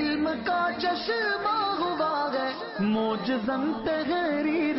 علم کا چشمہ ہوا ہے موجزن تحریر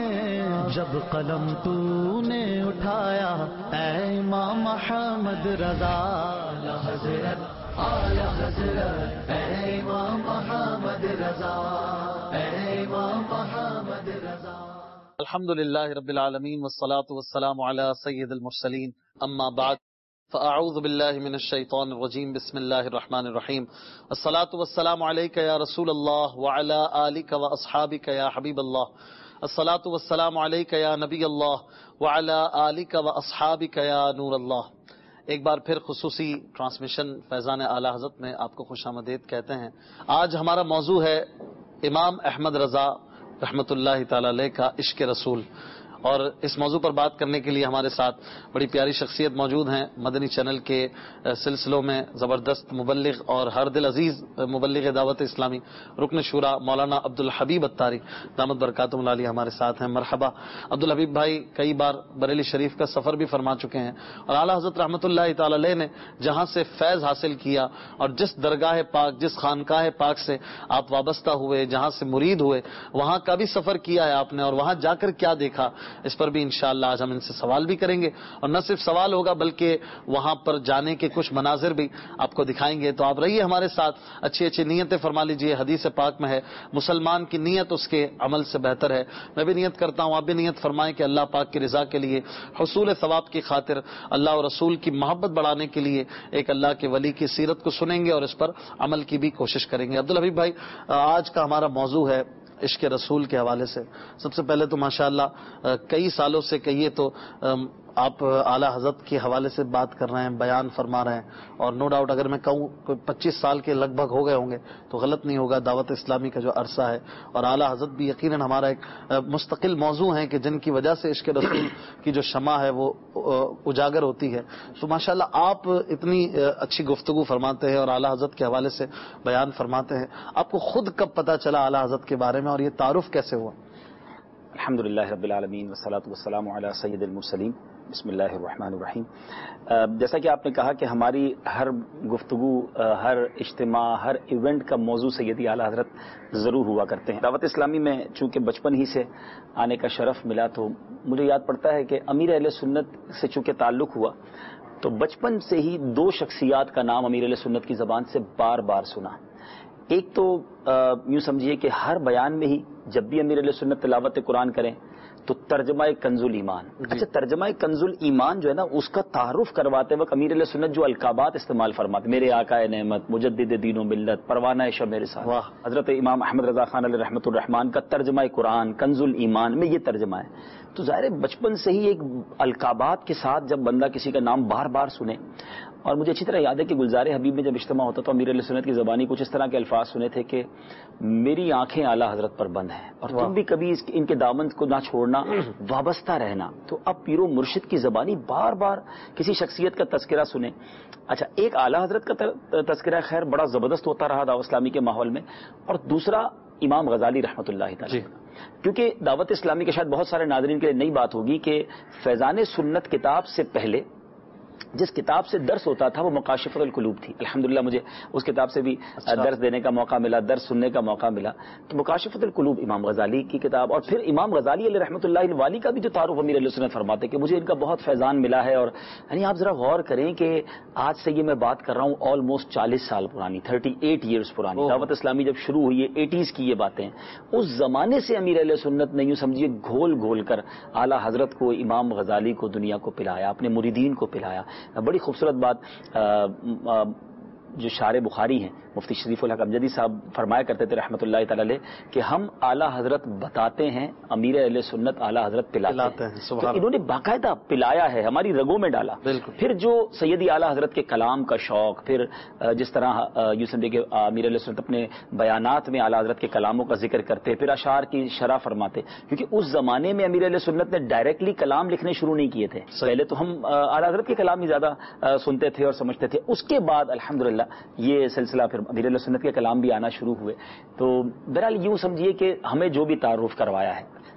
میں، جب قلم تو نے اٹھایا اے امام محمد رضا، اعلی حضرت اعلی حضرت اے امام محمد رضا، اے امام محمد رضا۔ الحمدللہ رب العالمین والصلاة والسلام علی سید المرسلین، اما بعد فاعوذ باللہ من الشیطان الرجیم، بسم اللہ الرحمن الرحیم، الصلاة والسلام علیک یا رسول اللہ وعلی آلک واصحابک یا حبیب اللہ، الصلاة والسلام علیک یا نبی اللہ وعلی آلک واصحابک یا نور اللہ۔ ایک بار پھر خصوصی ٹرانسمیشن فیضان اعلی حضرت میں آپ کو خوش آمدید کہتے ہیں۔ آج ہمارا موضوع ہے امام احمد رضا رحمۃ اللہ تعالی علیہ کا عشق رسول، اور اس موضوع پر بات کرنے کے لیے ہمارے ساتھ بڑی پیاری شخصیت موجود ہیں۔ مدنی چینل کے سلسلوں میں زبردست مبلغ اور ہر دل عزیز مبلغ دعوت اسلامی رکن شورا مولانا عبدالحبیب اتاری دامت برکاتہم العالیہ ہمارے ساتھ ہیں۔ مرحبا عبدالحبیب بھائی، کئی بار بریلی شریف کا سفر بھی فرما چکے ہیں، اور اعلیٰ حضرت رحمۃ اللہ تعالی علیہ نے جہاں سے فیض حاصل کیا اور جس درگاہ پاک، جس خانقاہ پاک سے آپ وابستہ ہوئے، جہاں سے مرید ہوئے، وہاں کا بھی سفر کیا ہے آپ نے، اور وہاں جا کر کیا دیکھا، اس پر بھی انشاءاللہ آج ہم ان سے سوال بھی کریں گے، اور نہ صرف سوال ہوگا بلکہ وہاں پر جانے کے کچھ مناظر بھی آپ کو دکھائیں گے۔ تو آپ رہیے ہمارے ساتھ، اچھی اچھی نیتیں فرما لیجئے۔ حدیث پاک میں ہے مسلمان کی نیت اس کے عمل سے بہتر ہے۔ میں بھی نیت کرتا ہوں، آپ بھی نیت فرمائیں کہ اللہ پاک کی رضا کے لیے، حصول ثواب کی خاطر، اللہ اور رسول کی محبت بڑھانے کے لیے ایک اللہ کے ولی کی سیرت کو سنیں گے اور اس پر عمل کی بھی کوشش کریں گے۔ عبدالحبیب بھائی، آج کا ہمارا موضوع ہے عشق رسول کے حوالے سے۔ سب سے پہلے تو ماشاءاللہ کئی سالوں سے کہیے تو آپ اعلیٰ حضرت کے حوالے سے بات کر رہے ہیں، بیان فرما رہے ہیں، اور نو ڈاؤٹ اگر میں کہوں کوئی 25 سال کے لگ بھگ ہو گئے ہوں گے تو غلط نہیں ہوگا دعوت اسلامی کا جو عرصہ ہے، اور اعلیٰ حضرت بھی یقیناً ہمارا ایک مستقل موضوع ہے کہ جن کی وجہ سے عشق رسول کی جو شمع ہے وہ اجاگر ہوتی ہے۔ تو ماشاءاللہ آپ اتنی اچھی گفتگو فرماتے ہیں اور اعلیٰ حضرت کے حوالے سے بیان فرماتے ہیں، آپ کو خود کب پتہ چلا اعلیٰ حضرت کے بارے میں اور یہ تعارف کیسے ہوا؟ الحمدللہ رب العالمین والصلاۃ والسلام علی سید المرسلین، بسم اللہ الرحمن الرحیم۔ جیسا کہ آپ نے کہا کہ ہماری ہر گفتگو، ہر اجتماع، ہر ایونٹ کا موضوع سیدی اعلیٰ حضرت ضرور ہوا کرتے ہیں۔ دعوت اسلامی میں چونکہ بچپن ہی سے آنے کا شرف ملا تو مجھے یاد پڑتا ہے کہ امیر اہل سنت سے چونکہ تعلق ہوا تو بچپن سے ہی دو شخصیات کا نام امیر اہل سنت کی زبان سے بار بار سنا۔ ایک تو یوں سمجھیے کہ ہر بیان میں ہی جب بھی امیر اہل سنت تلاوت قرآن کریں تو ترجمہ کنز الایمان، اچھا ترجمہ کنز الایمان جو ہے نا اس کا تعارف کرواتے وقت امیر اہل سنت جو القابات استعمال فرماتے، میرے آقا نعمت، مجدد دین و ملت، پروانہ شمع رسالت، حضرت امام احمد رضا خان علیہ رحمۃ الرحمان کا ترجمہ قرآن کنز الایمان میں یہ ترجمہ ہے۔ تو ظاہر بچپن سے ہی ایک القابات کے ساتھ جب بندہ کسی کا نام بار بار سنے، اور مجھے اچھی طرح یاد ہے کہ گلزار حبیب میں جب اجتماع ہوتا تو امیر علیہ سنت کی زبانی کچھ اس طرح کے الفاظ سنے تھے کہ میری آنکھیں اعلیٰ حضرت پر بند ہیں اور تم بھی کبھی ان کے دامن کو نہ چھوڑنا، وابستہ رہنا۔ تو اب پیر و مرشد کی زبانی بار بار کسی شخصیت کا تذکرہ سنیں۔ اچھا، ایک اعلیٰ حضرت کا تذکرہ خیر بڑا زبردست ہوتا رہا دعوت اسلامی کے ماحول میں، اور دوسرا امام غزالی رحمۃ اللہ تعالی، کیونکہ دعوت اسلامی کے شاید بہت سارے ناظرین کے لیے نئی بات ہوگی کہ فیضان سنت کتاب سے پہلے جس کتاب سے درس ہوتا تھا وہ مکاشفۃ القلوب تھی۔ الحمدللہ مجھے اس کتاب سے بھی درس دینے کا موقع ملا، درس سننے کا موقع ملا۔ تو مکاشفۃ القلوب امام غزالی کی کتاب، اور پھر امام غزالی علیہ رحمۃ اللہ الوالی کا بھی جو تعارف امیر علیہ سنت فرماتے کہ مجھے ان کا بہت فیضان ملا ہے۔ اور یعنی آپ ذرا غور کریں کہ آج سے یہ میں بات کر رہا ہوں آلموسٹ 40 سال پرانی، 38 ایئرس پرانی، دعوت اسلامی جب شروع ہوئی ہے 80s کی یہ باتیں، اس زمانے سے امیر علیہ سنت نے یوں سمجھیے گھول گھول کر اعلیٰ حضرت کو، امام غزالی کو دنیا کو پلایا، اپنے مریدین کو پلایا۔ بڑی خوبصورت بات جو شارح بخاری ہیں مفتی شریف الحق امجدی صاحب فرمایا کرتے تھے رحمۃ اللہ تعالی علیہ کہ ہم اعلیٰ حضرت بتاتے ہیں، امیر اہل سنت اعلیٰ حضرت پلاتے ہیں۔ تو انہوں نے باقاعدہ پلایا ہے، ہماری رگوں میں ڈالا۔ پھر جو سیدی اعلیٰ حضرت کے کلام کا شوق، پھر جس طرح یوں سمجھے کہ امیر اہل سنت اپنے بیانات میں اعلیٰ حضرت کے کلاموں کا ذکر کرتے، پھر اشعار کی شرح فرماتے، کیونکہ اس زمانے میں امیر اہل سنت نے ڈائریکٹلی کلام لکھنے شروع نہیں کیے تھے، پہلے تو ہم اعلیٰ حضرت کے کلام ہی زیادہ سنتے تھے اور سمجھتے تھے۔ اس کے بعد الحمدللہ یہ سلسلہ پھر امیر علیہ سنت کے کلام بھی آنا شروع ہوئے۔ تو بہرحال یوں سمجھیے کہ ہمیں جو بھی تعارف کروایا ہے،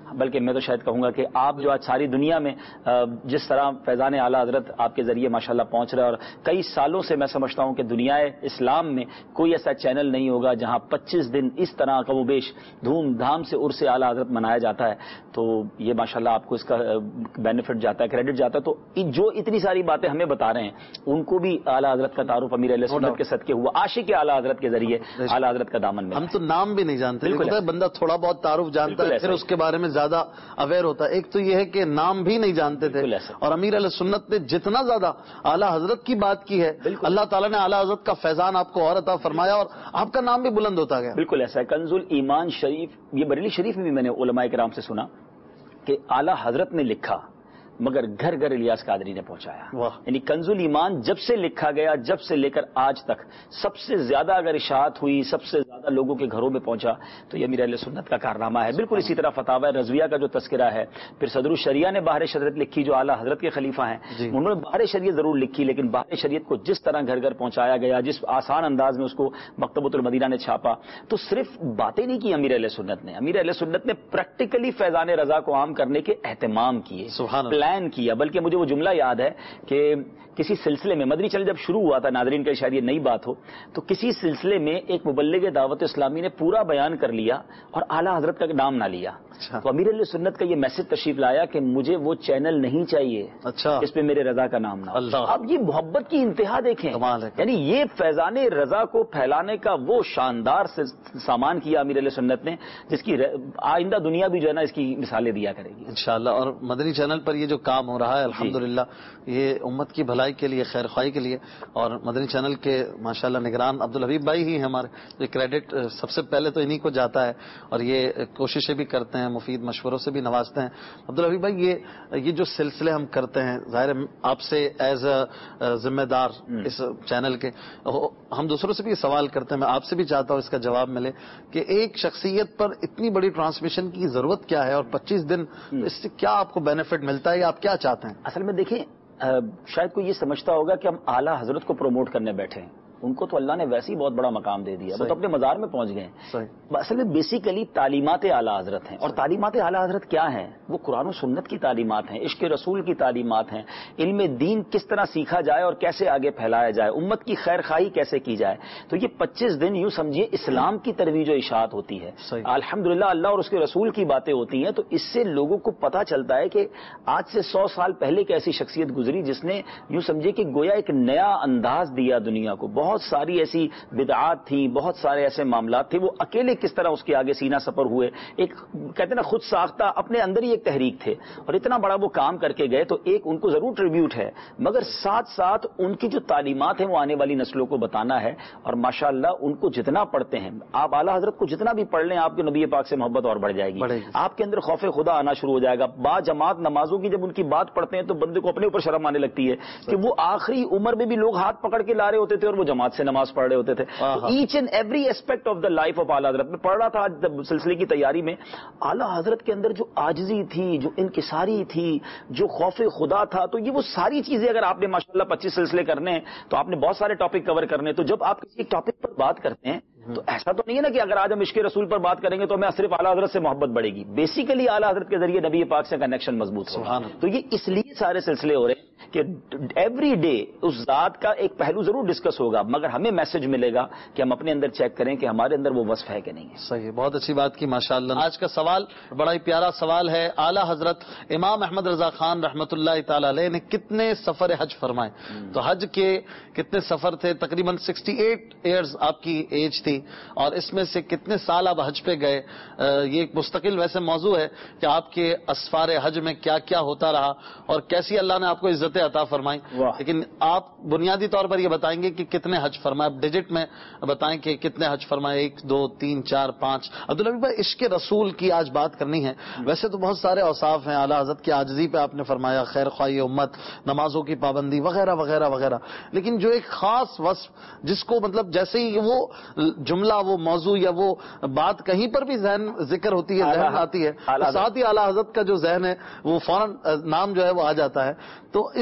بلکہ میں تو شاید کہوں گا کہ آپ جو آج ساری دنیا میں جس طرح فیضان اعلیٰ حضرت آپ کے ذریعے ماشاءاللہ پہنچ رہا ہے، اور کئی سالوں سے میں سمجھتا ہوں کہ دنیا اسلام میں کوئی ایسا چینل نہیں ہوگا جہاں 25 دن اس طرح کم و بیش دھوم دھام سے عرس اعلیٰ حضرت منایا جاتا ہے. تو یہ ماشاءاللہ آپ کو اس کا بینیفٹ جاتا ہے، کریڈٹ جاتا ہے. تو جو اتنی ساری باتیں ہمیں بتا رہے ہیں ان کو بھی اعلیٰ حضرت کا تعارف امیر اہل سنت کے صدقے ہوا، عاشق اعلیٰ حضرت کے ذریعے اعلیٰ حضرت کا دامن میں. ہم تو نام بھی نہیں جانتے، بندہ تھوڑا بہت تعارف جانتا ہے پھر اس کے بارے میں زیادہ اویئر ہوتا ہے. ایک تو یہ ہے کہ نام بھی نہیں جانتے تھے، اور امیر اہل سنت نے جتنا زیادہ اعلیٰ حضرت کی بات کی ہے اللہ تعالیٰ نے اعلیٰ حضرت کا فیضان آپ کو اور عطا فرمایا اور آپ کا نام بھی بلند ہوتا گیا. بالکل ایسا ہے. کنز الایمان شریف، یہ بریلی شریف میں بھی میں نے علماء کرام سے سنا کہ اعلیٰ حضرت نے لکھا مگر گھر گھر الیاس قادری نے پہنچایا. یعنی کنز الایمان جب سے لکھا گیا، جب سے لے کر آج تک سب سے زیادہ اگر اشاعت ہوئی، سب سے زیادہ لوگوں کے گھروں میں پہنچا تو یہ امیر اہل سنت کا کارنامہ ہے. بالکل اسی طرح فتاوی رضویہ کا جو تذکرہ ہے، پھر صدر الشریعہ نے بہار شریعت لکھی جو اعلیٰ حضرت کے خلیفہ ہیں، انہوں نے بہار شریعت ضرور لکھی، لیکن بہار شریعت کو جس طرح گھر گھر پہنچایا گیا، جس آسان انداز میں اس کو مکتبۃ المدینہ نے چھاپا، تو صرف باتیں نہیں کی امیر اہل سنت نے. امیر اہل سنت نے پریکٹیکلی فیضان رضا کو عام کرنے کے اہتمام کیے، پلان کیا. بلکہ مجھے وہ جملہ یاد ہے کہ کسی سلسلے میں مدنی چینل جب شروع ہوا تھا، ناظرین کا شاید یہ نئی بات ہو، تو کسی سلسلے میں ایک مبلغ دعوت اسلامی نے پورا بیان کر لیا اور اعلیٰ حضرت کا نام نہ لیا. تو امیر علیہ سنت کا یہ میسج تشریف لایا کہ مجھے وہ چینل نہیں چاہیے اس پہ میرے رضا کا نام نہ. اب یہ محبت کی انتہا دیکھیں، یعنی یہ فیضان رضا کو پھیلانے کا وہ شاندار سامان کیا امیر علیہ سنت نے، جس کی آئندہ دنیا بھی جو ہے نا اس کی مثالیں دیا کرے گی انشاءاللہ. اور مدنی چینل پر یہ جو کام ہو رہا ہے الحمدللہ یہ امت کی بھلائی کے لیے، خیر خواہی کے لیے، اور مدنی چینل کے ماشاءاللہ نگران عبدالحبیب بھائی ہی ہیں ہمارے. یہ کریڈٹ سب سے پہلے تو انہی کو جاتا ہے، اور یہ کوششیں بھی کرتے ہیں، مفید مشوروں سے بھی نوازتے ہیں. عبدالحبیب بھائی یہ جو سلسلے ہم کرتے ہیں، ظاہر آپ سے ایز اے ذمہ دار اس چینل کے، ہم دوسروں سے بھی سوال کرتے ہیں، میں آپ سے بھی چاہتا ہوں اس کا جواب ملے کہ ایک شخصیت پر اتنی بڑی ٹرانسمیشن کی ضرورت کیا ہے، اور 25 دن اس سے کیا آپ کو بینیفٹ ملتا ہے یا آپ کیا چاہتے ہیں؟ اصل میں دیکھیں، شاید کوئی یہ سمجھتا ہوگا کہ ہم اعلیٰ حضرت کو پروموٹ کرنے بیٹھے ہیں، ان کو تو اللہ نے ویسے ہی بہت بڑا مقام دے دیا، وہ تو اپنے مزار میں پہنچ گئے ہیں. اصل میں بیسیکلی تعلیمات اعلیٰ حضرت ہیں، اور تعلیمات اعلیٰ حضرت کیا ہیں؟ وہ قرآن و سنت کی تعلیمات ہیں، عشق رسول کی تعلیمات ہیں، علم دین کس طرح سیکھا جائے اور کیسے آگے پھیلایا جائے، امت کی خیر خواہی کیسے کی جائے. تو یہ 25 دن یوں سمجھیے اسلام کی ترویج و اشاعت ہوتی ہے. الحمدللہ اللہ اور اس کے رسول کی باتیں ہوتی ہیں، تو اس سے لوگوں کو پتہ چلتا ہے کہ آج سے 100 سال پہلے کی ایسی شخصیت گزری جس نے یوں سمجھے کہ گویا ایک نیا انداز دیا دنیا کو. بہت ساری ایسی بدعات تھیں، بہت سارے ایسے معاملات تھے، وہ اکیلے کس طرح اس کے آگے سینہ سپر ہوئے. ایک کہتے ہیں نا خود ساختہ اپنے اندر ہی ایک تحریک تھے، اور اتنا بڑا وہ کام کر کے گئے. تو ایک ان کو ضرور ٹریبیوٹ ہے، مگر ساتھ ساتھ ان کی جو تعلیمات ہیں وہ آنے والی نسلوں کو بتانا ہے. اور ماشاءاللہ ان کو جتنا پڑھتے ہیں آپ، اعلیٰ حضرت کو جتنا بھی پڑھ لیں، آپ کے نبی پاک سے محبت اور بڑھ جائے گی، آپ کے اندر خوف خدا آنا شروع ہو جائے گا. با جماعت نمازوں کی جب ان کی بات پڑھتے ہیں تو بندے کو اپنے اوپر شرم آنے لگتی ہے کہ وہ آخری عمر میں بھی لوگ ہاتھ پکڑ کے لا رہے ہوتے تھے اور وہ جماعت سے نماز پڑھ رہے ہوتے تھے. Each and every aspect of the life of اعلیٰ حضرت. میں پڑھ رہا تھا آج سلسلے کی تیاری میں، اعلیٰ حضرت کے اندر جو عاجزی تھی، جو انکساری تھی، جو خوف خدا تھا، تو یہ وہ ساری چیزیں اگر آپ نے ماشاءاللہ 25 سلسلے کرنے ہیں تو آپ نے بہت سارے ٹاپک کور کرنے ہیں. تو جب آپ کسی ٹاپک پر بات کرتے ہیں تو ایسا تو نہیں ہے نا کہ اگر آج ہم عشق رسول پر بات کریں گے تو ہمیں صرف اعلیٰ حضرت سے محبت بڑھے گی. بیسیکلی اعلیٰ حضرت کے ذریعے نبی پاک سے کنیکشن مضبوط ہوگا. تو یہ اس لیے سارے سلسلے ہو رہے ہیں کہ ایوری ڈے اس ذات کا ایک پہلو ضرور ڈسکس ہوگا، مگر ہمیں میسج ملے گا کہ ہم اپنے اندر چیک کریں کہ ہمارے اندر وہ وصف ہے کہ نہیں ہے. صحیح، بہت اچھی بات کی ماشاءاللہ. آج کا سوال بڑا ہی پیارا سوال ہے. اعلیٰ حضرت امام احمد رضا خان رحمۃ اللہ تعالی علیہ نے کتنے سفر حج فرمائے؟ تو حج کے کتنے سفر تھے؟ تقریباً 68 ایئرز آپ کی ایج تھی، اور اس میں سے کتنے سال آپ حج پہ گئے؟ یہ ایک مستقل ویسے موضوع ہے کہ آپ کے اسفار حج میں کیا کیا ہوتا رہا اور کیسی اللہ نے آپ کو عزتیں عطا فرمائی. لیکن آپ بنیادی طور پر یہ بتائیں گے کہ کتنے حج فرمائے، ڈیجٹ میں بتائیں کہ کتنے حج فرمائے، 1 2 3 4 5. عبدالحبیب بھائی، عشق رسول کی آج بات کرنی ہے. ویسے تو بہت سارے اوصاف ہیں، اعلیٰ حضرت کی عاجزی پہ آپ نے فرمایا، خیر خواہی امت، نمازوں کی پابندی وغیرہ وغیرہ وغیرہ. لیکن جو ایک خاص وصف جس کو مطلب جیسے ہی وہ جملہ، وہ موضوع یا وہ بات کہیں پر بھی ذہن ذکر ہوتی ہے، ذہن آتی ہے، ساتھ ہی اعلیٰ حضرت کا جو ذہن ہے وہ فوراً نام جو ہے وہ آ جاتا ہے. تو اس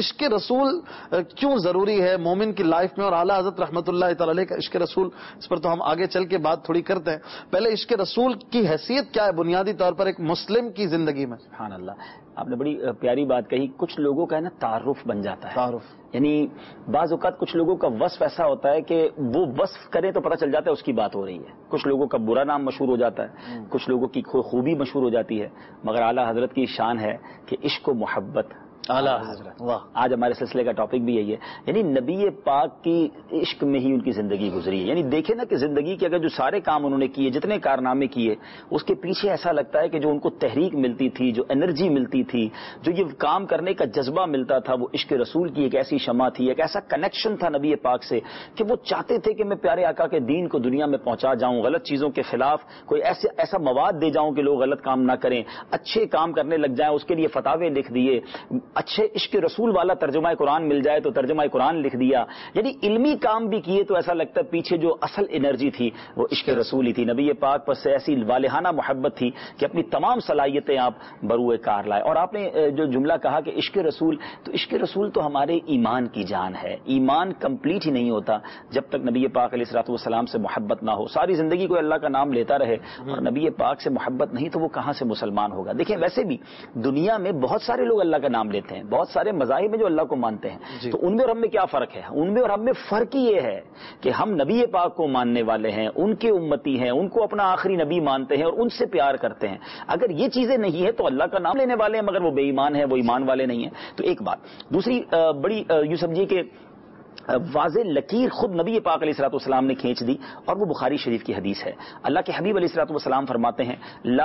عشق رسول کیوں ضروری ہے مومن کی لائف میں، اور اعلیٰ حضرت رحمۃ اللہ تعالی علیہ کا عشق رسول، اس پر تو ہم آگے چل کے بات تھوڑی کرتے ہیں. پہلے عشق رسول کی حیثیت کیا ہے بنیادی طور پر ایک مسلم کی زندگی میں؟ سبحان اللہ، آپ نے بڑی پیاری بات کہی. کچھ لوگوں کا ہے نا تعارف بن جاتا ہے. تعارف یعنی بعض اوقات کچھ لوگوں کا وصف ایسا ہوتا ہے کہ وہ وصف کرے تو پتہ چل جاتا ہے اس کی بات ہو رہی ہے. کچھ لوگوں کا برا نام مشہور ہو جاتا ہے، کچھ لوگوں کی خوبی مشہور ہو جاتی ہے، مگر اعلیٰ حضرت کی شان ہے کہ عشق و محبت. اعلیٰ حضرت، آج ہمارے سلسلے کا ٹاپک بھی یہی ہے. یعنی نبی پاک کی عشق میں ہی ان کی زندگی گزری ہے. یعنی دیکھیں نا کہ زندگی کے اگر جو سارے کام انہوں نے کیے، جتنے کارنامے کیے، اس کے پیچھے ایسا لگتا ہے کہ جو ان کو تحریک ملتی تھی، جو انرجی ملتی تھی، جو یہ کام کرنے کا جذبہ ملتا تھا، وہ عشق رسول کی ایک ایسی شمع تھی، ایک ایسا کنیکشن تھا نبی پاک سے کہ وہ چاہتے تھے کہ میں پیارے آقا کے دین کو دنیا میں پہنچا جاؤں، غلط چیزوں کے خلاف کوئی ایسا مواد دے جاؤں کہ لوگ غلط کام نہ کریں، اچھے کام کرنے لگ جائیں. اس کے لیے فتاوے لکھ دیے، اچھے عشق رسول والا ترجمہ قرآن مل جائے تو ترجمہ قرآن لکھ دیا. یعنی علمی کام بھی کیے تو ایسا لگتا ہے پیچھے جو اصل انرجی تھی وہ عشق رسول ہی تھی. نبی پاک پر سے ایسی والہانہ محبت تھی کہ اپنی تمام صلاحیتیں آپ بروئے کار لائے. اور آپ نے جو جملہ کہا کہ عشق رسول، تو عشق رسول تو ہمارے ایمان کی جان ہے. ایمان کمپلیٹ ہی نہیں ہوتا جب تک نبی پاک علیہ الصلوۃ والسلام سے محبت نہ ہو. ساری زندگی کوئی اللہ کا نام لیتا رہے اور نبی پاک سے محبت نہیں تو وہ کہاں سے مسلمان ہوگا. دیکھیں ویسے بھی دنیا میں بہت سارے لوگ اللہ کا نام لیتے ہیں، بہت سارے مذاہب میں جو اللہ کو مانتے ہیں، تو ان میں اور ہم میں کیا فرق ہے؟ ان میں اور ہم میں فرق ہی یہ ہے کہ ہم نبی پاک کو ماننے والے ہیں، ان کے امتی ہیں، ان کو اپنا آخری نبی مانتے ہیں اور ان سے پیار کرتے ہیں. اگر یہ چیزیں نہیں ہیں تو اللہ کا نام لینے والے ہیں مگر وہ بے ایمان ہیں، وہ ایمان والے نہیں ہیں. تو ایک بات. دوسری بڑی یوں سمجھیے کہ واضح لکیر خود نبی پاک علیہ الصلوۃ والسلام نے کھینچ دی، اور وہ بخاری شریف کی حدیث ہے. اللہ کے حبیب علیہ الصلوۃ والسلام فرماتے ہیں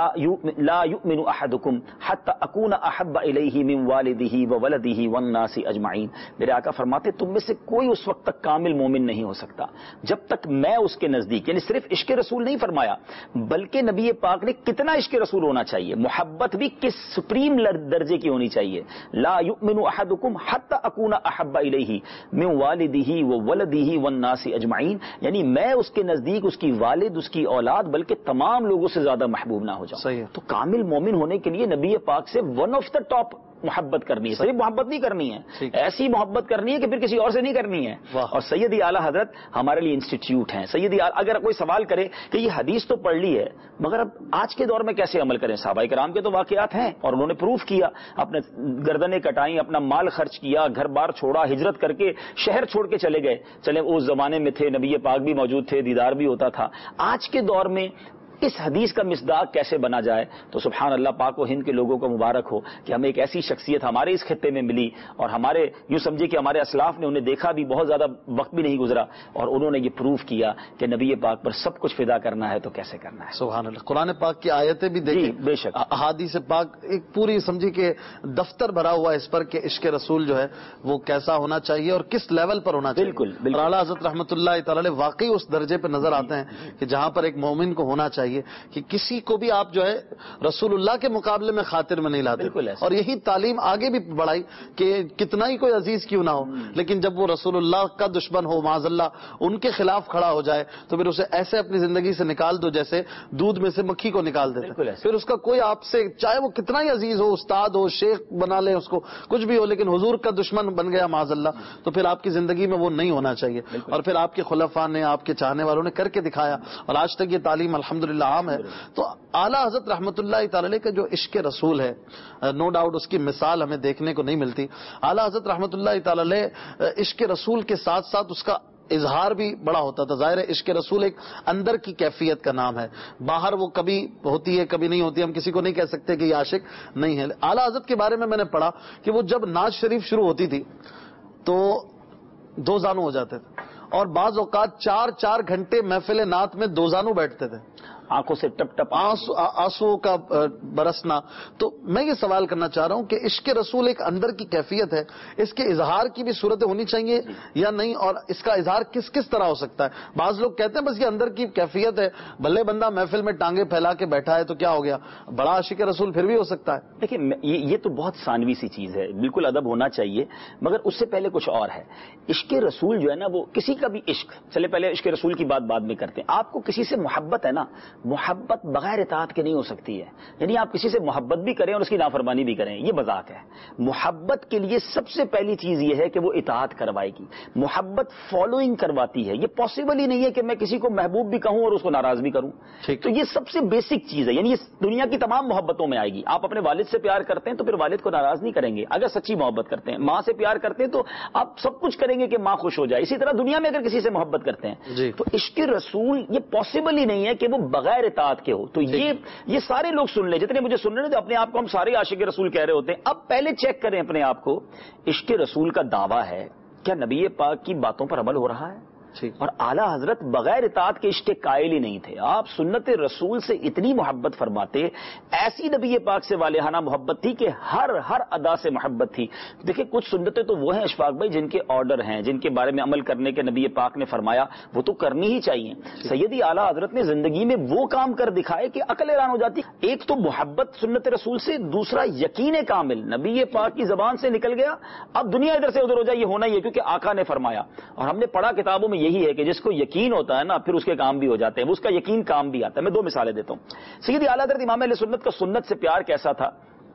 لا یؤمن احدکم حتی اکون احب الیہ من والدہ وولدہ والناس اجمعین. میرے آقا فرماتے تم میں سے کوئی اس وقت تک کامل مومن نہیں ہو سکتا جب تک میں اس کے نزدیک، یعنی صرف عشق رسول نہیں فرمایا بلکہ نبی پاک نے کتنا عشق رسول ہونا چاہیے، محبت بھی کس سپریم درجے کی ہونی چاہیے. لا یؤمن احدکم حتی اکون احب الیہ من والدہ وولدہ والناس اجمعین. یعنی میں اس کے نزدیک، اس کی والد، اس کی اولاد، بلکہ تمام لوگوں سے زیادہ محبوب نہ ہو جاؤں. تو کامل مومن ہونے کے لیے نبی پاک سے ون آف دا ٹاپ محبت کرنی ہے. صرف محبت نہیں کرنی ہے، ایسی محبت کرنی ہے کہ پھر کسی اور سے نہیں کرنی ہے. اور سیدی اعلیٰ حضرت ہمارے لیے انسٹیٹیوٹ ہیں. سیدی اگر کوئی سوال کرے کہ یہ حدیث تو پڑھ لی ہے مگر اب آج کے دور میں کیسے عمل کریں؟ صحابہ کرام کے تو واقعات ہیں اور انہوں نے پروف کیا، اپنے گردنیں کٹائیں، اپنا مال خرچ کیا، گھر بار چھوڑا، ہجرت کر کے شہر چھوڑ کے چلے گئے. چلے اس زمانے میں تھے، نبی پاک بھی موجود تھے، دیدار بھی ہوتا تھا. آج کے دور میں اس حدیث کا مصداق کیسے بنا جائے؟ تو سبحان اللہ، پاک و ہند کے لوگوں کو مبارک ہو کہ ہمیں ایک ایسی شخصیت ہمارے اس خطے میں ملی، اور ہمارے یوں سمجھے کہ ہمارے اسلاف نے انہیں دیکھا بھی، بہت زیادہ وقت بھی نہیں گزرا، اور انہوں نے یہ پروف کیا کہ نبی پاک پر سب کچھ فدا کرنا ہے تو کیسے کرنا ہے. سبحان اللہ. قرآن پاک کی آیتیں بھی دیکھیں، بے شک احادیث پاک ایک پوری سمجھیے کہ دفتر بھرا ہوا ہے اس پر کہ عشق رسول جو ہے وہ کیسا ہونا چاہیے اور کس لیول پر ہونا چاہیے. بالکل. اعلیٰ حضرت رحمۃ اللہ تعالی واقعی اس درجے پہ نظر آتے ہیں کہ جہاں پر ایک مومن کو ہونا چاہیے کہ کسی کو بھی آپ جو ہے رسول اللہ کے مقابلے میں خاطر میں نہیں لاتے. اور یہی تعلیم آگے بھی بڑھائی کہ کتنا ہی کوئی عزیز کیوں نہ ہو، لیکن جب وہ رسول اللہ کا دشمن ہو، معاذ اللہ ان کے خلاف کھڑا ہو جائے تو پھر اسے ایسے اپنی زندگی سے نکال دو جیسے دودھ میں سے مکھی کو نکال دیتے. پھر اس کا کوئی آپ سے چاہے وہ کتنا ہی عزیز ہو، استاد ہو، شیخ بنا لیں اس کو، کچھ بھی ہو، لیکن حضور کا دشمن بن گیا معاذ اللہ تو پھر آپ کی زندگی میں وہ نہیں ہونا چاہیے. اور پھر آپ کے خلفاء نے، آپ کے چاہنے والوں نے کر کے دکھایا، اور آج تک یہ تعلیم الحمدللہ عام ہے. تو اعلیٰ حضرت رحمۃ اللہ تعالی علیہ کا جو عشق رسول ہے، نو ڈاؤٹ اس کی مثال ہمیں دیکھنے کو نہیں ملتی. اعلیٰ حضرت رحمۃ اللہ تعالی علیہ عشق رسول کے ساتھ ساتھ اس کا اظہار بھی بڑا ہوتا تھا. ظاہر ہے عشق رسول ایک اندر کی کیفیت کا نام ہے، باہر وہ کبھی ہوتی ہے کبھی نہیں ہوتی. ہم کسی کو نہیں کہہ سکتے کہ یہ عاشق نہیں ہے. اعلیٰ حضرت کے بارے میں نے پڑھا کہ وہ جب نعت شریف شروع ہوتی تھی تو دو زانو ہو جاتے تھے، اور بعض اوقات 4 گھنٹے محفل نعت میں دو زانو بیٹھتے تھے، آنکھوں سے ٹپ ٹپ آنسو کا برسنا. تو میں یہ سوال کرنا چاہ رہا ہوں کہ عشق رسول ایک اندر کی کیفیت ہے، اس کے اظہار کی بھی صورتیں ہونی چاہیے یا نہیں، اور اس کا اظہار کس کس طرح ہو سکتا ہے؟ بعض لوگ کہتے ہیں بس یہ اندر کی کیفیت ہے، بھلے بندہ محفل میں ٹانگیں پھیلا کے بیٹھا ہے تو کیا ہو گیا، بڑا عاشق رسول پھر بھی ہو سکتا ہے. دیکھیں یہ تو بہت ثانوی سی چیز ہے، بالکل ادب ہونا چاہیے، مگر اس سے پہلے کچھ اور ہے. عشق رسول جو ہے نا، وہ کسی کا بھی عشق، چلے پہلے عشق رسول کی بات بعد میں کرتے ہیں. آپ کو کسی سے محبت ہے نا، محبت بغیر اطاعت کے نہیں ہو سکتی ہے. یعنی آپ کسی سے محبت بھی کریں اور اس کی نافرمانی بھی کریں، یہ مذاق ہے. محبت کے لیے سب سے پہلی چیز یہ ہے کہ وہ اطاعت کروائے گی. محبت فالوئنگ کرواتی ہے. یہ پاسبل ہی نہیں ہے کہ میں کسی کو محبوب بھی کہوں اور اس کو ناراض بھی کروں. تو یہ سب سے بیسک چیز ہے. یعنی یہ دنیا کی تمام محبتوں میں آئے گی. آپ اپنے والد سے پیار کرتے ہیں تو پھر والد کو ناراض نہیں کریں گے اگر سچی محبت کرتے ہیں. ماں سے پیار کرتے ہیں تو آپ سب کچھ کریں گے کہ ماں خوش ہو جائے. اسی طرح دنیا میں اگر کسی سے محبت کرتے ہیں تو عشق رسول یہ پاسبل ہی نہیں ہے کہ وہ بغیر اطاعت کے ہو. تو یہ سارے لوگ سن لیں جتنے مجھے سن رہے ہیں تو اپنے آپ کو ہم سارے عاشق رسول کہہ رہے ہوتے ہیں. اب پہلے چیک کریں اپنے آپ کو. عشق رسول کا دعویٰ ہے، کیا نبی پاک کی باتوں پر عمل ہو رہا ہے؟ اور اعلیٰ حضرت بغیر اطاعت کے عشق قائل ہی نہیں تھے. آپ سنت رسول سے اتنی محبت فرماتے، ایسی نبی پاک سے والہانہ محبت تھی کہ ہر ادا سے محبت تھی. دیکھیں کچھ سنتیں تو وہ ہیں اشفاق بھائی جن کے آرڈر ہیں، جن کے بارے میں عمل کرنے کے نبی پاک نے فرمایا وہ تو کرنی ہی چاہیے. سیدی اعلیٰ حضرت نے زندگی میں وہ کام کر دکھائے کہ عقل حیران ہو جاتی. ایک تو محبت سنت رسول سے، دوسرا یقین کامل نبی پاک کی زبان سے نکل گیا. اب دنیا ادھر سے ادھر ہو جائے یہ ہونا ہی ہے کیونکہ آقا نے فرمایا. اور ہم نے پڑھا کتابوں میں یہی ہے کہ جس کو یقین ہوتا ہے نا پھر اس کے کام بھی ہو جاتے ہیں. اس کا یقین کام بھی آتا ہے. میں دو مثالیں دیتا ہوں. سیدی اعلیٰ حضرت امام اہل سنت کا سنت سے پیار کیسا تھا؟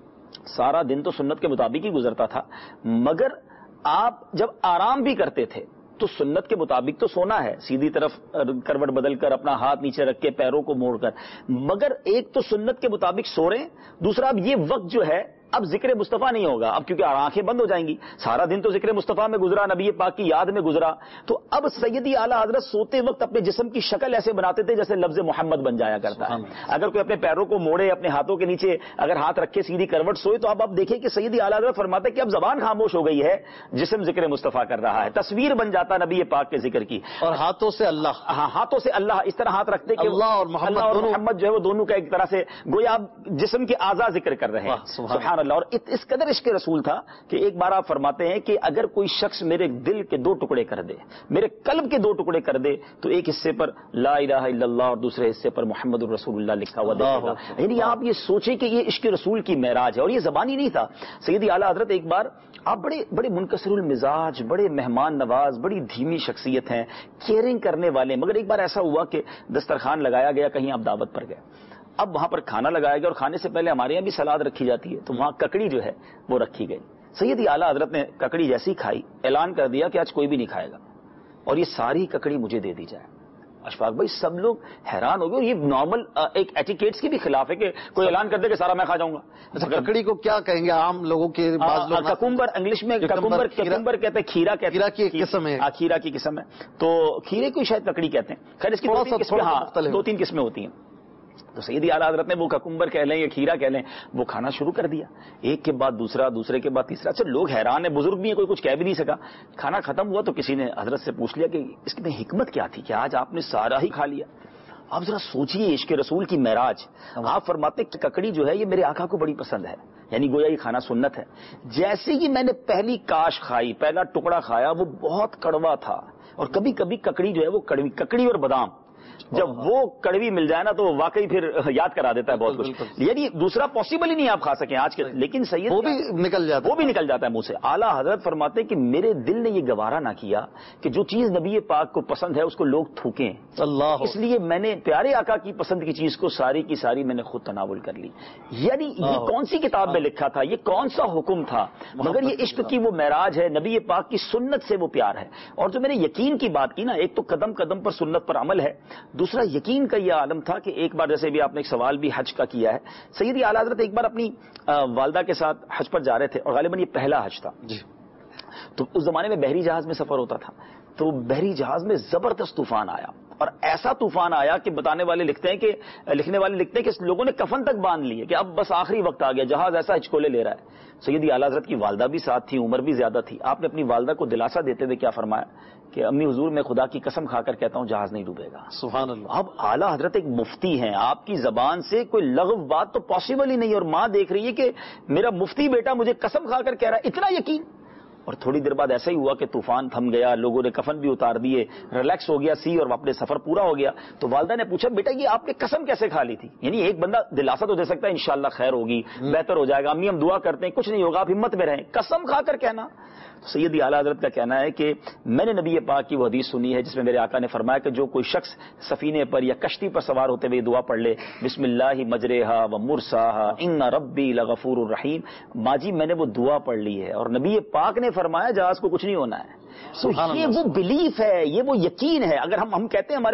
سارا دن تو سنت کے مطابق ہی گزرتا تھا، مگر آپ جب آرام بھی کرتے تھے تو سنت کے مطابق تو سونا ہے، سیدھی طرف کروٹ بدل کر اپنا ہاتھ نیچے رکھ کے پیروں کو موڑ کر. مگر ایک تو سنت کے مطابق سو رہے ہیں، دوسرا اب یہ وقت جو ہے اب ذکر مصطفیٰ نہیں ہوگا. اب کیونکہ آنکھیں بند ہو جائیں گی، سارا دن تو ذکر مصطفیٰ میں گزرا، نبی پاک کی یاد میں گزرا. تو اب سیدی اعلیٰ حضرت سوتے وقت اپنے جسم کی شکل ایسے بناتے تھے جیسے لفظ محمد بن جایا کرتا ہے. اگر کوئی اپنے پیروں کو موڑے، اپنے ہاتھوں کے نیچے اگر ہاتھ رکھے سیدھی کروٹ سوئے تو اب آپ دیکھیں کہ سیدی اعلیٰ حضرت فرماتے ہیں کہ اب زبان خاموش ہو گئی ہے، جسم ذکر مصطفیٰ کر رہا ہے. تصویر بن جاتا نبی پاک کے ذکر کی، اور ہاتھوں سے اللہ، ہاتھوں سے اللہ اس طرح ہاتھ رکھتے کہ اللہ اور محمد جو ہے وہ دونوں کا ایک طرح سے گویا آپ جسم کے اعضاء ذکر کر رہے ہیں. سبحان اللہ. اور اس قدر عشق رسول تھا کہ ایک بار آپ فرماتے ہیں کہ اگر کوئی شخص میرے دل کے 2 ٹکڑے کر دے، میرے قلب کے 2 ٹکڑے کر دے تو ایک حصے پر لا الہ الا اللہ اور دوسرے حصے پر محمد الرسول اللہ لکھا ہوا دیکھے گا. یعنی آپ یہ سوچیں کہ یہ عشق رسول کی معراج ہے. اور یہ زبانی نہیں تھا. سیدی اعلیٰ حضرت ایک بار، آپ بڑے منکسر المزاج، بڑے مہمان نواز، بڑی دھیمی شخصیت ہیں، کیئرنگ کرنے والے. مگر ایک بار ایسا ہوا کہ دسترخوان لگایا گیا، کہیں آپ دعوت پر گئے. اب وہاں پر کھانا لگایا گیا اور کھانے سے پہلے ہمارے یہاں بھی سلاد رکھی جاتی ہے، تو وہاں ککڑی جو ہے وہ رکھی گئی. سیدی اعلیٰ حضرت نے ککڑی جیسی کھائی، اعلان کر دیا کہ آج کوئی بھی نہیں کھائے گا اور یہ ساری ککڑی مجھے دے دی جائے. اشفاق بھائی سب لوگ حیران ہو گئے. یہ نارمل ایک ایٹیکیٹس کی بھی خلاف ہے کہ کوئی اعلان کر دے کہ سارا میں کھا جاؤں گا. ککڑی کو کیا کہیں گے عام لوگوں کے؟ ککمبر، انگلش میں ککمبر کہتے ہیں، کھیرا کہتے ہیں. کھیرا کی قسم ہے، کھیرا کی قسم ہے. تو کھیرے کو شاید ککڑی کہتے ہیں. خیر اس کی 2-3 قسمیں ہوتی ہیں. تو سیدی اعلیٰ حضرت نے وہ ککمبر کہہ لیں یا کھیرا کہہ لیں وہ کھانا شروع کر دیا. ایک کے بعد دوسرا، دوسرے کے بعد تیسرا. اچھا لوگ حیران ہیں، بزرگ بھی ہیں، کوئی کچھ کہہ بھی نہیں سکا. کھانا ختم ہوا تو کسی نے حضرت سے پوچھ لیا کہ اس میں حکمت کیا تھی کہ آج آپ نے سارا ہی کھا لیا. آپ ذرا سوچئے عشق رسول کی معراج. آپ فرماتے کہ ککڑی جو ہے یہ میرے آقا کو بڑی پسند ہے، یعنی گویا یہ کھانا سنت ہے. جیسے ہی میں نے پہلی کاش کھائی، پہلا ٹکڑا کھایا، وہ بہت کڑوا تھا. اور کبھی کبھی ککڑی جو ہے وہ کڑوی اور بادام جب وہ کڑوی مل جائے نا تو واقعی پھر یاد کرا دیتا ہے بہت کچھ. یعنی دوسرا پاسبل ہی نہیں آپ کھا سکیں آج کے. لیکن سید وہ بھی نکل جاتا ہے منہ سے. اعلیٰ حضرت فرماتے ہیں کہ میرے دل نے یہ گوارا نہ کیا کہ جو چیز نبی پاک کو پسند ہے اس کو لوگ تھوکیں. اللہ، اس لیے میں نے پیارے آقا کی پسند کی چیز کو ساری کی ساری میں نے خود تناول کر لی. یعنی یہ کون سی کتاب میں لکھا تھا، یہ کون سا حکم تھا؟ مگر یہ عشق کی وہ معراج ہے، نبی پاک کی سنت سے وہ پیار ہے. اور جو میں نے یقین کی بات کی نا، ایک تو قدم قدم پر سنت پر عمل ہے، دوسرا یقین کا یہ عالم تھا کہ ایک بار جیسے بھی آپ نے ایک سوال بھی حج کا کیا ہے، سیدی اعلیٰ حضرت ایک بار اپنی والدہ کے ساتھ حج پر جا رہے تھے اور غالباً یہ پہلا حج تھا. تو اس زمانے میں بحری جہاز میں سفر ہوتا تھا. تو بحری جہاز میں زبردست طوفان آیا اور ایسا طوفان آیا کہ لکھنے والے لکھتے ہیں کہ لوگوں نے کفن تک باندھ لیے کہ اب بس آخری وقت آ گیا، جہاز ایسا ہچکولے لے رہا ہے. سیدی اعلیٰ حضرت کی والدہ بھی ساتھ تھی، عمر بھی زیادہ تھی. آپ نے اپنی والدہ کو دلاسا دیتے ہوئے کیا فرمایا کہ امی حضور میں خدا کی قسم کھا کر کہتا ہوں جہاز نہیں ڈوبے گا. سبحان اللہ. اب اعلیٰ حضرت ایک مفتی ہیں، آپ کی زبان سے کوئی لغو بات تو پاسبل ہی نہیں. اور ماں دیکھ رہی ہے کہ میرا مفتی بیٹا مجھے قسم کھا کر کہہ رہا ہے، اتنا یقین. اور تھوڑی دیر بعد ایسا ہی ہوا کہ طوفان تھم گیا, لوگوں نے کفن بھی اتار دیے, ریلیکس ہو گیا سی, اور اپنے سفر پورا ہو گیا. تو والدہ نے پوچھا بیٹا یہ آپ نے قسم کیسے کھا لی تھی؟ یعنی ایک بندہ دلاسا تو دے سکتا ہے انشاءاللہ خیر ہوگی, بہتر ہو جائے گا, امی ہم دعا کرتے ہیں کچھ نہیں ہوگا, آپ ہمت میں رہیں, قسم کھا کر کہنا. سیدی اعلیٰ حضرت کا کہنا ہے کہ میں نے نبی پاک کی وہ حدیث سنی ہے جس میں میرے آقا نے فرمایا کہ جو کوئی شخص سفینے پر یا کشتی پر سوار ہوتے ہوئے دعا پڑھ لے, بسم اللہ مجریہا و مرساہا ان ربی لغفور الرحیم, ماں جی میں نے وہ دعا پڑھ لی ہے, اور نبی پاک نے فرمایا جہاز کو کچھ نہیں ہونا ہے. تو یہ وہ بلیف ہے, یہ وہ یقین ہے. اگر ہم کہتے ہیں ہمارے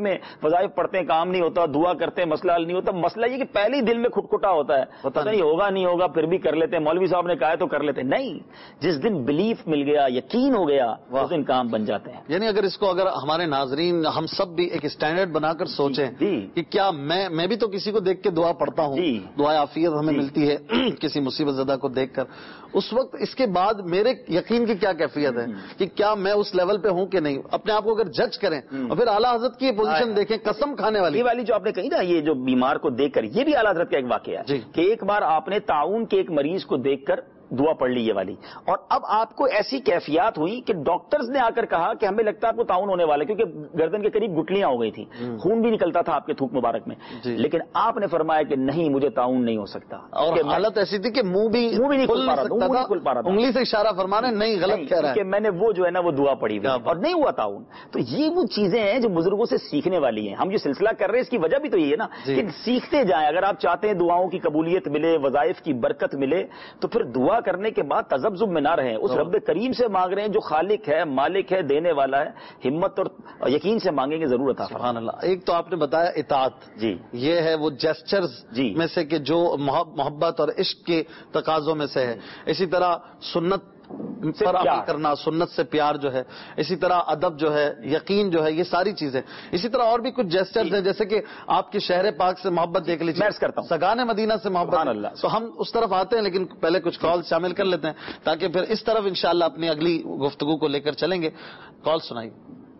وظائف پڑھتے ہیں کام نہیں ہوتا, دعا کرتے ہیں مسئلہ حل نہیں ہوتا, مسئلہ یہ کہ پہلے ہی دل میں کھٹکھٹا ہوتا ہے, پتہ نہیں ہوگا نہیں ہوگا, پھر بھی کر لیتے ہیں, مولوی صاحب نے کہا ہے تو کر لیتے ہیں. نہیں, جس دن بلیف مل گیا, یقین ہو گیا, اس دن کام بن جاتے ہیں. یعنی اگر ہمارے ناظرین ہم سب بھی ایک اسٹینڈرڈ بنا کر سوچیں کہ کیا میں بھی تو کسی کو دیکھ کے دعا پڑھتا ہوں, دعا عافیت ہمیں ملتی ہے کسی مصیبت زدہ کو دیکھ کر, اس وقت اس کے بعد میرے یقین کی کیا کیفیت ہے کہ کیا میں اس لیول پہ ہوں کہ نہیں. اپنے آپ کو اگر جج کریں اور پھر اعلیٰ حضرت کی پوزیشن دیکھیں, قسم کھانے والی, یہ والی جو آپ نے کہی نا, یہ جو بیمار کو دیکھ کر, یہ بھی اعلیٰ حضرت کا ایک واقعہ ہے کہ ایک بار آپ نے طاعون کے ایک مریض کو دیکھ کر دعا پڑھ لی یہ والی, اور اب آپ کو ایسی کیفیات ہوئی کہ ڈاکٹرز نے آ کر کہا کہ ہمیں لگتا ہے آپ کو طاعون ہونے والا ہے, کیونکہ گردن کے قریب گٹلیاں ہو گئی تھی, خون بھی نکلتا تھا آپ کے تھوک مبارک میں, لیکن آپ نے فرمایا کہ نہیں مجھے طاعون نہیں ہو سکتا, اور حالت ایسی تھی کہ منہ بھی نہیں کھل پا رہا تھا, انگلی سے اشارہ فرمانے نہیں غلط کہہ رہا ہے, کہ میں نے وہ جو ہے نا وہ دعا پڑھی اور نہیں ہوا طاعون. تو یہ وہ چیزیں ہیں جو بزرگوں سے سیکھنے والی ہیں. ہم جو سلسلہ کر رہے ہیں اس کی وجہ بھی تو یہ ہے نا کہ سیکھتے جائیں. اگر آپ چاہتے ہیں دعاؤں کی قبولیت ملے, وظائف کی برکت ملے, تو پھر دعا کرنے کے بعد تذبذب میں نہ رہیں, اس رب کریم سے مانگ رہے ہیں جو خالق ہے, مالک ہے, دینے والا ہے, ہمت اور یقین سے مانگیں گے ضرورت ہے. سبحان اللہ. ایک تو آپ نے بتایا اطاعت, یہ ہے وہ جیسچرز میں سے کہ جو محبت اور عشق کے تقاضوں میں سے ہے. اسی طرح سنت پر عمل کرنا, سنت سے پیار جو ہے, اسی طرح ادب جو ہے, یقین جو ہے, یہ ساری چیزیں. اسی طرح اور بھی کچھ جیسچرز ہیں, جیسے کہ آپ کے شہر پاک سے محبت دیکھ لیجیے, میں کرتا ہوں سگان مدینہ سے محبت. تو ہم اس طرف آتے ہیں, لیکن پہلے کچھ کال شامل کر لیتے ہیں تاکہ پھر اس طرف انشاءاللہ اپنی اگلی گفتگو کو لے کر چلیں گے. کال سنائیے.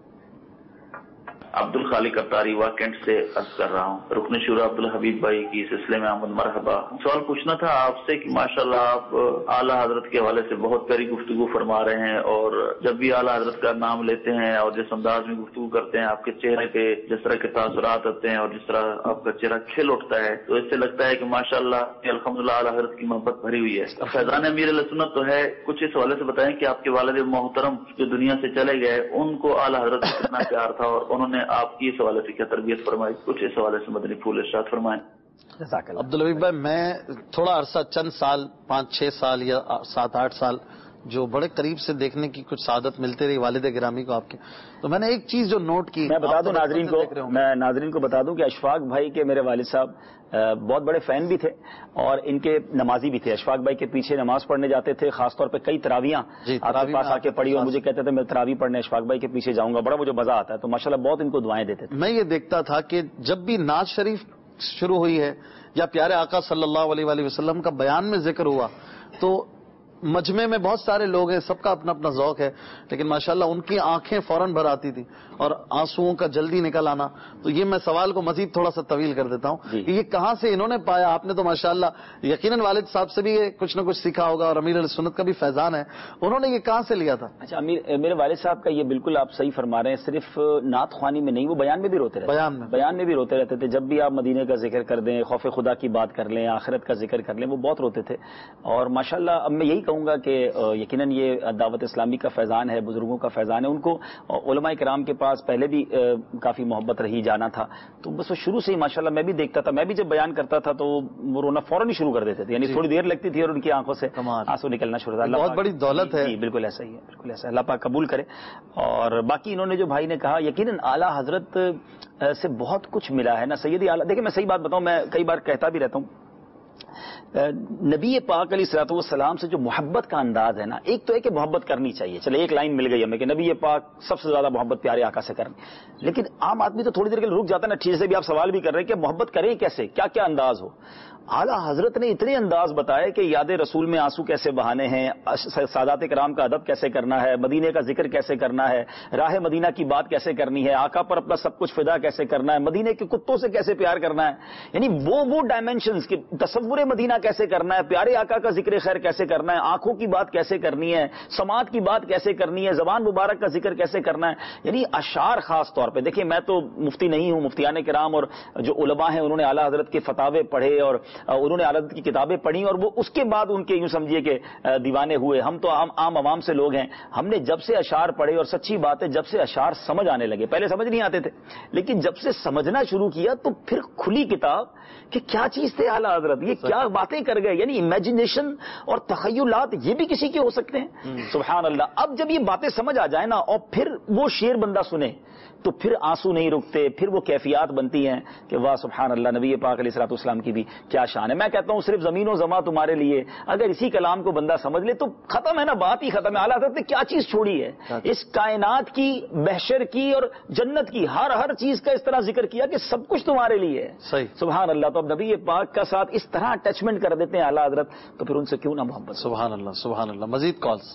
عبد الخالق اتاری کینٹ سے عرض کر رہا ہوں. رکن شورا عبد الحبیب بھائی کی سلسلے میں آمد مرحبا. سوال پوچھنا تھا آپ سے کہ ماشاءاللہ آپ اعلیٰ حضرت کے حوالے سے بہت پیاری گفتگو فرما رہے ہیں, اور جب بھی اعلیٰ حضرت کا نام لیتے ہیں اور جس انداز میں گفتگو کرتے ہیں, آپ کے چہرے پہ جس طرح کے تاثرات آتے ہیں اور جس طرح آپ کا چہرہ کھل اٹھتا ہے, تو اس سے لگتا ہے کہ ماشاءاللہ الحمدللہ اعلیٰ حضرت کی محبت بھری ہوئی ہے. فیضان امیر علیہ سنت تو ہے, کچھ اس حوالے سے بتائیں کہ آپ کے والد محترم جو دنیا سے چلے گئے, ان کو اعلیٰ حضرت سے کتنا پیار تھا اور انہوں نے آپ کی اس حوالے سے کیا تربیت فرمائی, کچھ اس حوالے سے مدنی پھول ارشاد فرمائیں. عبدالحبیب بھائی, میں تھوڑا عرصہ, چند سال, 5-6 سال یا 7-8 سال جو بڑے قریب سے دیکھنے کی کچھ سعادت ملتے رہی والد گرامی کو آپ کے, تو میں نے ایک چیز جو نوٹ کی, میں بتا دوں ناظرین کو بتا دوں کہ اشفاق بھائی کے میرے والد صاحب بہت بڑے فین بھی تھے اور ان کے نمازی بھی تھے. اشفاق بھائی کے پیچھے نماز پڑھنے جاتے تھے, خاص طور پہ کئی تراویاں آپ کے پاس آ کے پڑھی, اور مجھے کہتے تھے میں تراوی پڑھنے اشفاق بھائی کے پیچھے جاؤں گا, بڑا مجھے مزہ آتا ہے. تو ماشاءاللہ بہت ان کو دعائیں دیتے تھے. میں یہ دیکھتا تھا کہ جب بھی نعت شریف شروع ہوئی ہے یا پیارے آقا صلی اللہ علیہ وآلہ وسلم کا بیان میں ذکر ہوا, تو مجمع میں بہت سارے لوگ ہیں, سب کا اپنا اپنا ذوق ہے, لیکن ماشاءاللہ ان کی آنکھیں فوراً بھر آتی تھی اور آنسوؤں کا جلدی نکل آنا. تو یہ میں سوال کو مزید تھوڑا سا طویل کر دیتا ہوں کہ یہ کہاں سے انہوں نے پایا. آپ نے تو ماشاءاللہ یقیناً والد صاحب سے بھی کچھ نہ کچھ سیکھا ہوگا, اور امیر علیہ سنت کا بھی فیضان ہے, انہوں نے یہ کہاں سے لیا تھا؟ اچھا, میرے والد صاحب کا یہ بالکل آپ صحیح فرما رہے ہیں, صرف نعت خوانی میں نہیں, وہ بیان میں بھی روتے رہتے, بیان میں بھی روتے رہتے تھے. جب بھی آپ مدینے کا ذکر کر دیں, خوف خدا کی بات کر لیں, آخرت کا ذکر کر لیں, وہ بہت روتے تھے. اور ماشاءاللہ اب میں یہی کہوں گا کہ یقیناً یہ دعوت اسلامی کا فیضان ہے, بزرگوں کا فیضان ہے. ان کو علماء کرام کے پاس پہلے بھی کافی محبت رہی, جانا تھا, تو بس وہ شروع سے ہی ماشاءاللہ میں بھی دیکھتا تھا. میں بھی جب بیان کرتا تھا تو وہ رونا فوراً ہی شروع کر دیتے تھے, یعنی تھوڑی دیر لگتی تھی اور ان کی آنکھوں سے آنسو نکلنا شروع تھا. بہت بڑی دولت ہے. بالکل ایسا ہی ہے, بالکل ایسا ہے, اللہ پاک قبول کرے. اور باقی انہوں نے جو بھائی نے کہا, یقیناً اعلیٰ حضرت سے بہت کچھ ملا ہے نا سیدی اعلیٰ. دیکھیں میں صحیح بات بتاؤں, میں کئی بار کہتا بھی رہتا ہوں, نبی پاک علیہ الصلوۃ والسلام سے جو محبت کا انداز ہے نا, ایک تو ہے کہ محبت کرنی چاہیے, چلے ایک لائن مل گئی ہمیں کہ نبی پاک سب سے زیادہ محبت پیارے آقا سے کرنی, لیکن عام آدمی تو تھوڑی دیر کے لیے رک جاتا ہے نا. ٹھیک سے بھی آپ سوال بھی کر رہے ہیں کہ محبت کریں کیسے, کیا کیا انداز ہو. اعلیٰ حضرت نے اتنے انداز بتائے کہ یاد رسول میں آنسو کیسے بہانے ہیں, سادات کرام کا ادب کیسے کرنا ہے, مدینے کا ذکر کیسے کرنا ہے, راہ مدینہ کی بات کیسے کرنی ہے, آقا پر اپنا سب کچھ فدا کیسے کرنا ہے, مدینے کے کتوں سے کیسے پیار کرنا ہے. یعنی وہ ڈائمینشنز کے تصور مدینہ مدینہ کیسے کرنا ہے، پیارے آقا کا ذکر خیر کیسے کرنا ہے، آنکھوں کی بات کیسے کرنی ہے، سماعت کی بات کیسے کرنی ہے، زبان مبارک کا ذکر کیسے کرنا ہے. یعنی اشعار خاص طور پہ دیکھیں، میں تو مفتی نہیں ہوں، مفتیان کرام اور جو علماء ہیں انہوں نے اعلیٰ حضرت کے فتاوے پڑھے اور انہوں نے اعلیٰ حضرت کی کتابیں پڑھی اور وہ اس کے بعد ان کے یوں سمجھیے کہ دیوانے ہوئے. ہم تو عام عوام سے لوگ ہیں. ہم نے جب سے اشعار پڑھے اور سچی بات ہے جب سے اشعار سمجھ آنے لگے، پہلے سمجھ نہیں آتے تھے لیکن جب سے سمجھنا شروع کیا تو پھر کھلی کتاب کہ کیا چیز تھے اعلیٰ حضرت، یہ کیا باتیں کر گئے. یعنی امیجنیشن اور تخیلات یہ بھی کسی کے ہو سکتے ہیں. سبحان اللہ. اب جب یہ باتیں سمجھ آ جائیں نا اور پھر وہ شعر بندہ سنے تو پھر آنسو نہیں رکتے، پھر وہ کیفیات بنتی ہیں کہ واہ سبحان اللہ، نبی پاک علیہ الصلوۃ والسلام کی بھی کیا شان ہے. میں کہتا ہوں صرف زمین و زماں تمہارے لیے، اگر اسی کلام کو بندہ سمجھ لے تو ختم ہے نا، بات ہی ختم ہے. اعلیٰ حضرت نے کیا چیز چھوڑی ہے، اس کائنات کی، محشر کی اور جنت کی، ہر چیز کا اس طرح ذکر کیا کہ سب کچھ تمہارے لیے ہے. صحیح. سبحان اللہ. تو اب نبی پاک کا ساتھ اس طرح اٹیچمنٹ کر دیتے ہیں اعلیٰ حضرت، تو پھر ان سے کیوں نہ محبت. سبحان اللہ سبحان اللہ. مزید کالز.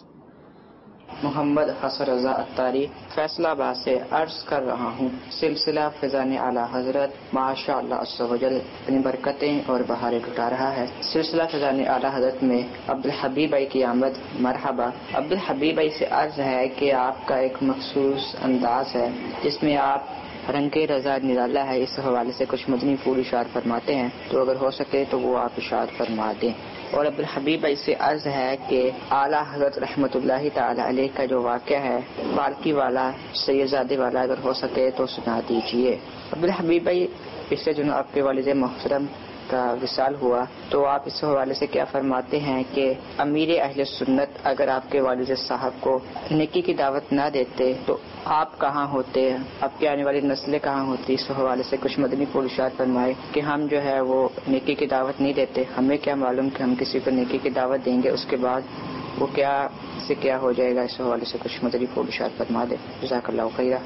محمد حسن رضا اتاری فیصلہ آباد سے عرض کر رہا ہوں، سلسلہ فیضان اعلیٰ حضرت ماشاء اللہ عز و جل اپنی برکتیں اور بہاریں لٹا رہا ہے. سلسلہ فیضان اعلیٰ حضرت میں عبدالحبیب بھائی کی آمد مرحبا. عبدالحبیب بھائی سے عرض ہے کہ آپ کا ایک مخصوص انداز ہے جس میں آپ رنگ رضا نرالا ہے، اس حوالے سے کچھ مدنی پھول اشار فرماتے ہیں، تو اگر ہو سکے تو وہ آپ اشار فرما دیں. اور عبدالحبیب بھائی سے عرض ہے کہ اعلیٰ حضرت رحمۃ اللہ تعالی علیہ کا جو واقعہ ہے پالکی والا سید زادے والا اگر ہو سکے تو سنا دیجیے. عبدالحبیب بھائی، پچھلے دنوں آپ کے والد محترم کا وصال ہوا تو آپ اس حوالے سے کیا فرماتے ہیں کہ امیر اہل سنت اگر آپ کے والد صاحب کو نیکی کی دعوت نہ دیتے تو آپ کہاں ہوتے، آپ کی آنے والی نسلیں کہاں ہوتی؟ اس حوالے سے کچھ مدنی پھول اشار فرمائے کہ ہم جو ہے وہ نیکی کی دعوت نہیں دیتے، ہمیں کیا معلوم کہ ہم کسی کو نیکی کی دعوت دیں گے اس کے بعد وہ کیا سے کیا ہو جائے گا. اس حوالے سے کچھ مدنی پھول اشار فرما دے. جزاک اللہ خیرہ.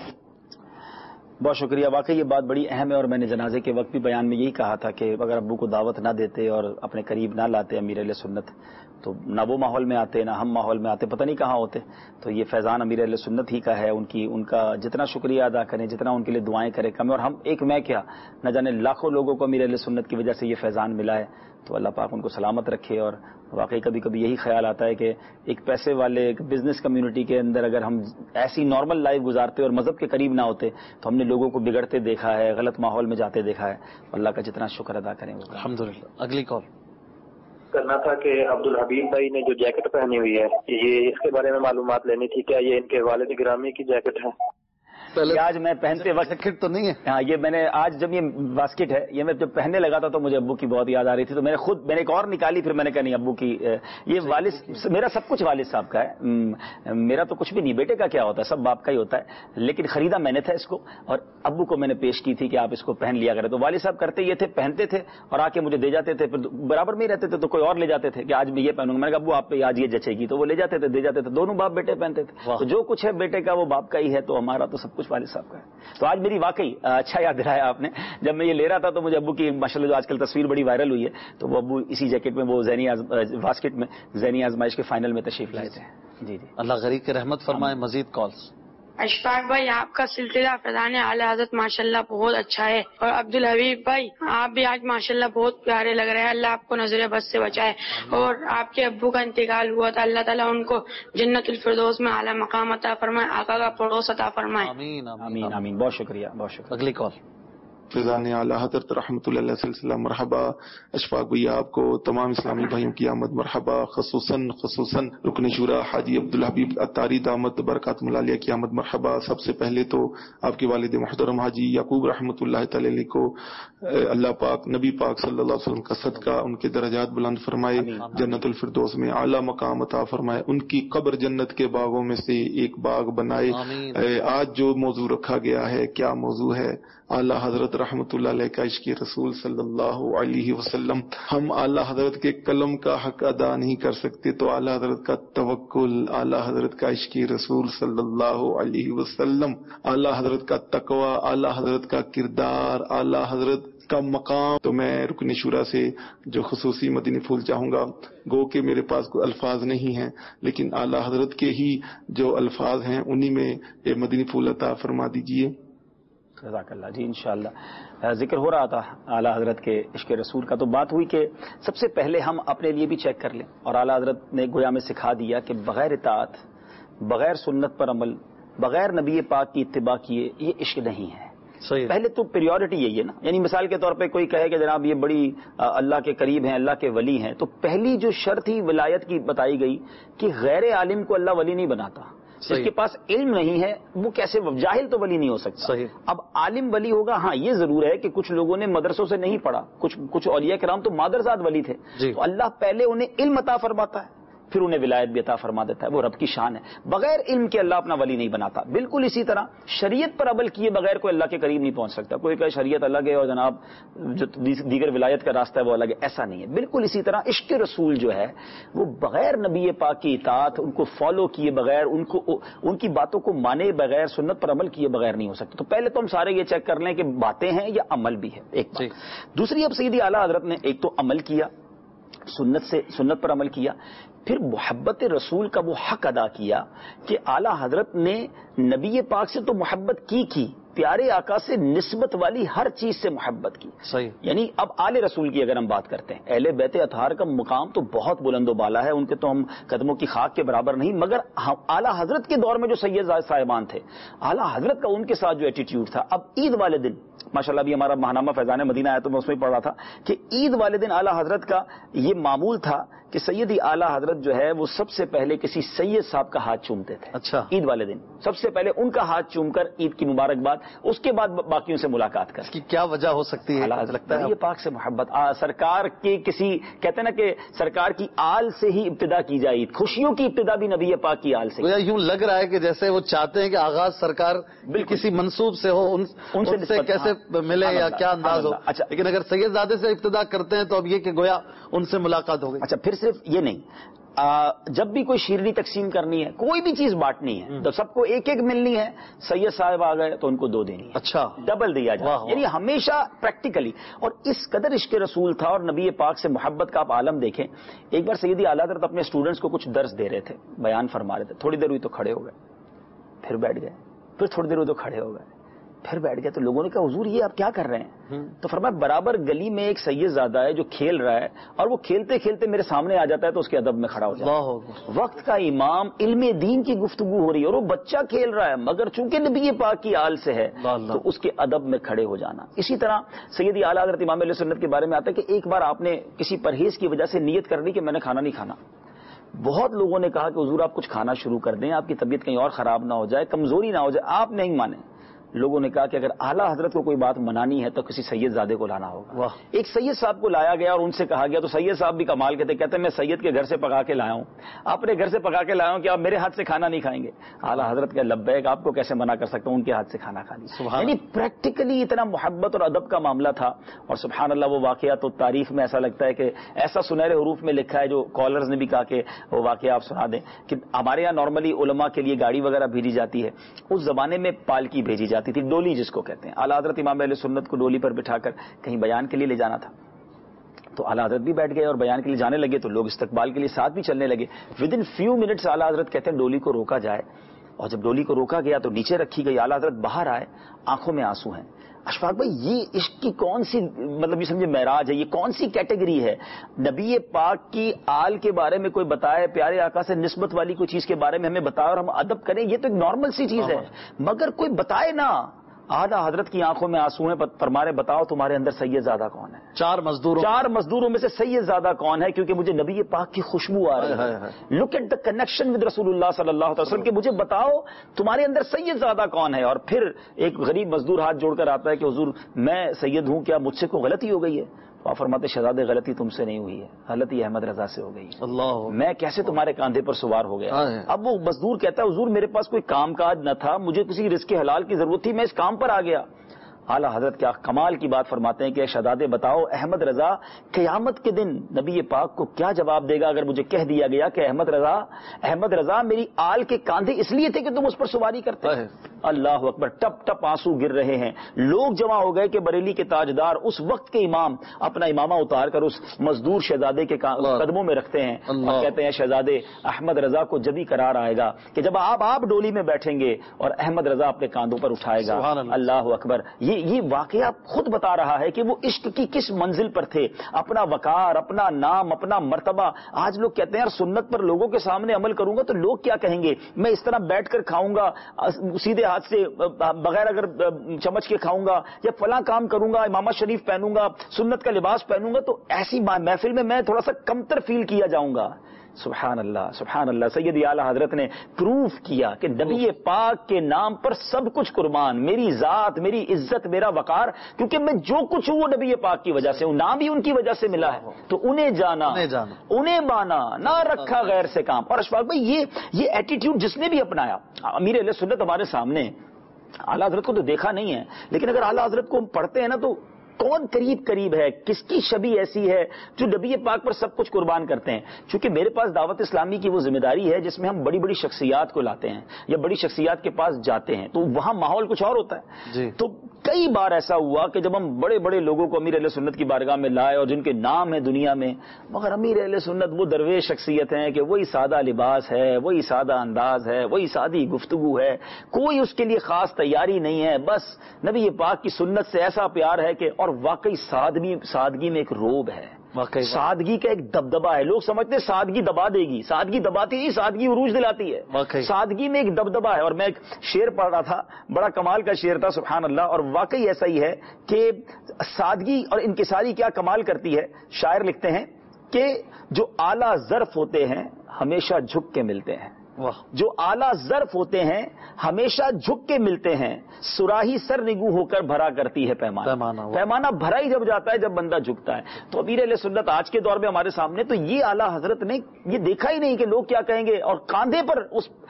بہت شکریہ. واقعی یہ بات بڑی اہم ہے اور میں نے جنازے کے وقت بھی بیان میں یہی کہا تھا کہ اگر ابو کو دعوت نہ دیتے اور اپنے قریب نہ لاتے امیر اہل سنت تو نہ وہ ماحول میں آتے نہ ہم ماحول میں آتے، پتہ نہیں کہاں ہوتے. تو یہ فیضان امیر اہل سنت ہی کا ہے. ان کا جتنا شکریہ ادا کریں، جتنا ان کے لیے دعائیں کریں کم ہے. اور ہم میں کیا نہ جانے لاکھوں لوگوں کو امیر اہل سنت کی وجہ سے یہ فیضان ملا ہے. تو اللہ پاک ان کو سلامت رکھے. اور واقعی کبھی کبھی یہی خیال آتا ہے کہ ایک پیسے والے ایک بزنس کمیونٹی کے اندر اگر ہم ایسی نارمل لائف گزارتے اور مذہب کے قریب نہ ہوتے تو ہم نے لوگوں کو بگڑتے دیکھا ہے، غلط ماحول میں جاتے دیکھا ہے. اللہ کا جتنا شکر ادا کریں وہ. الحمدللہ. اگلی کال کرنا تھا کہ عبدالحبیب بھائی نے جو جیکٹ پہنی ہوئی ہے یہ اس کے بارے میں معلومات لینی تھی. کیا یہ ان کے والد گرامی کی جیکٹ ہے؟ آج میں پہنتے وقت جیکٹ تو نہیں ہے. ہاں، یہ میں نے آج جب یہ باسکٹ ہے یہ میں جب پہننے لگا تھا تو مجھے ابو کی بہت یاد آ رہی تھی. تو میں نے ایک اور نکالی، پھر میں نے کہا نہیں ابو کی. یہ والد میرا سب کچھ والد صاحب کا ہے، میرا تو کچھ بھی نہیں. بیٹے کا کیا ہوتا ہے، سب باپ کا ہی ہوتا ہے. لیکن خریدا میں نے تھا اس کو اور ابو کو میں نے پیش کی تھی کہ آپ اس کو پہن لیا کریں. تو والد صاحب کرتے یہ تھے، پہنتے تھے اور آ کے مجھے دے جاتے تھے. پھر برابر میں ہی رہتے تھے تو کوئی اور لے جاتے تھے کہ آج میں یہ پہنوں گا. میں نے کہا ابو آپ پہ آج یہ جچے گی، تو وہ لے جاتے تھے، دے جاتے تھے. دونوں باپ بیٹے پہنتے تھے. تو جو کچھ ہے بیٹے کا وہ باپ کا ہی ہے، تو ہمارا تو سب کچھ والد صاحب کا ہے. تو آج میری واقعی اچھا یاد دلایا آپ نے. جب میں یہ لے رہا تھا تو مجھے ابو کی ماشاءاللہ جو آج کل تصویر بڑی وائرل ہوئی ہے تو وہ ابو اسی جیکٹ میں وہ باسکٹ میں ذہنی آزمائش کے فائنل میں تشریف لائے تھے. جی جی. اللہ غریب کی رحمت فرمائے. مزید کالز. اشفاق بھائی، آپ کا سلسلہ فیضان اعلی حضرت ماشاءاللہ بہت اچھا ہے. اور عبدالحبیب بھائی، آپ بھی آج ماشاءاللہ بہت پیارے لگ رہے ہیں. اللہ آپ کو نظر بد سے بچائے. اور آپ کے ابو کا انتقال ہوا تھا، اللہ تعالیٰ ان کو جنت الفردوس میں اعلیٰ مقام عطا فرمائے، آقا کا پڑوس عطا فرمائے. آمین آمین آمین. بہت شکریہ بہت شکریہ. اگلی کال. فیضان اعلیٰ حضرت رحمۃ اللہ علیہ سلسلہ مرحبا. اشفاق بھیا آپ کو تمام اسلامی بھائیوں کی آمد مرحبا. خصوصاً رکن شورا حاجی عبدالحبیب اتاری دامت برکات ملالیہ کی آمد مرحبا. سب سے پہلے تو آپ کے والد محترم حاجی یعقوب رحمۃ اللہ تعالی علیہ کو اللہ پاک نبی پاک صلی اللہ علیہ وسلم کا صدقہ ان کے درجات بلند فرمائے، جنت الفردوس میں اعلیٰ مقام عطا فرمائے، ان کی قبر جنت کے باغوں میں سے ایک باغ بنائے. آج جو موضوع رکھا گیا ہے کیا موضوع ہے؟ اعلیٰ حضرت رحمۃ اللہ علیہ کا عشق رسول صلی اللہ علیہ وسلم. ہم اعلیٰ حضرت کے قلم کا حق ادا نہیں کر سکتے تو اعلیٰ حضرت کا توکل، اعلیٰ حضرت کا عشق رسول صلی اللہ علیہ وسلم، اعلیٰ حضرت کا تقوی، اعلیٰ حضرت کا کردار، اعلیٰ حضرت کا مقام. تو میں رکن شورا سے جو خصوصی مدنی پھول چاہوں گا، گو کہ میرے پاس کوئی الفاظ نہیں ہیں لیکن اعلیٰ حضرت کے ہی جو الفاظ ہیں انہی میں یہ مدنی پھول عطا فرما دیجیے. جزاک اللہ. جی انشاءاللہ. ذکر ہو رہا تھا اعلیٰ حضرت کے عشق رسول کا، تو بات ہوئی کہ سب سے پہلے ہم اپنے لیے بھی چیک کر لیں، اور اعلیٰ حضرت نے گویا میں سکھا دیا کہ بغیر اطاعت، بغیر سنت پر عمل، بغیر نبی پاک کی اتباع کیے یہ عشق نہیں ہے. پہلے تو پریورٹی یہی ہے نا. یعنی مثال کے طور پہ کوئی کہے کہ جناب یہ بڑی اللہ کے قریب ہیں، اللہ کے ولی ہیں، تو پہلی جو شرط ہی ولایت کی بتائی گئی کہ غیر عالم کو اللہ ولی نہیں بناتا. جس کے پاس علم نہیں ہے وہ کیسے، جاہل تو ولی نہیں ہو سکتا. اب عالم ولی ہوگا. ہاں یہ ضرور ہے کہ کچھ لوگوں نے مدرسوں سے نہیں پڑھا، کچھ اولیاء کرام تو مادرزاد ولی تھے، تو اللہ پہلے انہیں علم عطا فرماتا ہے، پھر انہیں ولایت بھی عطا فرما دیتا ہے. وہ رب کی شان ہے. بغیر علم کے اللہ اپنا ولی نہیں بناتا. بالکل اسی طرح شریعت پر عمل کیے بغیر کوئی اللہ کے قریب نہیں پہنچ سکتا. کوئی کہے شریعت الگ ہے اور جناب جو دیگر ولایت کا راستہ ہے وہ الگ ہے، ایسا نہیں ہے. بالکل اسی طرح عشق رسول جو ہے وہ بغیر نبی پاک کی اطاعت، ان کو فالو کیے بغیر، ان کی باتوں کو مانے بغیر، سنت پر عمل کیے بغیر نہیں ہو سکتا. تو پہلے تو ہم سارے یہ چیک کر لیں کہ باتیں ہیں یا عمل بھی ہے. ایک دوسری، اب سیدی اعلیٰ حضرت نے ایک تو عمل کیا، سنت پر عمل کیا، پھر محبت رسول کا وہ حق ادا کیا کہ اعلیٰ حضرت نے نبی پاک سے تو محبت کی، پیارے آقا سے نسبت والی ہر چیز سے محبت کی. صحیح. یعنی اب آل رسول کی اگر ہم بات کرتے ہیں، اہل بیت اطہار کا مقام تو بہت بلند و بالا ہے، ان کے تو ہم قدموں کی خاک کے برابر نہیں، مگر اعلیٰ حضرت کے دور میں جو سید صاحبان تھے، اعلیٰ حضرت کا ان کے ساتھ جو ایٹیٹیوڈ تھا. اب عید والے دن ماشاءاللہ بھی ہمارا ماہنامہ فیضان مدینہ آیا تو میں اس میں پڑھ رہا تھا کہ عید والے دن اعلیٰ حضرت کا یہ معمول تھا کہ سیدی اعلیٰ حضرت جو ہے وہ سب سے پہلے کسی سید صاحب کا ہاتھ چومتے تھے. اچھا. عید والے دن سب سے پہلے ان کا ہاتھ چوم کر عید کی مبارکباد، اس کے بعد باقیوں سے ملاقات کر. اس کی کیا وجہ ہو سکتی ہے؟ لگتا ہے یہ پاک سے محبت، سرکار کے کسی کہتے ہیں نا کہ سرکار کی آل سے ہی ابتدا کی جائے. خوشیوں کی ابتدا بھی نبی پاک کی آل سے. یوں لگ رہا ہے کہ جیسے وہ چاہتے ہیں کہ آغاز سرکار کسی منصوب سے ہو، ان سے کیسے ملے یا کیا انداز ہو. اچھا. لیکن اگر سید زادے سے ابتدا کرتے ہیں تو اب یہ کہ گویا ان سے ملاقات ہو گئی. اچھا. پھر صرف یہ نہیں، جب بھی کوئی شیرنی تقسیم کرنی ہے، کوئی بھی چیز بانٹنی ہے تو سب کو ایک ایک ملنی ہے. سید صاحب آ گئے تو ان کو 2 دینی ہے. اچھا. ڈبل دیا جائے. یعنی ہمیشہ پریکٹیکلی. اور اس قدر عشق رسول تھا اور نبی پاک سے محبت کا آپ عالم دیکھیں. ایک بار سیدی اعلیٰ حضرت اپنے اسٹوڈنٹس کو کچھ درس دے رہے تھے، بیان فرما رہے تھے. تھوڑی دیر ہوئی تو کھڑے ہو گئے، پھر بیٹھ گئے، پھر تھوڑی دیر ہوئی تو کھڑے ہو گئے، پھر بیٹھ گئے. تو لوگوں نے کہا حضور یہ آپ کیا کر رہے ہیں؟ تو فرمایا برابر گلی میں ایک سید زادہ ہے جو کھیل رہا ہے، اور وہ کھیلتے کھیلتے میرے سامنے آ جاتا ہے تو اس کے ادب میں کھڑا ہو جاتا ہے. وقت کا امام، علم دین کی گفتگو ہو رہی ہے اور وہ بچہ کھیل رہا ہے، مگر چونکہ نبی پاک کی آل سے ہے تو اس کے ادب میں کھڑے ہو جانا. اسی طرح سیدی اعلیٰ حضرت امام علیہ سنت کے بارے میں آتا ہے کہ ایک بار آپ نے کسی پرہیز کی وجہ سے نیت کر لی کہ میں نے کھانا نہیں کھانا. بہت لوگوں نے کہا کہ حضور آپ کچھ کھانا شروع کر دیں، آپ کی طبیعت کہیں اور خراب نہ ہو جائے، کمزوری نہ ہو جائے. آپ نہیں مانے. لوگوں نے کہا کہ اگر اعلیٰ حضرت کو کوئی بات منانی ہے تو کسی سید زادے کو لانا ہوگا. ایک سید صاحب کو لایا گیا اور ان سے کہا گیا تو سید صاحب بھی کمال کے تھے، کہتے ہیں میں سید کے گھر سے پکا کے لایا ہوں، اپنے گھر سے پکا کے لایا ہوں کہ آپ میرے ہاتھ سے کھانا نہیں کھائیں گے. اعلیٰ حضرت کا لبیک، آپ کو کیسے منع کر سکتا ہوں، ان کے ہاتھ سے کھانا کھا لیا. یعنی پریکٹیکلی اتنا محبت اور ادب کا معاملہ تھا. اور سبحان اللہ وہ واقعہ تو تاریخ میں ایسا لگتا ہے کہ ایسا سنہرے حروف میں لکھا ہے، جو کالرز نے بھی کہا کہ وہ واقعہ آپ سنا دیں کہ ہمارے یہاں نارملی علماء کے لیے گاڑی وغیرہ بھیجی جاتی ہے، اس زمانے میں پالکی بھیجی جاتی تھی، ڈولی جس کو کہتے ہیں. اعلیٰ حضرت امام اہل سنت کو ڈولی پر بٹھا کر کہیں بیان کے لیے لے جانا تھا. تو اعلیٰ حضرت بھی بیٹھ گئے اور بیان کے لیے جانے لگے تو لوگ استقبال کے لیے ساتھ بھی چلنے لگے. ودن فیو منٹس اعلیٰ حضرت کہتے ہیں ڈولی کو روکا جائے، اور جب ڈولی کو روکا گیا تو نیچے رکھی گئی. اعلیٰ حضرت باہر آئے، آنکھوں میں آنسو ہیں. اشفاق بھائی یہ عشق کی کون سی مطلب یہ سمجھے معراج ہے، یہ کون سی کیٹیگری ہے؟ نبی پاک کی آل کے بارے میں کوئی بتائے، پیارے آقا سے نسبت والی کوئی چیز کے بارے میں ہمیں بتائے اور ہم ادب کریں، یہ تو ایک نارمل سی چیز ہے. مگر کوئی بتائے نہ. اعلیٰ حضرت کی آنکھوں میں آنسو ہیں، فرمانے بتاؤ تمہارے اندر سید زادہ کون ہے؟ 4 مزدوروں میں سے سید زادہ کون ہے؟ کیونکہ مجھے نبی پاک کی خوشبو آ رہی ہے. Look at the connection with رسول اللہ صلی اللہ علیہ وسلم کہ مجھے بتاؤ تمہارے اندر سید زادہ کون ہے. اور پھر ایک غریب مزدور ہاتھ جوڑ کر آتا ہے کہ حضور میں سید ہوں، کیا مجھ سے کوئی غلطی ہو گئی ہے؟ آپ فرماتے شہزادے غلطی تم سے نہیں ہوئی ہے، غلطی احمد رضا سے ہو گئی. اللہ، میں کیسے تمہارے کاندھے پر سوار ہو گیا؟ اب وہ مزدور کہتا ہے حضور میرے پاس کوئی کام کاج نہ تھا، مجھے کسی رزق حلال کی ضرورت تھی، میں اس کام پر آ گیا. اعلیٰ حضرت کیا کمال کی بات فرماتے ہیں کہ شہزادے بتاؤ احمد رضا قیامت کے دن نبی پاک کو کیا جواب دے گا اگر مجھے کہہ دیا گیا کہ احمد رضا میری آل کے کاندھے اس لیے تھے کہ تم اس پر سواری کرتے. اللہ اکبر، ٹپ ٹپ آنسو گر رہے ہیں. لوگ جمع ہو گئے کہ بریلی کے تاجدار اس وقت کے امام اپنا امامہ اتار کر اس مزدور شہزادے کے قدموں میں رکھتے ہیں اور کہتے ہیں شہزادے احمد رضا کو جبھی قرار آئے گا کہ جب آپ ڈولی میں بیٹھیں گے اور احمد رضا اپنے کاندھوں پر اٹھائے گا. اللہ اکبر. یہ واقعہ خود بتا رہا ہے کہ وہ عشق کی کس منزل پر تھے. اپنا وقار، اپنا نام، اپنا مرتبہ. آج لوگ کہتے ہیں یار سنت پر لوگوں کے سامنے عمل کروں گا تو لوگ کیا کہیں گے، میں اس طرح بیٹھ کر کھاؤں گا سیدھے ہاتھ سے بغیر اگر چمچ کے کھاؤں گا، یا فلاں کام کروں گا، امامہ شریف پہنوں گا، سنت کا لباس پہنوں گا، تو ایسی محفل میں میں تھوڑا سا کمتر فیل کیا جاؤں گا. سبحان اللہ سبحان اللہ. سیدی اعلی حضرت نے پروف کیا کہ نبی پاک کے نام پر سب کچھ قربان، میری ذات، میری عزت، میرا وقار، کیونکہ میں جو کچھ ہوں وہ نبی پاک کی وجہ سے ہوں، نام بھی ان کی وجہ سے ملا ہے. تو انہیں جانا، انہیں مانا، نہ رکھا غیر سے کام. اور اشفاق بھائی یہ ایٹیٹیوڈ جس نے بھی اپنایا، امیر اہل سنت ہمارے سامنے، اعلی حضرت کو تو دیکھا نہیں ہے، لیکن اگر اعلی حضرت کو ہم پڑھتے ہیں نا تو کون قریب ہے، کس کی شبیہ ایسی ہے جو نبی پاک پر سب کچھ قربان کرتے ہیں. چونکہ میرے پاس دعوت اسلامی کی وہ ذمہ داری ہے جس میں ہم بڑی بڑی شخصیات کو لاتے ہیں یا بڑی شخصیات کے پاس جاتے ہیں، تو وہاں ماحول کچھ اور ہوتا ہے جی. تو کئی بار ایسا ہوا کہ جب ہم بڑے بڑے لوگوں کو امیر اہل سنت کی بارگاہ میں لائے اور جن کے نام ہیں دنیا میں، مگر امیر اہل سنت وہ درویش شخصیت ہیں کہ وہی سادہ لباس ہے، وہی سادہ انداز ہے، وہی سادی گفتگو ہے، کوئی اس کے لیے خاص تیاری نہیں ہے. بس نبی پاک کی سنت سے ایسا پیار ہے کہ، اور واقعی سادگی میں ایک روب ہے، سادگی کا ایک دبدبا ہے. لوگ سمجھتے ہیں سادگی دبا دے گی، سادگی دباتی نہیں، سادگی عروج دلاتی ہے. سادگی میں ایک دبدبا ہے. اور میں ایک شعر پڑھ رہا تھا، بڑا کمال کا شعر تھا، سبحان اللہ. اور واقعی ایسا ہی ہے کہ سادگی اور انکساری کیا کمال کرتی ہے. شاعر لکھتے ہیں کہ جو اعلیٰ ظرف ہوتے ہیں ہمیشہ جھک کے ملتے ہیں، جو اعلیٰ ظرف ہوتے ہیں ہمیشہ جھک کے ملتے ہیں، سراہی سر نگو ہو کر بھرا کرتی ہے پیمانہ بھرا ہی جب جاتا ہے جب بندہ جھکتا ہے. تو امیر اہل سنت آج کے دور میں ہمارے سامنے، تو یہ اعلیٰ حضرت نے یہ دیکھا ہی نہیں کہ لوگ کیا کہیں گے، اور کاندھے پر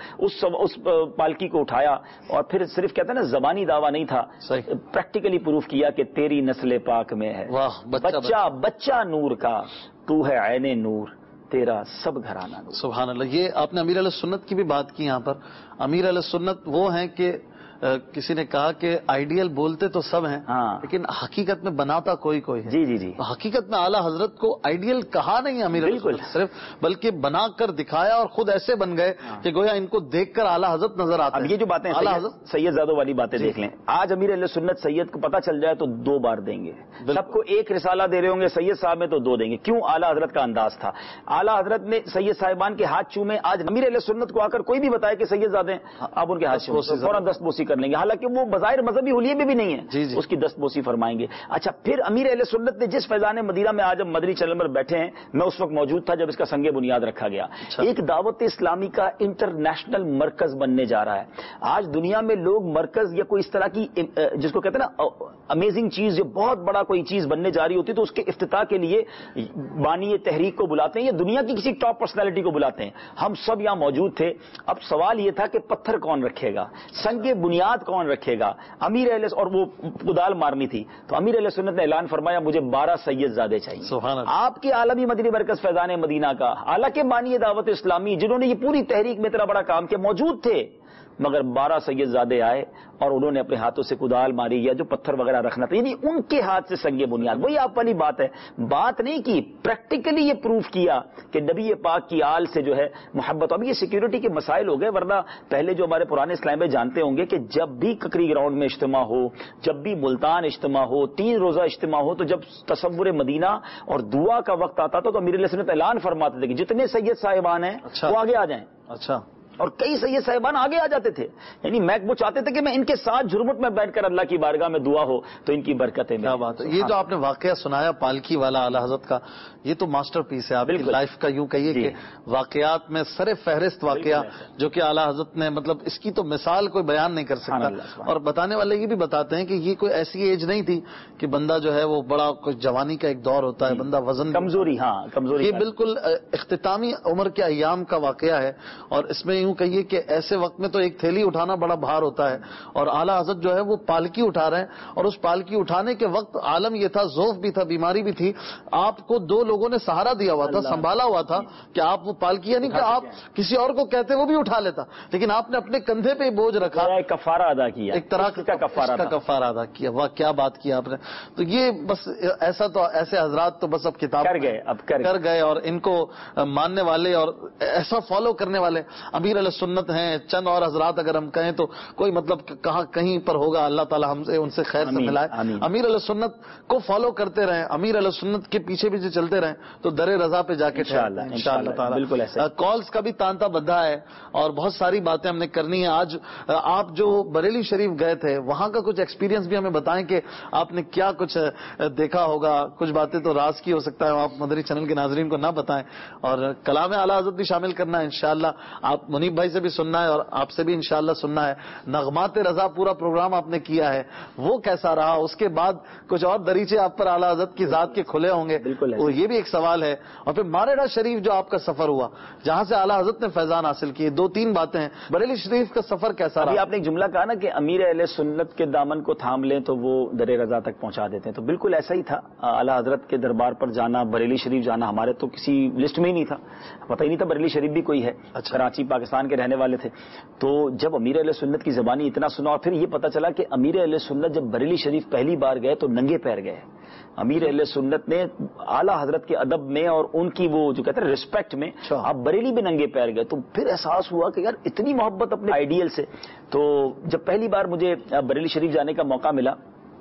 اس پالکی کو اٹھایا، اور پھر صرف کہتے ہیں نا زبانی دعویٰ نہیں تھا، پریکٹیکلی پروف کیا کہ تیری نسل پاک میں ہے بچہ نور کا، تو ہے عین نور، تیرا سب گھرانہ. سبحان اللہ. یہ آپ نے امیر علیہ سنت کی بھی بات کی. یہاں پر امیر علیہ سنت وہ ہیں کہ کسی نے کہا کہ آئیڈیل بولتے تو سب ہیں لیکن حقیقت میں بناتا کوئی ہے. جی. حقیقت میں اعلیٰ حضرت کو آئیڈیل کہا نہیں امیر علیہ سنت صرف، بلکہ بنا کر دکھایا اور خود ایسے بن گئے کہ گویا ان کو دیکھ کر اعلیٰ حضرت نظر آتا ہے. اب یہ جو باتیں اعلیٰ حضرت سید زادوں والی باتیں دیکھ لیں، آج امیر علیہ سنت سید کو پتہ چل جائے تو 2 بار دیں گے. سب کو ایک رسالہ دے رہے ہوں گے سید صاحب میں تو 2 دیں گے. کیوں؟ اعلیٰ حضرت کا انداز تھا. اعلیٰ حضرت نے سید صاحبان کے ہاتھ چومے. آج امیر علیہ سنت کو آ کر کوئی بھی بتائے کہ سید زادے آپ ان کے ہاتھ چومے، فوراً دستبوسی کر لیں گے، حالانکہ وہ بظاہر مذہبی حلیے میں بھی نہیں ہے. اس کی دستبوسی فرمائیں گے. اچھا، پھر امیر اہل سنت نے جس فیضان مدینہ میں آج ہم مدنی چینل پر بیٹھے ہیں، میں اس وقت موجود تھا جب اس کا سنگ بنیاد رکھا گیا. ایک دعوت اسلامی کا انٹرنیشنل مرکز بننے جا رہا ہے. آج دنیا میں لوگ مرکز یا کوئی اس طرح کی جس کو کہتے ہیں نا امیزنگ چیز، جو بہت بڑا کوئی چیز بننے جا رہی ہوتی ہے تو اس کے افتتاح کے لیے بانی تحریک کو بلاتے ہیں یا دنیا کی کسی ٹاپ پرسنالٹی کو بلاتے ہیں. ہم سب یہاں موجود تھے. اب سوال یہ تھا کہ پتھر کون رکھے گا، سنگ بنیاد کون رکھے گا. امیر اہل، اور وہ کدال مارنی تھی، تو امیر اہل سنت نے اعلان فرمایا مجھے 12 سید زادے چاہیے. آپ کے عالمی مدنی مرکز فیضان مدینہ کا حالانکہ بانی دعوت اسلامی جنہوں نے یہ پوری تحریک میں اتنا بڑا کام کیا موجود تھے، مگر 12 سید زادے آئے اور انہوں نے اپنے ہاتھوں سے کدال ماری یا جو پتھر وغیرہ رکھنا تھا، یعنی ان کے ہاتھ سے سنگ بنیاد. وہی آپ والی بات ہے، بات نہیں کی، پریکٹیکلی یہ پروف کیا کہ نبی پاک کی آل سے جو ہے محبت. اب یہ سیکیورٹی کے مسائل ہو گئے، ورنہ پہلے جو ہمارے پرانے اسلام میں جانتے ہوں گے کہ جب بھی ککری گراؤنڈ میں اجتماع ہو، جب بھی ملتان اجتماع ہو، 3 روزہ اجتماع ہو، تو جب تصور مدینہ اور دعا کا وقت آتا تھا تو امیر علیہ سنت اعلان فرماتے تھے کہ جتنے سید صاحبان ہیں وہ آگے آ جائیں. اچھا. اور کئی سید صاحبان آگے آ جاتے تھے، یعنی وہ چاہتے تھے کہ میں ان کے ساتھ جھرمٹ میں بیٹھ کر اللہ کی بارگاہ میں دعا ہو تو ان کی برکتیں. کیا بات ہے. یہ جو آپ نے واقعہ سنایا پالکی والا اعلیٰ حضرت کا، یہ تو ماسٹر پیس ہے آپ کی لائف کا. یوں کہیے کہ واقعات میں سر فہرست واقعہ جو کہ اعلیٰ حضرت نے، مطلب اس کی تو مثال کوئی بیان نہیں کر سکتا. اور بتانے والے یہ بھی بتاتے ہیں کہ یہ کوئی ایسی ایج نہیں تھی کہ بندہ جو ہے وہ بڑا کوئی جوانی کا ایک دور ہوتا ہے، بندہ وزن کمزوری. یہ بالکل اختتامی عمر کے ایام کا واقعہ ہے. اور اس میں یوں کہیے کہ ایسے وقت میں تو ایک تھیلی اٹھانا بڑا بھار ہوتا ہے، اور اعلیٰ حضرت جو ہے وہ پالکی اٹھا رہے ہیں، اور اس پالکی اٹھانے کے وقت عالم یہ تھا، ذوف بھی تھا، بیماری بھی تھی، آپ کو 2 لوگوں نے سہارا دیا ہوا تھا، سنبھالا ہوا تھا کہ آپ وہ پالکی، یعنی کہ آپ کسی اور کو کہتے وہ بھی اٹھا لیتا، لیکن آپ نے اپنے کندھے پہ بوجھ رکھا، کفارہ ادا کیا، ایک طرح کا کفارہ ادا کیا۔ واہ کیا بات کیا آپ نے! تو یہ بس ایسا، تو ایسے حضرات تو بس اب کتاب کر گئے، اور ان کو ماننے والے اور ایسا فالو کرنے والے امیر علیہ سنت ہیں۔ چند اور حضرات اگر ہم کہیں تو کوئی مطلب کہیں پر ہوگا، اللہ تعالی ہم سے ان سے خیر سے ملائے۔ امیر علیہ سنت کو فالو کرتے رہیں، امیر علیہ سنت کے پیچھے پیچھے چلتے رہیں تو در رضا پہ جا کے انشاءاللہ تعالی۔ بالکل ایسا کالز کا بھی تانتا بدھا ہے اور بہت ساری باتیں ہم نے کرنی ہیں۔ آج آپ جو بریلی شریف گئے تھے وہاں کا کچھ ایکسپیرینس بھی ہمیں بتائیں کہ آپ نے کیا کچھ دیکھا ہوگا، کچھ باتیں تو راز کی ہو سکتا ہے آپ مدری چینل کے ناظرین کو نہ بتائیں، اور کلام اعلیٰ حضرت بھی شامل کرنا ہے انشاءاللہ۔ آپ منیب بھائی سے بھی سننا ہے اور آپ سے بھی انشاءاللہ سننا ہے۔ نغمات رضا پورا پروگرام آپ نے کیا ہے، وہ کیسا رہا؟ اس کے بعد کچھ اور دریچے آپ پر اعلیٰ حضرت کی ذات کے کھلے ہوں گے، یہ بھی ایک سوال ہے۔ اور پھر ماریڈا شریف جو آپ کا سفر ہوا جہاں سے اعلیٰ حضرت نے فیضان حاصل کیے، 2-3 باتیں ہیں۔ بریلی شریف کا سفر کیسا رہا؟ آپ نے ایک جملہ کہا نا کہ امیر اہل سنت کے دامن کو تھام لیں تو وہ در رضا تک پہنچا دیتے ہیں، تو بالکل ایسا ہی تھا۔ اعلیٰ حضرت کے دربار پر جانا، بریلی شریف جانا ہمارے تو کسی لسٹ میں ہی نہیں تھا، پتہ ہی نہیں تھا بریلی شریف بھی کوئی ہے۔ کراچی پاکستان کے رہنے والے تھے، تو جب امیر اہل سنت کی زبانی اتنا سنا اور پھر یہ پتہ چلا کہ امیر اہل سنت جب بریلی شریف پہلی بار گئے تو ننگے پیر گئے۔ امیر اہل سنت نے اعلیٰ حضرت کے ادب میں اور ان کی وہ جو کہتے ہیں ریسپیکٹ میں آپ بریلی بھی ننگے پیر گئے، تو پھر احساس ہوا کہ یار اتنی محبت اپنے آئیڈیل سے۔ تو جب پہلی بار مجھے بریلی شریف جانے کا موقع ملا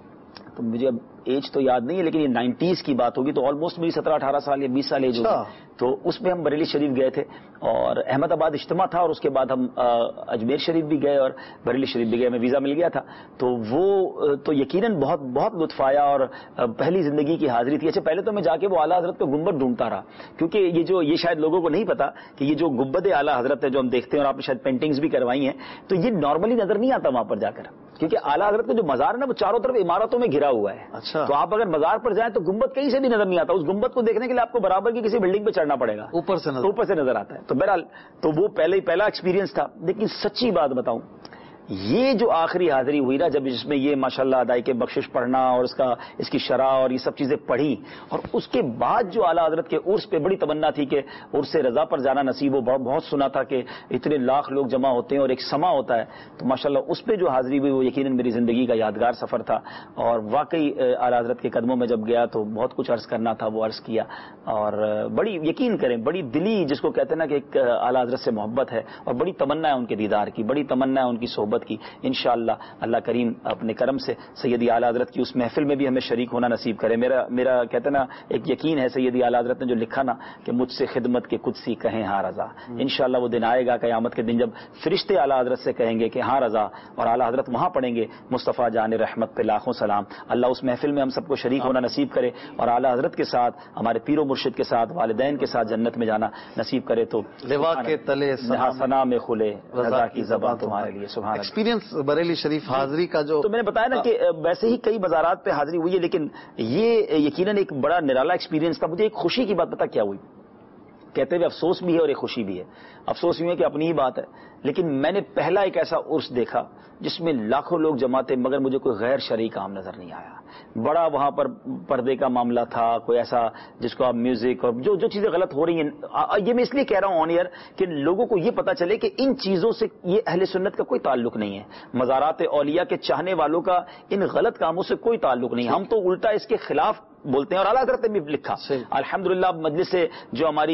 تو مجھے اب ایج تو یاد نہیں ہے لیکن یہ 90s کی بات ہوگی، تو آلموسٹ میری 17-18 سال یا 20 سال ایج ہوگی۔ تو اس میں ہم بریلی شریف گئے تھے اور احمد آباد اجتماع تھا، اور اس کے بعد ہم اجمیر شریف بھی گئے اور بریلی شریف بھی گئے، ہمیں ویزا مل گیا تھا۔ تو وہ تو یقیناً بہت بہت لطف آیا اور پہلی زندگی کی حاضری تھی۔ اچھا پہلے تو میں جا کے وہ اعلیٰ حضرت کا گنبد ڈھونڈتا رہا، کیونکہ یہ شاید لوگوں کو نہیں پتا کہ یہ جو گنبد اعلیٰ حضرت ہے جو ہم دیکھتے ہیں، اور آپ نے شاید پینٹنگز بھی کروائی ہیں، تو یہ نارملی نظر نہیں آتا وہاں پر جا کر، کیونکہ اعلیٰ حضرت کا جو مزار ہے نا وہ چاروں طرف عمارتوں میں گھرا ہوا ہے۔ اچھا، تو آپ اگر مزار پر جائیں تو گنبد کہیں سے بھی نظر نہیں آتا، اس گنبد کو دیکھنے کے لیے آپ کو برابر کی کسی بلڈنگ پہ چڑھنا پڑے گا، اوپر سے نظر آتا ہے۔ تو بہرحال تو وہ پہلا ایکسپیرینس تھا۔ لیکن سچی بات بتاؤں، یہ جو آخری حاضری ہوئی نا، جب جس میں یہ ماشاءاللہ ادائے بخشش پڑھنا اور اس کی شرح اور یہ سب چیزیں پڑھی، اور اس کے بعد جو اعلیٰ حضرت کے عرس پہ بڑی تمنا تھی کہ عرس رضا پر جانا نصیب ہو، بہت سنا تھا کہ اتنے لاکھ لوگ جمع ہوتے ہیں اور ایک سما ہوتا ہے، تو ماشاءاللہ اس پہ جو حاضری ہوئی وہ یقیناً میری زندگی کا یادگار سفر تھا۔ اور واقعی اعلیٰ حضرت کے قدموں میں جب گیا تو بہت کچھ عرض کرنا تھا، وہ عرض کیا، اور بڑی یقین کریں بڑی دلی جس کو کہتے ہیں نا کہ ایک اعلیٰ حضرت سے محبت ہے، اور بڑی تمنا ہے ان کے دیدار کی، بڑی تمنا ہے ان کی صحبت کی۔ انشاءاللہ اللہ کریم اپنے کرم سے سیدی اعلیٰ حضرت کی اس محفل میں بھی ہمیں شریک ہونا نصیب کرے۔ میرا کہتے ہیں نا ایک یقین ہے، سیدی اعلیٰ حضرت نے جو لکھا نا کہ مجھ سے خدمت کے قدسی کہیں ہاں رضا، انشاءاللہ وہ دن آئے گا قیامت کے دن جب فرشتے اعلیٰ حضرت سے کہیں گے کہ ہاں رضا، اور اعلیٰ حضرت وہاں پڑھیں گے مصطفیٰ جان رحمت پہ لاکھوں سلام۔ اللہ اس محفل میں ہم سب کو شریک ہونا نصیب کرے اور اعلیٰ حضرت کے ساتھ، ہمارے پیر و مرشد کے ساتھ، والدین کے ساتھ جنت میں جانا نصیب کرے۔ تو لوا کے تلے ثنا میں کھلے رضا کی زبان تمہارے لیے۔ سبحان اللہ۔ ایکسپیرینس بریلی شریف حاضری کا جو تو میں نے بتایا نا کہ ویسے ہی کئی مزارات پہ حاضری ہوئی ہے، لیکن یہ یقیناً ایک بڑا نرالا ایکسپیرینس تھا۔ مجھے ایک خوشی کی بات پتا کیا ہوئی، کہتے ہوئے افسوس بھی ہے اور ایک خوشی بھی ہے۔ افسوس یہ ہے کہ اپنی ہی بات ہے، لیکن میں نے پہلا ایک ایسا عرس دیکھا جس میں لاکھوں لوگ جمع تھے مگر مجھے کوئی غیر شرعی کام نظر نہیں آیا۔ بڑا وہاں پر پردے کا معاملہ تھا، کوئی ایسا جس کو آپ میوزک اور جو چیزیں غلط ہو رہی ہیں، یہ میں اس لیے کہہ رہا ہوں آن ایئر کہ لوگوں کو یہ پتا چلے کہ ان چیزوں سے یہ اہل سنت کا کوئی تعلق نہیں ہے، مزارات اولیاء کے چاہنے والوں کا ان غلط کاموں سے کوئی تعلق نہیں، ہم تو الٹا اس کے خلاف بولتے ہیں۔ اور اعلیٰ حضرت نے بھی لکھا الحمدللہ مجلس سے جو ہماری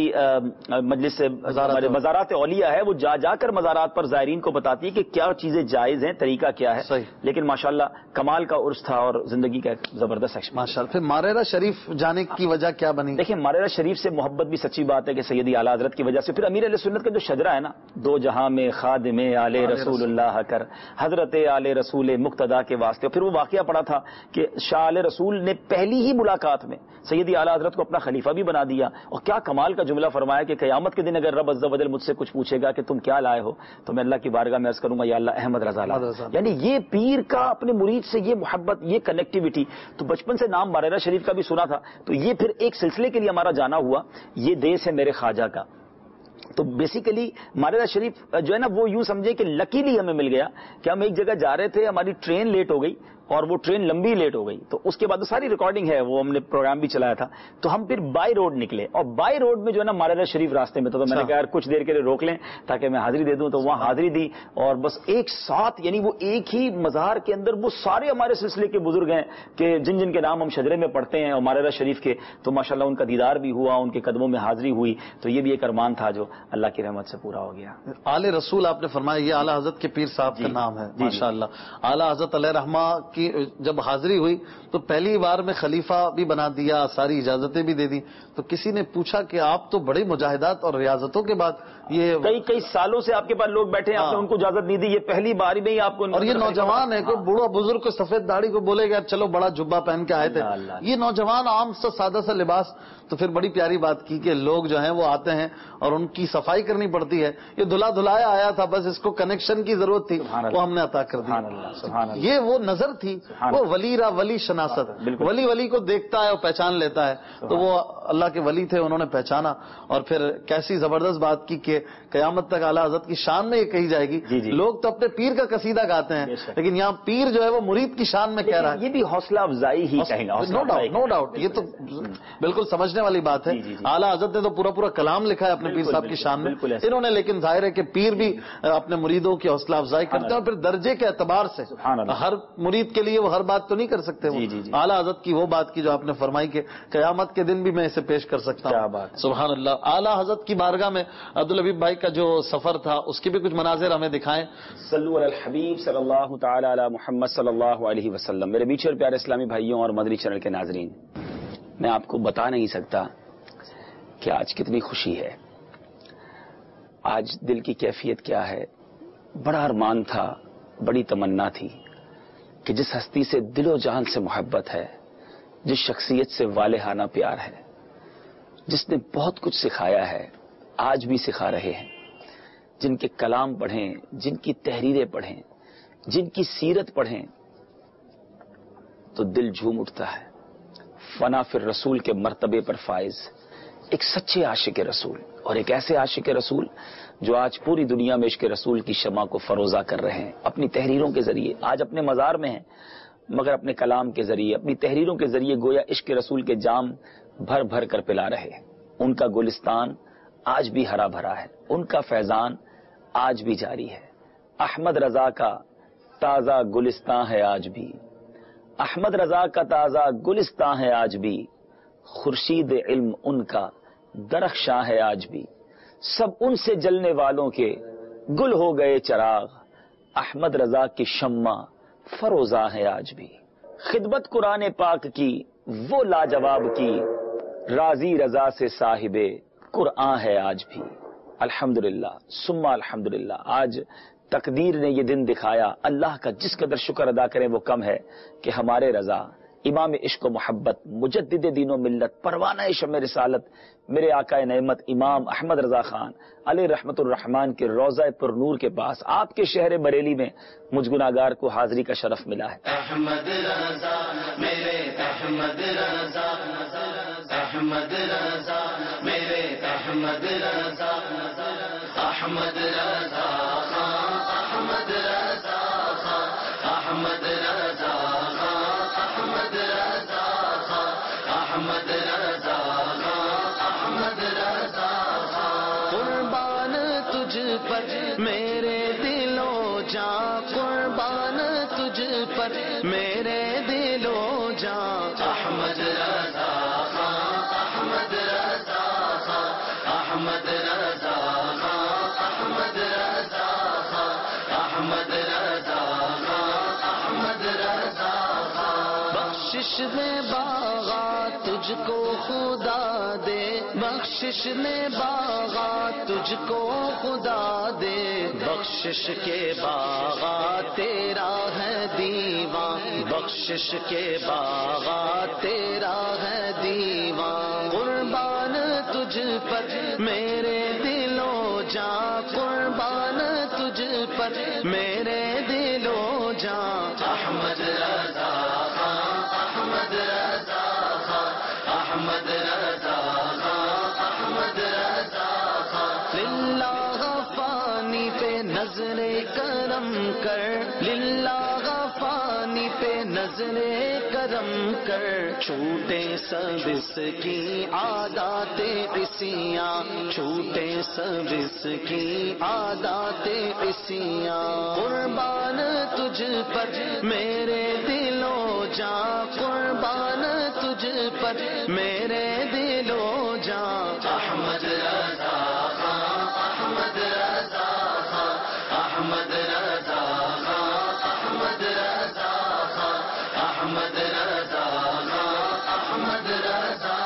مجلس سے مزارات اولیاء ہے وہ جا کر مزارات پر زائرین کو بتاتی ہے کہ کیا چیزیں جائز ہیں، طریقہ کیا ہے۔ لیکن ماشاءاللہ کمال کا عرس تھا اور زندگی کا ایک زبردست ایکسپیرینس۔ ماشاءاللہ۔ پھر ماریرا شریف جانے کی وجہ کیا بنی؟ دیکھیں ماریرا شریف سے محبت بھی سچی بات ہے کہ سیدی اعلیٰ حضرت کی وجہ سے، پھر امیر علیہ سنت کا جو شجرہ ہے نا، دو جہاں میں خادم آل رسول اللہ کر حضرت آل رسول مقتدا کے واسطے، پھر وہ واقعہ پڑا تھا کہ شاہ آل رسول نے پہلی ہی ملاقات میں سیدی اعلیٰ حضرت کو اپنا خلیفہ بھی بنا دیا، اور کیا کمال کا جملہ فرمایا کہ قیامت کے دن اگر رب عز و جل مجھ سے کچھ پوچھے گا کہ تم کیا لائے ہو تو میں اللہ کی بارگاہ میں عرض کروں گا یا اللہ احمد رضا لا۔ یعنی یہ پیر کا اپنے مرید سے یہ محبت، یہ کنیکٹیوٹی، تو بچپن سے نام ماریرا شریف کا بھی سنا تھا، تو یہ پھر ایک سلسلے کے لیے ہمارا جانا ہوا۔ یہ دیس ہے میرے خواجہ کا، تو بیسیکلی مارزا شریف جو ہے نا وہ یوں سمجھے کہ لکیلی ہمیں مل گیا کہ ہم ایک جگہ جا رہے تھے, ہماری ٹرین لیٹ ہو گئی اور وہ ٹرین لمبی لیٹ ہو گئی, تو اس کے بعد ساری ریکارڈنگ ہے, وہ ہم نے پروگرام بھی چلایا تھا, تو ہم پھر بائی روڈ نکلے اور بائی روڈ میں جو ہے نا مارزا شریف راستے میں تھا, تو میں نے کہا یار کچھ دیر کے لیے روک لیں تاکہ میں حاضری دے دوں, تو وہاں حاضری دی اور بس ایک ساتھ یعنی وہ ایک ہی مزار کے اندر وہ سارے ہمارے سلسلے کے بزرگ ہیں کہ جن جن کے نام ہم شجرے میں پڑھتے ہیں اور مارزا شریف کے, تو ماشاءاللہ ان کا دیدار بھی ہوا, ان کے قدموں میں حاضری ہوئی, تو یہ بھی ایک ارمان تھا جو اللہ کی رحمت سے پورا ہو گیا. آل رسول آپ نے فرمایا, یہ اعلیٰ حضرت کے پیر صاحب کا نام ہے ماشاءاللہ. اعلیٰ حضرت علیہ رحمہ کی جب حاضری ہوئی تو پہلی بار میں خلیفہ بھی بنا دیا, ساری اجازتیں بھی دے دی, تو کسی نے پوچھا کہ آپ تو بڑے مجاہدات اور ریاضتوں کے بعد یہ کئی سالوں سے آپ کے پاس لوگ بیٹھے ہیں, آپ نے ان کو اجازت نہیں دی, یہ پہلی بار میں ہی آپ کو, اور یہ نوجوان ہے کوئی بوڑھا بزرگ کو سفید داڑھی کو بولے گا چلو بڑا جبہ پہن کے آئے تھے, یہ نوجوان عام سا سادہ سا لباس, تو پھر بڑی پیاری بات کی کہ لوگ جو ہیں وہ آتے ہیں اور ان کی صفائی کرنی پڑتی ہے, یہ دھلا دھلایا آیا تھا, بس اس کو کنیکشن کی ضرورت تھی, وہ ہم نے عطا کر دی. یہ وہ نظر تھی, وہ ولی را ولی شناست, ولی کو دیکھتا ہے اور پہچان لیتا ہے, تو وہ اللہ کے ولی تھے, انہوں نے پہچانا. اور پھر کیسی زبردست بات کی کہ قیامت تک اعلیٰ حضرت کی شان میں یہ کہی جائے گی. لوگ تو اپنے پیر کا قصیدہ گاتے ہیں, لیکن یہاں پیر جو ہے وہ مرید کی شان میں کہہ رہا ہے. یہ بھی حوصلہ افزائی ہی کہیں گا, نو ڈاؤٹ, یہ تو بالکل سمجھنے والی بات ہے. اعلیٰ حضرت نے تو پورا کلام لکھا ہے اپنے پیر صاحب کی شان میں, انہوں نے, لیکن ظاہر ہے کہ پیر بھی اپنے مریدوں کی حوصلہ افزائی کرتے ہیں, اور پھر درجے کے اعتبار سے ہر مرید کے لیے وہ ہر بات تو نہیں کر سکتے. اعلیٰ حضرت کی وہ بات کی جو آپ نے فرمائی کہ قیامت کے دن بھی میں اسے پیش کر سکتا ہوں. سبحان اللہ. اعلیٰ حضرت کی بارگاہ میں عبدالحبیب بھائی کا جو سفر تھا اس کے بھی کچھ مناظر ہمیں دکھائیں. صلو علی الحبیب صلی اللہ تعالی علی محمد صلی اللہ علیہ وسلم. میرے میٹھے اور پیارے اسلامی بھائیوں اور مدنی چینل کے ناظرین, میں آپ کو بتا نہیں سکتا کہ آج کتنی خوشی ہے, آج دل کی کیفیت کیا ہے. بڑا ارمان تھا, بڑی تمنا تھی کہ جس ہستی سے دل و جان سے محبت ہے, جس شخصیت سے والہانہ پیار ہے, جس نے بہت کچھ سکھایا ہے, آج بھی سکھا رہے ہیں, جن کے کلام پڑھیں, جن کی تحریریں پڑھیں, جن کی سیرت پڑھیں تو دل جھوم اٹھتا ہے. فنا فی الرسول کے مرتبے پر فائز ایک سچے عاشق رسول, اور ایک ایسے عاشق رسول جو آج پوری دنیا میں عشق رسول کی شمع کو فروزہ کر رہے ہیں اپنی تحریروں کے ذریعے. آج اپنے مزار میں ہیں مگر اپنے کلام کے ذریعے, اپنی تحریروں کے ذریعے گویا عشق رسول کے جام بھر بھر کر پلا رہے ہیں. ان کا گلستان آج بھی ہرا بھرا ہے, ان کا فیضان آج بھی جاری ہے. احمد رضا کا تازہ گلستان ہے آج بھی, احمد رضا کا تازہ گلستان ہے آج بھی, خورشید علم ان کا درخشاں ہے آج بھی, سب ان سے جلنے والوں کے گل ہو گئے چراغ, احمد رضا کی شمع فروزاں ہے آج بھی. خدمت قرآن پاک کی وہ لاجواب کی, راضی رضا سے صاحب قرآن ہے آج بھی. الحمدللہ ثم الحمدللہ. آج تقدیر نے یہ دن دکھایا, اللہ کا جس قدر شکر ادا کریں وہ کم ہے کہ ہمارے رضا امام عشق و محبت, مجدد دین و ملت, پروانہ شمع رسالت, میرے آقا نعمت امام احمد رضا خان علیہ رحمت الرحمان کے روضہ پر نور کے پاس آپ کے شہر بریلی میں مجھ گناہگار کو حاضری کا شرف ملا ہے. احمد رضا میرے احمد رضا, احمد رضا میرے احمد رضا, احمد رضا احمد رضا, احمد رضا احمد رضا, احمد رضا احمد رضا. قربان تجھ پر میرے دل و جاں, قربان تجھ پر میرے دل و جاں. احمد رضا احمد رضا, احمد رضا احمد رضا, احمد رضا احمد رضا. بخشش میں باغات تجھ کو خدا دے, بخشش میں باغات تجھ کو خدا دے, بخشش کے باغات تیرا ہے دیوان, بخشش کے باغات تیرا ہے دیوان. قربان تجھ پر میرے دل و جاں, قربان تجھ پر میرے دل و جاں. احمد رضا احمد رضا, احمد رضا احمد رضا. نظر کرم کر، للہ غفانی پہ نظر کرم کر، چھوٹے سب اس کی عادات عصیاں، چھوٹے سب اس کی عادات عصیاں، قربان تجھ پر میرے دل و جاں، قربان تجھ پر میرے دل و جاں، احمد رضا خان، احمد رضا خان، احمد رضا خان، احمد رضا خان، احمد رضا خان، احمد رضا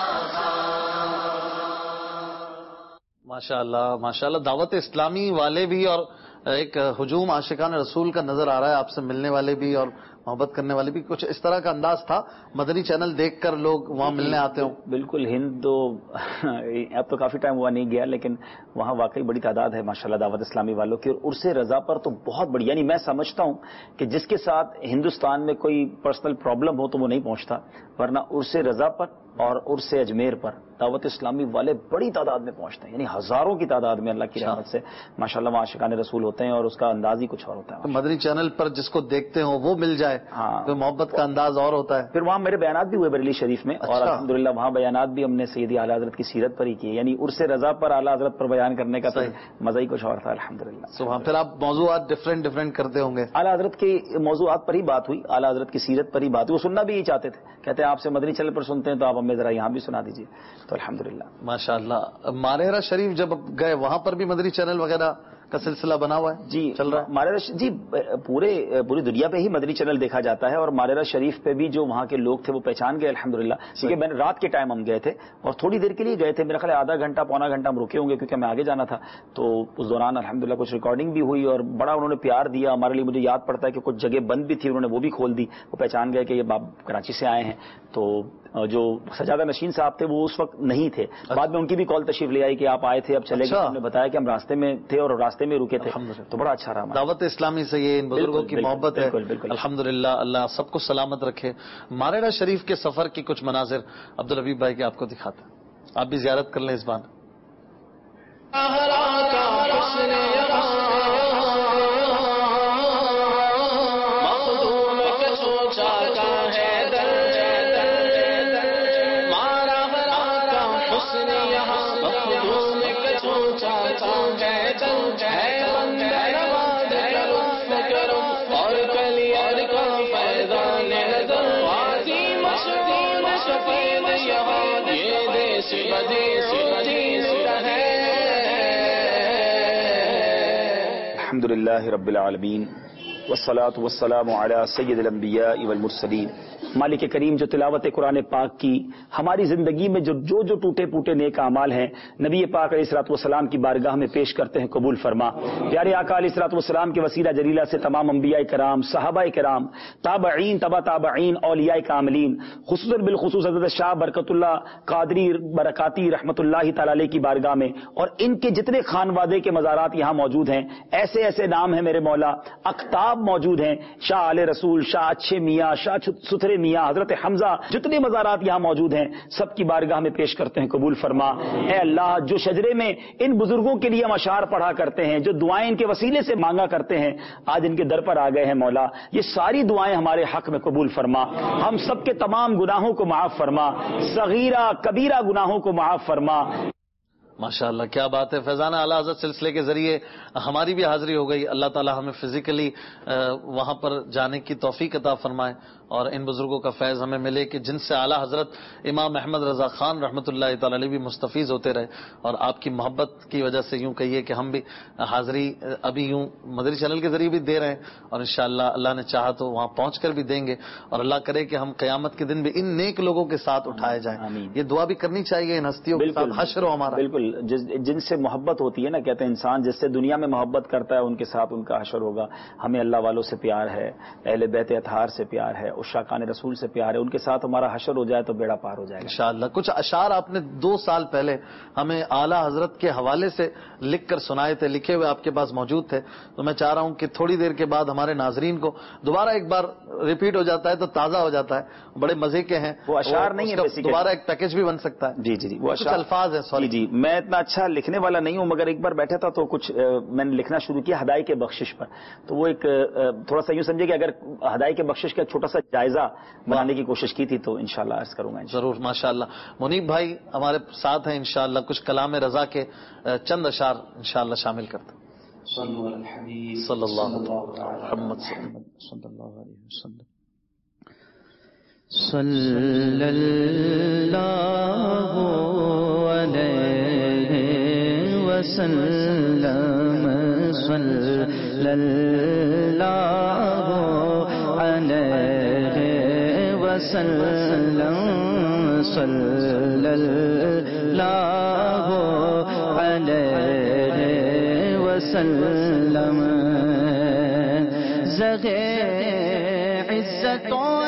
خان۔ ماشاء اللہ ماشاء اللہ، دعوت اسلامی والے بھی اور ایک ہجوم عاشقان رسول کا نظر آ رہا ہے، آپ سے ملنے والے بھی اور محبت کرنے والے بھی، کچھ اس طرح کا انداز تھا، مدنی چینل دیکھ کر لوگ وہاں ملنے آتے ہوں۔ بالکل، ہند تو اب تو کافی ٹائم ہوا نہیں گیا، لیکن وہاں واقعی بڑی تعداد ہے ماشاءاللہ دعوت اسلامی والوں کی، اور عرص رضا پر تو بہت بڑی، یعنی میں سمجھتا ہوں کہ جس کے ساتھ ہندوستان میں کوئی پرسنل پرابلم ہو تو وہ نہیں پہنچتا، ورنہ عرص رضا پر اور عرص اجمیر پر دعوت اسلامی والے بڑی تعداد میں پہنچتے ہیں، یعنی ہزاروں کی تعداد میں اللہ کی رحمت سے ماشاءاللہ وہاں عاشقان رسول ہوتے ہیں، اور اس کا انداز ہی کچھ اور ہوتا ہے۔ مدنی چینل پر جس کو دیکھتے ہو وہ مل جائے تو محبت کا انداز اور ہوتا ہے۔ پھر وہاں میرے بیانات بھی ہوئے بریلی شریف میں، اور الحمدللہ وہاں بیانات بھی ہم نے سیدی اعلیٰ حضرت کی سیرت پر ہی کیے، یعنی عرص رضا پر اعلیٰ حضرت پر بیان کرنے کا تو مزہ ہی کچھ اور تھا الحمدللہ۔ سبحان، پھر آپ موضوعات ڈفرینٹ کرتے ہوں گے؟ اعلیٰ حضرت کے موضوعات پر ہی بات ہوئی، اعلیٰ حضرت کی سیرت پر ہی بات ہوئی، وہ سننا بھی یہی چاہتے تھے، کہتے ہیں آپ سے مدنی چینل پر سنتے ہیں تو آپ ہمیں ذرا یہاں بھی سنا دیجیے، تو الحمدللہ ماشاءاللہ۔ ماہرہ شریف جب گئے وہاں پر بھی مدنی چینل وغیرہ کا سلسلہ بنا ہوا ہے؟ جی چل رہا ہے جی، پوری دنیا پہ ہی مدنی چینل دیکھا جاتا ہے، اور ماہرہ شریف پہ بھی جو وہاں کے لوگ تھے وہ پہچان گئے الحمدللہ، کیونکہ میں رات کے ٹائم ہم گئے تھے اور تھوڑی دیر کے لیے گئے تھے، میرا خیال آدھا گھنٹہ پونا گھنٹہ ہم رکے ہوں گے کیونکہ ہمیں آگے جانا تھا، تو اس دوران الحمدللہ کچھ ریکارڈنگ بھی ہوئی اور بڑا انہوں نے پیار دیا ہمارے لیے۔ مجھے یاد پڑتا ہے کہ کچھ جگہ بند بھی تھی، انہوں نے وہ بھی کھول دی، وہ پہچان گئے کہ یہ باپ کراچی سے آئے ہیں، تو جو سجادہ نشین صاحب تھے وہ اس وقت نہیں تھے، بعد میں ان کی بھی کال تشریف لے آئی کہ آپ آئے تھے اب چلے گئے، ہم نے بتایا کہ ہم راستے میں تھے اور راستے میں رکے تھے، تو بڑا اچھا رہا۔ دعوت اسلامی سے یہ ان بزرگوں کی محبت ہے الحمدللہ، اللہ سب کو سلامت رکھے۔ ماہرہ شریف کے سفر کی کچھ مناظر عبدالحبیب بھائی کے آپ کو دکھاتے ہیں، آپ بھی زیارت کر لیں اس بار۔ الحمدللہ رب العالمین والصلاة والسلام علی سید الانبیاء والمرسلین۔ مالک کریم جو تلاوت قرآن پاک کی ہماری زندگی میں جو ٹوٹے پوٹے نیک اعمال ہیں نبی پاک علیہ الصلوۃ والسلام کی بارگاہ میں پیش کرتے ہیں، قبول فرما۔ پیارے آقا علیہ الصلوۃ والسلام کے وسیلہ جلیلہ سے تمام انبیاء کرام، صحابہ کرام، تابعین، تبع تابعین، اولیاء کاملین، خصوصاً بالخصوص حضرت شاہ برکت اللہ قادری برکاتی رحمۃ اللہ تعالی علیہ کی بارگاہ میں، اور ان کے جتنے خانوادے کے مزارات یہاں موجود ہیں، ایسے نام ہیں میرے مولا، اقطاب موجود ہیں، شاہ آل رسول، شاہ اچھے میاں، شاہ ستھرے میاں، حضرت حمزہ، جتنے مزارات یہاں موجود ہیں سب کی بارگاہ میں پیش کرتے ہیں، قبول فرما۔ اے اللہ، جو شجرے میں ان بزرگوں کے لیے ہم اشعار پڑھا کرتے ہیں، جو دعائیں ان کے وسیلے سے مانگا کرتے ہیں، آج ان کے در پر آ گئے ہیں مولا، یہ ساری دعائیں ہمارے حق میں قبول فرما، ہم سب کے تمام گناہوں کو معاف فرما، صغیرہ کبیرہ گناہوں کو معاف فرما۔ ماشاءاللہ کیا بات ہے، فیضان اعلیٰ حضرت سلسلے کے ذریعے ہماری بھی حاضری ہو گئی، اللہ تعالی ہمیں فزیکلی وہاں پر جانے کی توفیق عطا فرمائے اور ان بزرگوں کا فیض ہمیں ملے کہ جن سے اعلیٰ حضرت امام احمد رضا خان رحمۃ اللہ تعالی علیہ بھی مستفیض ہوتے رہے، اور آپ کی محبت کی وجہ سے یوں کہیے کہ ہم بھی حاضری ابھی یوں مدنی چینل کے ذریعے بھی دے رہے ہیں، اور انشاءاللہ اللہ نے چاہا تو وہاں پہنچ کر بھی دیں گے، اور اللہ کرے کہ ہم قیامت کے دن بھی ان نیک لوگوں کے ساتھ اٹھائے جائیں۔ یہ دعا بھی کرنی چاہیے ان ہستیوں کے ساتھ حشر ہو ہمارا۔ بالکل، جن سے محبت ہوتی ہے نا، کہتے ہیں انسان جس سے دنیا میں محبت کرتا ہے ان کے ساتھ ان کا حشر ہوگا۔ ہمیں اللہ والوں سے پیار ہے، اہل بیت اطہار سے پیار ہے، عشاقان رسول سے پیار ہے، ان کے ساتھ ہمارا حشر ہو جائے تو بیڑا پار ہو جائے گا انشاءاللہ۔ کچھ اشعار آپ نے 2 سال پہلے ہمیں اعلیٰ حضرت کے حوالے سے لکھ کر سنائے تھے، لکھے ہوئے آپ کے پاس موجود تھے، تو میں چاہ رہا ہوں کہ تھوڑی دیر کے بعد ہمارے ناظرین کو دوبارہ ایک بار ریپیٹ ہو جاتا ہے تو تازہ ہو جاتا ہے، بڑے مزے کے ہیں، وہ اشعار نہیں ہے، دوبارہ ایک پیکج بھی بن سکتا ہے۔ جی وہ کچھ الفاظ ہیں، جی میں اتنا اچھا لکھنے والا نہیں ہوں، مگر ایک بار بیٹھا تھا تو کچھ میں نے لکھنا شروع کیا ہدایت کے بخشش پر. تو وہ ایک تھوڑا سا یوں سمجھے کہ اگر ہدایت کے بخشش کا چھوٹا سا جائزہ بنانے کی کوشش کی تھی تو انشاءاللہ عرض کروں گا. ضرور، ماشاءاللہ. منیب بھائی ہمارے ساتھ ہیں انشاءاللہ، کچھ کلام رضا کے چند اشعار انشاءاللہ شامل کرتے ہیں. صلی اللہ محمد صلی اللہ علیہ وسلم. صلی اللہ علیہ وسلم صلی اللہ علیہ وسلم صلی اللہ علیہ وسلم. زغ عزتوں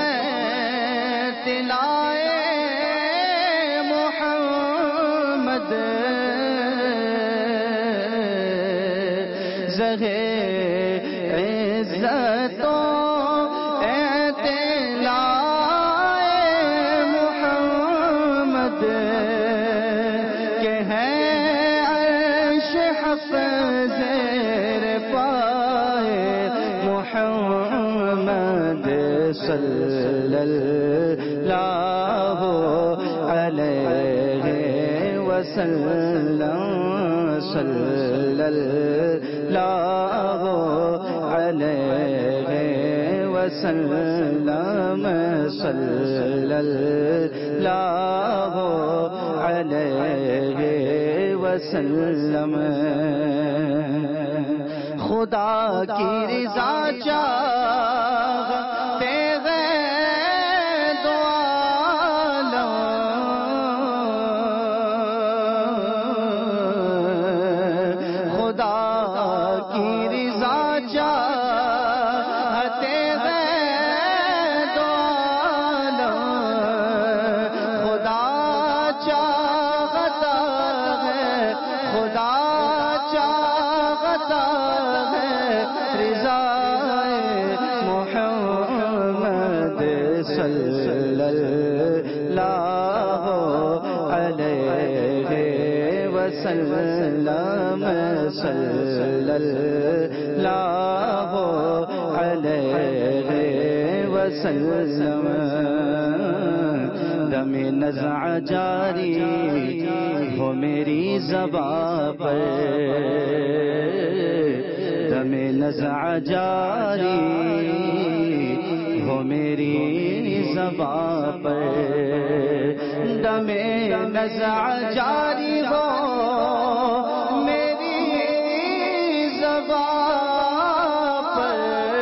محمد زغ عزتوں محمد کہ ہے عرش حق زیر پائے محمد صلی اللہ علیہ وسلم صلی اللہ علیہ وسلم صلی اللہ علیہ وسلم. خدا کی رضا چاہتے ہیں دو عالم، خدا کی رضا چاہتے ہیں دو عالم. خدا چاہتا ہے، خدا چاہتا ہے رضا محمد صلی اللہ علیہ وسلم صلی اللہ علیہ وسلم. دم نزع جاری ہو میری زباں پر، دم نزع جاری ہو میری زباں پر، دم نزع جاری ہو میری زباں پر،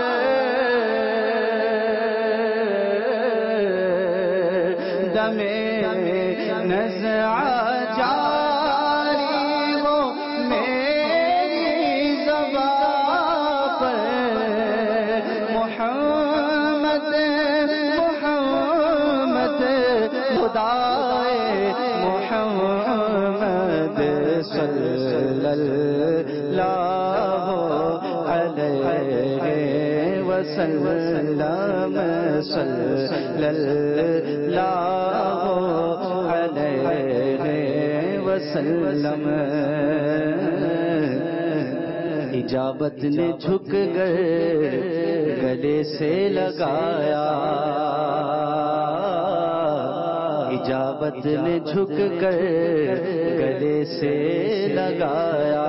دم نزع جاری ہو میری زباں پر. محمد محمد خدائے محمد صلی اللہ علیہ وسلم صلی اللہ علیہ وسلم. اجابت نے جھک کر گلے سے لگایا، اجابت نے جھک کر گلے سے لگایا.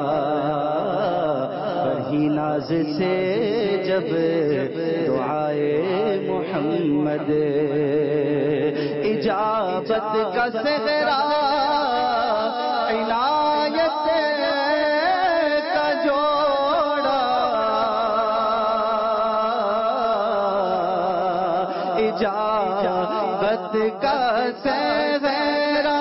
بڑھی ناز سے جب دعائے محمد، اجابت کا صحرا عنایت کا جوڑا، اجابت کا صحرا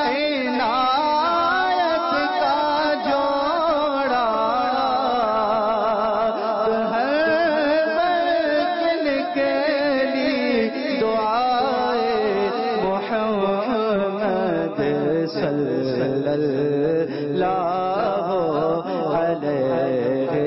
عنایت کا جوڑا. ہر برکن کے لیے دعائے محمد صلی اللہ علیہ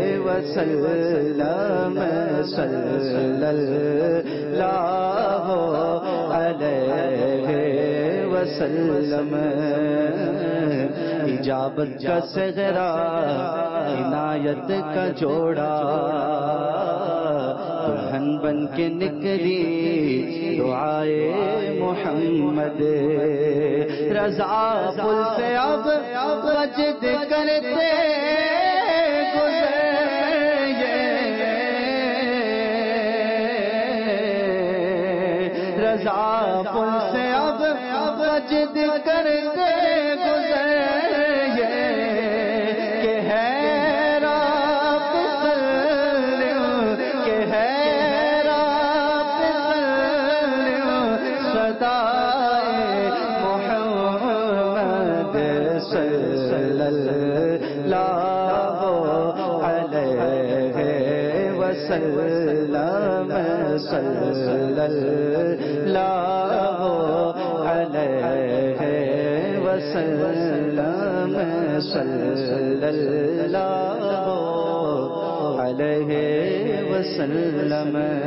وسلم صلی اللہ علیہ وسلم. اجابت کا صغرا عنایت کا جوڑا دلہن بن کے نکلی دعائے محمد رضا پل سے اب وجد کرتے رضا پل سے اب وجد کرتے گزر کہ ہے رب سلم کہ ہے رب سلم صدائے محمد صلی اللہ علیہ وسلم صلی اللہ علیہ وسلم صلی اللہ علیہ وسلم.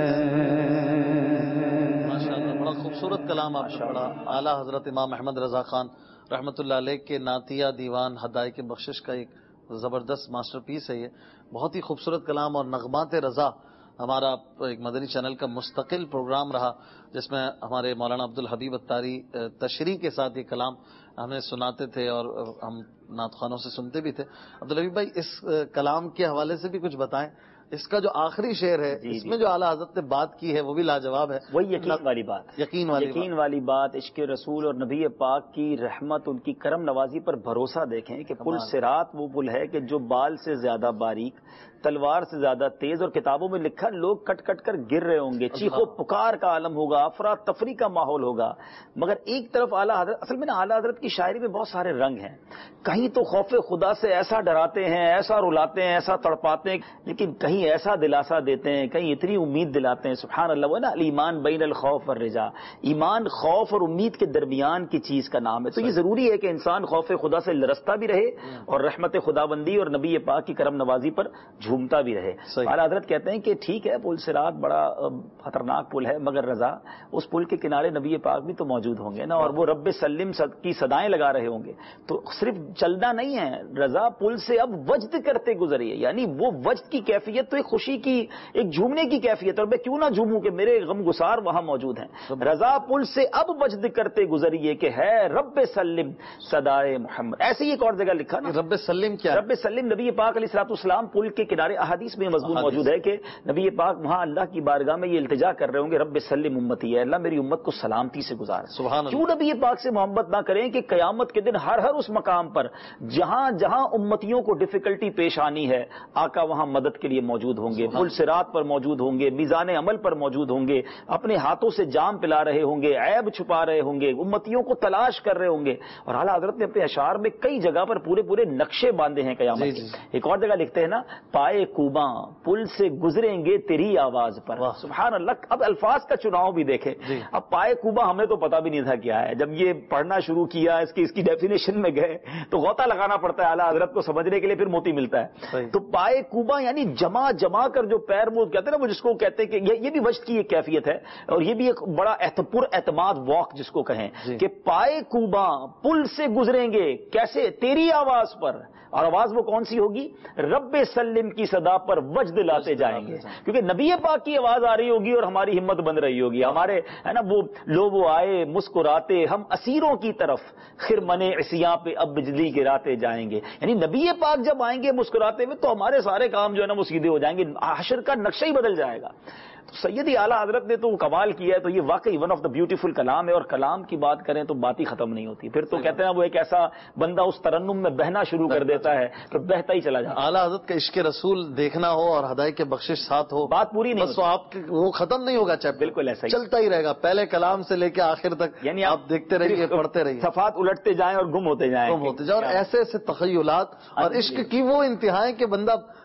ماشاءاللہ بڑا خوبصورت کلام آپ نے پڑھا. اعلیٰ حضرت امام احمد رضا خان رحمۃ اللہ علیہ کے نعتیہ دیوان ہدایت بخشش کا ایک زبردست ماسٹر پیس ہے یہ. بہت ہی خوبصورت کلام اور نغمات رضا ہمارا ایک مدنی چینل کا مستقل پروگرام رہا جس میں ہمارے مولانا عبدالحبیب اتاری تشریح کے ساتھ یہ کلام ہمیں سناتے تھے اور ہم نعت خوانوں سے سنتے بھی تھے. عبدالحبیب بھائی اس کلام کے حوالے سے بھی کچھ بتائیں. اس کا جو آخری شعر ہے اس میں جو اعلیٰ حضرت نے بات کی ہے وہ بھی لاجواب ہے. وہی یقین والی بات, یقین والی بات, عشق رسول اور نبی پاک کی رحمت, ان کی کرم نوازی پر بھروسہ دیکھیں کہ پل صراط وہ پل ہے کہ جو بال سے زیادہ باریک, تلوار سے زیادہ تیز, اور کتابوں میں لکھا لوگ کٹ کٹ کر گر رہے ہوں گے, چیخو پکار کا عالم ہوگا, افراتفری کا ماحول ہوگا. مگر ایک طرف اعلیٰ حضرت, اصل میں نا اعلیٰ حضرت کی شاعری میں بہت سارے رنگ ہیں. کہیں تو خوف خدا سے ایسا ڈراتے ہیں, ایسا رلاتے ہیں, ایسا تڑپاتے ہیں, لیکن کہیں ایسا دلاسا دیتے ہیں, کہیں اتنی امید دلاتے ہیں. سبحان اللہ. وہ نا ایمان بین الخوف والرجا, ایمان خوف اور امید کے درمیان کی چیز کا نام ہے. تو یہ ضروری ہے کہ انسان خوف خدا سے لرزتا بھی رہے اور رحمت خداوندی اور نبی پاک کی کرم نوازی پر جھومتا بھی رہے. اعلیٰ حضرت کہتے ہیں کہ ٹھیک ہے پل صراط بڑا خطرناک پل ہے, مگر رضا اس پل کے کنارے نبی پاک بھی تو موجود ہوں گے نا, اور وہ رب سلم کی صدائیں لگا رہے ہوں گے. تو صرف چلنا نہیں ہے رضا, پل سے اب وجد کرتے گزریے, یعنی وہ وجد کی کیفیت تو ایک خوشی کی, ایک جھومنے کی کیفیت, اور میں کیوں نہ جھوموں کہ میرے غم گسار وہاں موجود ہیں. رضا پل سے اب وجد کرتے گزریے کہ ہے رب سلم صدائے محمد. ایسے ہی ایک اور جگہ لکھا نا, رب سلم کیا, رب سلم نبی پاک علیہ الصلوۃ والسلام پل کے کنارے احادیث میں مضمون موجود ہے کہ نبی پاک وہاں اللہ کی بارگاہ میں یہ التجا کر رہے ہوں گے, رب سلم امتی, ہے اللہ میری امت کو سلامتی سے گزار. کیوں نبی پاک سے محبت نہ کریں کہ قیامت کے دن ہر اس مقام پر جہاں جہاں امتیوں کو ڈیفیکلٹی پیش آنی ہے آقا وہاں مدد کے لیے موجود ہوں گے, پل صراط پر موجود ہوں گے, میزان عمل پر موجود ہوں گے, اپنے ہاتھوں سے جام پلا رہے ہوں گے, عیب چھپا رہے ہوں گے, امتیوں کو تلاش کر رہے ہوں گے. اور اعلیٰ حضرت نے اپنے اشعار میں کئی جگہ پر پورے نقشے باندھے ہیں قیامت کے. ایک اور جگہ لکھتے ہیں نا, پائے کوباں پل سے گزریں گے تیری آواز پر. سبحان اللہ. اب الفاظ کا چناؤ بھی دیکھیں. اب پائے کوبا ہمیں تو پتا بھی نہیں تھا کیا ہے, جب یہ پڑھنا شروع کیا اس کی ڈیفینیشن میں گئے تو غوطہ لگانا پڑتا ہے اعلیٰ حضرت کو سمجھنے کے لیے, پھر موتی ملتا ہے. تو پائے کوبا یعنی جمع کر جو پیر وہ کہتے ہیں نا, وہ جس کو کہتے ہیں کہ یہ بھی وجد کی ایک کیفیت ہے, اور یہ بھی ایک بڑا پر اعتماد واک جس کو کہیں کہ پائے کوبا پل سے گزریں گے کیسے تیری آواز پر, اور آواز وہ کون سی ہوگی, رب سلم کی صدا پر وجد لاتے جائیں گے, کیونکہ نبی پاک کی آواز آ رہی ہوگی اور ہماری ہمت بن رہی ہوگی. ہمارے ہے نا وہ لو وہ آئے مسکراتے ہم اسیروں کی طرف, خرمن عصیاں پہ اب بجلی گراتے جائیں گے. یعنی نبی پاک جب آئیں گے مسکراتے ہوئے تو ہمارے سارے کام جو ہے نا وہ سیدھے ہو جائیں گے, حشر کا نقشہ ہی بدل جائے گا. تو سیدی اعلیٰ حضرت نے تو کمال کیا ہے. تو یہ واقعی ون آف دا بیوٹیفل کلام ہے, اور کلام کی بات کریں تو بات ہی ختم نہیں ہوتی. پھر تو کہتے ہیں وہ ایک ایسا بندہ اس ترنم میں بہنا شروع کر دیتا ہے تو بہتا ہی چلا جاتا ہے. اعلیٰ حضرت کا عشق رسول دیکھنا ہو اور ہدایت کے بخشش ساتھ ہو, بات پوری نہیں بس آپ وہ ختم نہیں ہوگا, چیپٹر بالکل ایسا چلتا ہی رہے گا پہلے کلام سے لے کے آخر تک. یعنی آپ دیکھتے رہیے, پڑھتے رہیے, صفحات الٹتے جائیں اور گم ہوتے جائیں اور ایسے ایسے تخیلات اور عشق کی وہ انتہائیں کہ بندہ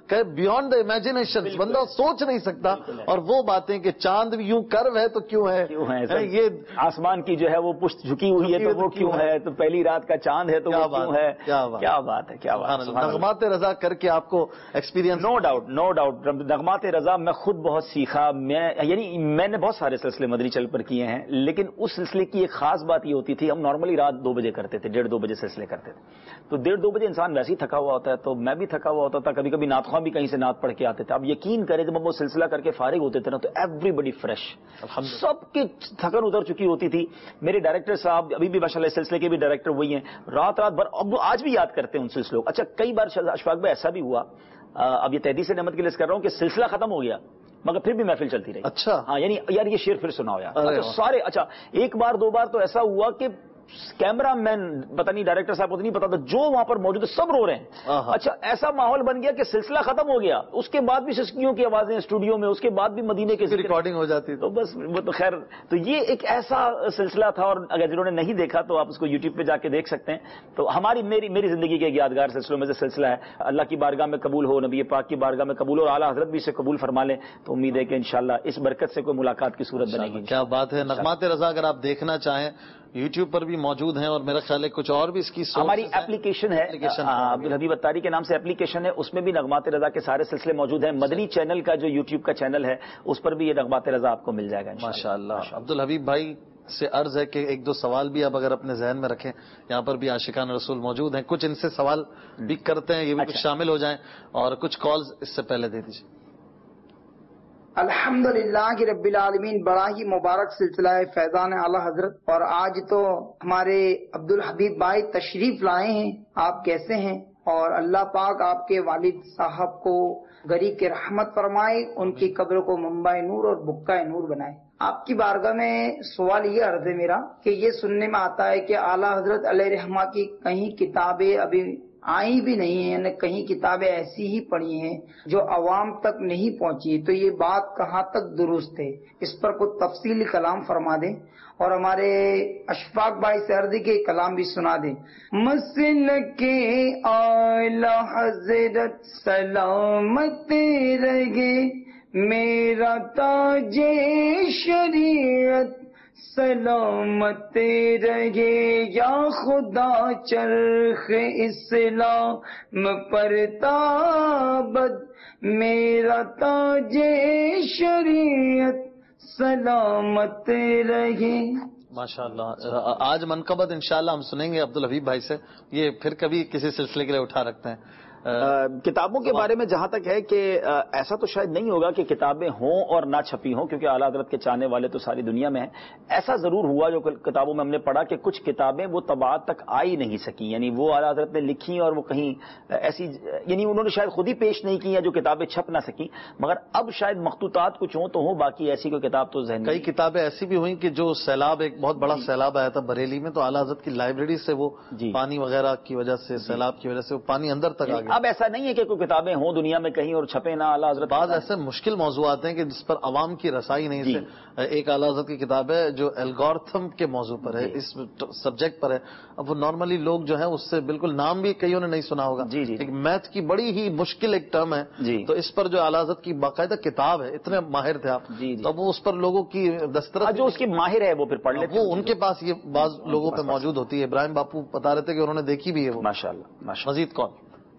بیونڈ دا امیجنیشن، بندہ سوچ نہیں سکتا. اور وہ باتیں کہ چاند بھی یوں کرو ہے تو کیوں ہے، یہ آسمان کی جو ہے وہ پشت جھکی ہوئی ہے تو وہ کیوں ہے، تو پہلی رات کا چاند ہے تو وہ کیوں ہے. کیا بات ہے، کیا بات ہے. نغمات رضا کر کے آپ کو ایکسپیرینس. نو ڈاؤٹ نغمات رضا میں خود بہت سیکھا. میں نے بہت سارے سلسلے مدنی چل پر کیے ہیں، لیکن اس سلسلے کی ایک خاص بات یہ ہوتی تھی، ہم نارملی رات 2 بجے کرتے تھے، 1:30-2 بجے سلسلے کرتے تھے. تو 1:30-2 بجے انسان ویسے ہی تھکا ہوا ہوتا ہے، تو میں بھی تھکا ہوا ہوتا تھا. کبھی کبھی نعت خواں بھی کہیں سے نعت پڑھ کے آتے تھے. اب یقین کریں جب ہم وہ سلسلہ کر کے فارغ ہوتے تھے نا تو ایوری بڈی فریش، سب کی تھکن اتر چکی ہوتی تھی. میرے ڈائریکٹر صاحب ابھی بھی ماشاء اللہ سلسلے کے بھی ڈائریکٹر وہی ہیں، رات بھر اب آج بھی یاد کرتے ہیں ان سلسلوں. اچھا کئی بار اشفاق بھائی ایسا بھی ہوا، اب یہ تحدیث نعمت کے لیے کر رہا ہوں کہ سلسلہ ختم ہو گیا مگر پھر بھی محفل چلتی رہی. اچھا ہاں، یعنی یار یہ شعر پھر سنا ہو یار. اچھا سارے، اچھا ایک بار 2 بار تو ایسا ہوا کہ کیمرہ مین پتہ نہیں ڈائریکٹر صاحب کو نہیں پتا تھا، جو وہاں پر موجود ہے سب رو رہے ہیں. اچھا ایسا ماحول بن گیا کہ سلسلہ ختم ہو گیا، اس کے بعد بھی سسکیوں کی آوازیں اسٹوڈیو میں، اس کے بعد بھی مدینے کی ریکارڈنگ ہو جاتی. تو بس وہ تو خیر، تو یہ ایک ایسا سلسلہ تھا. اور اگر جنہوں نے نہیں دیکھا تو آپ اس کو یوٹیوب پہ جا کے دیکھ سکتے ہیں. تو میری زندگی کے یادگار سلسلوں میں سے سلسلہ ہے. اللہ کی بارگاہ میں قبول ہو، نبی پاک کی بارگاہ میں قبول ہو، اور اعلیٰ حضرت بھی اسے قبول فرما لیں. تو امید ہے کہ انشاءاللہ اس برکت سے کوئی ملاقات کی صورت بنے گی. کیا بات ہے. نغمات رضا اگر آپ دیکھنا چاہیں یوٹیوب پر بھی موجود ہیں، اور میرا خیال ہے کچھ اور بھی اس کی ہماری اپلیکیشن ہے، عبدالحبیب اتاری کے نام سے اپلیکیشن ہے، اس میں بھی نغمات رضا کے سارے سلسلے موجود ہیں. مدنی چینل کا جو یوٹیوب کا چینل ہے اس پر بھی یہ نغمات رضا آپ کو مل جائے گا ماشاءاللہ. عبدالحبیب بھائی سے عرض ہے کہ 1-2 سوال بھی آپ اگر اپنے ذہن میں رکھیں، یہاں پر بھی عاشقان رسول موجود ہیں، کچھ ان سے سوال بھی کرتے ہیں، یہ بھی کچھ شامل ہو جائیں، اور کچھ کالز اس سے پہلے دے دیجیے. الحمدللہ رب العالمین، بڑا ہی مبارک سلسلہ ہے فیضان اعلی حضرت. اور آج تو ہمارے عبدالحبیب بھائی تشریف لائے ہیں. آپ کیسے ہیں؟ اور اللہ پاک آپ کے والد صاحب کو گری کے رحمت فرمائے، ان کی قبر کو منبع نور اور بکہ نور بنائے. آپ کی بارگاہ میں سوال یہ عرض ہے میرا کہ یہ سننے میں آتا ہے کہ اعلی حضرت علیہ رحمہ کی کہیں کتابیں ابھی آئی بھی نہیں ہیں، یعنی کہیں کتابیں ایسی ہی پڑھی ہیں جو عوام تک نہیں پہنچی. تو یہ بات کہاں تک درست ہے؟ اس پر کچھ تفصیلی کلام فرما دیں، اور ہمارے اشفاق بھائی سے عرض کے کلام بھی سنا دیں. مسلک اعلی حضرت سلامت رہے، میرا تاج شریعت سلامت رہے، یا خدا چرخ اسلام پر تابد، میرا تاج شریعت سلامت رہے. ماشاءاللہ. آج منقبت انشاءاللہ ہم سنیں گے عبدالحبیب بھائی سے، یہ پھر کبھی کسی سلسلے کے لیے اٹھا رکھتے ہیں. کتابوں کے بارے میں جہاں تک ہے کہ ایسا تو شاید نہیں ہوگا کہ کتابیں ہوں اور نہ چھپی ہوں، کیونکہ اعلیٰ حضرت کے چاہنے والے تو ساری دنیا میں ہیں. ایسا ضرور ہوا جو کتابوں میں ہم نے پڑھا کہ کچھ کتابیں وہ طباعت تک آ ہی نہیں سکی، یعنی وہ اعلیٰ حضرت نے لکھی اور وہ کہیں ایسی، یعنی انہوں نے شاید خود ہی پیش نہیں کی یا جو کتابیں چھپ نہ سکی. مگر اب شاید مخطوطات کچھ ہوں تو ہوں، باقی ایسی کوئی کتاب تو ذہن. کئی کتابیں ایسی بھی ہوئیں کہ جو سیلاب، ایک بہت بڑا سیلاب آیا تھا بریلی میں، تو اعلیٰ حضرت کی لائبریری سے وہ پانی وغیرہ کی وجہ سے، سیلاب کی وجہ سے وہ پانی اندر تک آ گیا. اب ایسا نہیں ہے کہ کوئی کتابیں ہوں دنیا میں کہیں اور چھپے نہ. اعلیٰ حضرت بعض ایسے مشکل موضوعات ہیں کہ جس پر عوام کی رسائی نہیں سے. ایک اعلیٰ حضرت کی کتاب ہے جو الگورتھم کے موضوع پر ہے، اس سبجیکٹ پر ہے. اب وہ نارملی لوگ جو ہیں اس سے بالکل نام بھی کئیوں نے نہیں سنا ہوگا. ایک میتھ کی بڑی ہی مشکل ایک ٹرم ہے، تو اس پر جو اعلیٰ حضرت کی باقاعدہ کتاب ہے، اتنے ماہر تھے آپ، تو وہ اس پر لوگوں کی دسترس، جو اس کی ماہر ہے وہ پھر پڑھ لیتے، وہ ان کے پاس یہ بعض لوگوں پہ موجود ہوتی ہے. ابراہیم باپو بتا رہے تھے کہ انہوں نے دیکھی بھی ہے وہ. ماشاءاللہ. مزید کون؟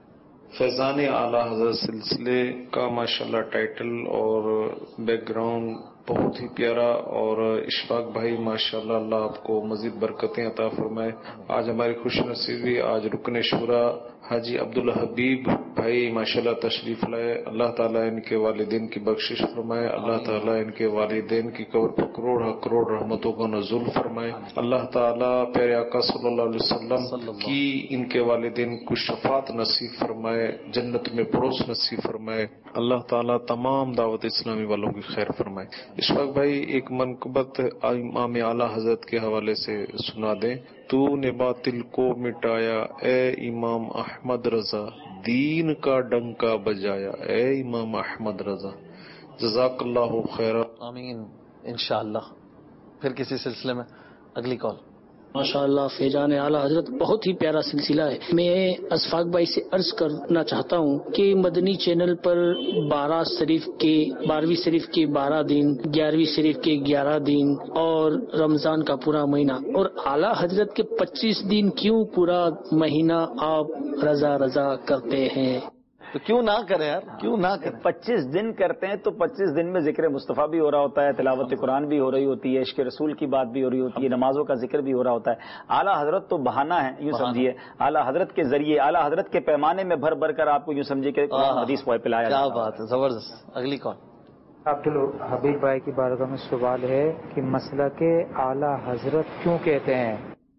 فیضان اعلیٰ حضرت سلسلے کا ماشاءاللہ ٹائٹل اور بیک گراؤنڈ بہت ہی پیارا. اور اشفاق بھائی ماشاءاللہ اللہ آپ کو مزید برکتیں عطا فرمائے. آج ہماری خوش نصیبی، آج رکن شورا حاجی عبدالحبیب بھائی ماشاءاللہ تشریف لائے. اللہ تعالیٰ ان کے والدین کی بخشش فرمائے، اللہ تعالیٰ ان کے والدین کی قبر پر کروڑ کروڑ رحمتوں کا نزول فرمائے. اللہ تعالیٰ پیارے آقا صلی اللہ علیہ وسلم کی ان کے والدین کو شفاعت نصیب فرمائے، جنت میں پڑوس نصیب فرمائے. اللہ تعالیٰ تمام دعوت اسلامی والوں کی خیر فرمائے. اشفاق بھائی ایک منقبت امام اعلیٰ حضرت کے حوالے سے سنا دیں. تو نے باطل کو مٹایا اے امام احمد رضا، دین کا ڈنکا بجایا اے امام احمد رضا. جزاک اللہ خیر. آمین انشاءاللہ. پھر کسی سلسلے میں اگلی کال. ماشاءاللہ فیضان اعلیٰ حضرت بہت ہی پیارا سلسلہ ہے. میں اشفاق بھائی سے عرض کرنا چاہتا ہوں کہ مدنی چینل پر 12 شریف کے 12ویں شریف کے 12 دن، 11ویں شریف کے 11 دن اور رمضان کا پورا مہینہ اور اعلیٰ حضرت کے 25 دن کیوں پورا مہینہ آپ رضا رضا کرتے ہیں؟ تو کیوں نہ کریں یار، کیوں نہ کریں؟ 25 دن کرتے ہیں تو 25 دن میں ذکر مصطفیٰ بھی ہو رہا ہوتا ہے، تلاوت قرآن بھی ہو رہی ہوتی ہے، عشق رسول کی بات بھی ہو رہی ہوتی ہے، نمازوں کا ذکر بھی ہو رہا ہوتا ہے. اعلیٰ حضرت تو بہانہ ہے، یوں سمجھیے اعلیٰ حضرت کے ذریعے، اعلیٰ حضرت کے پیمانے میں بھر بھر کر آپ کو یوں سمجھیے کہ حدیث پلایا. کیا بات ہے، زبردست. اگلی کون؟ عبدالحبیب بھائی کی بارگاہ میں سوال ہے کہ مسئلہ کے اعلیٰ حضرت کیوں کہتے ہیں؟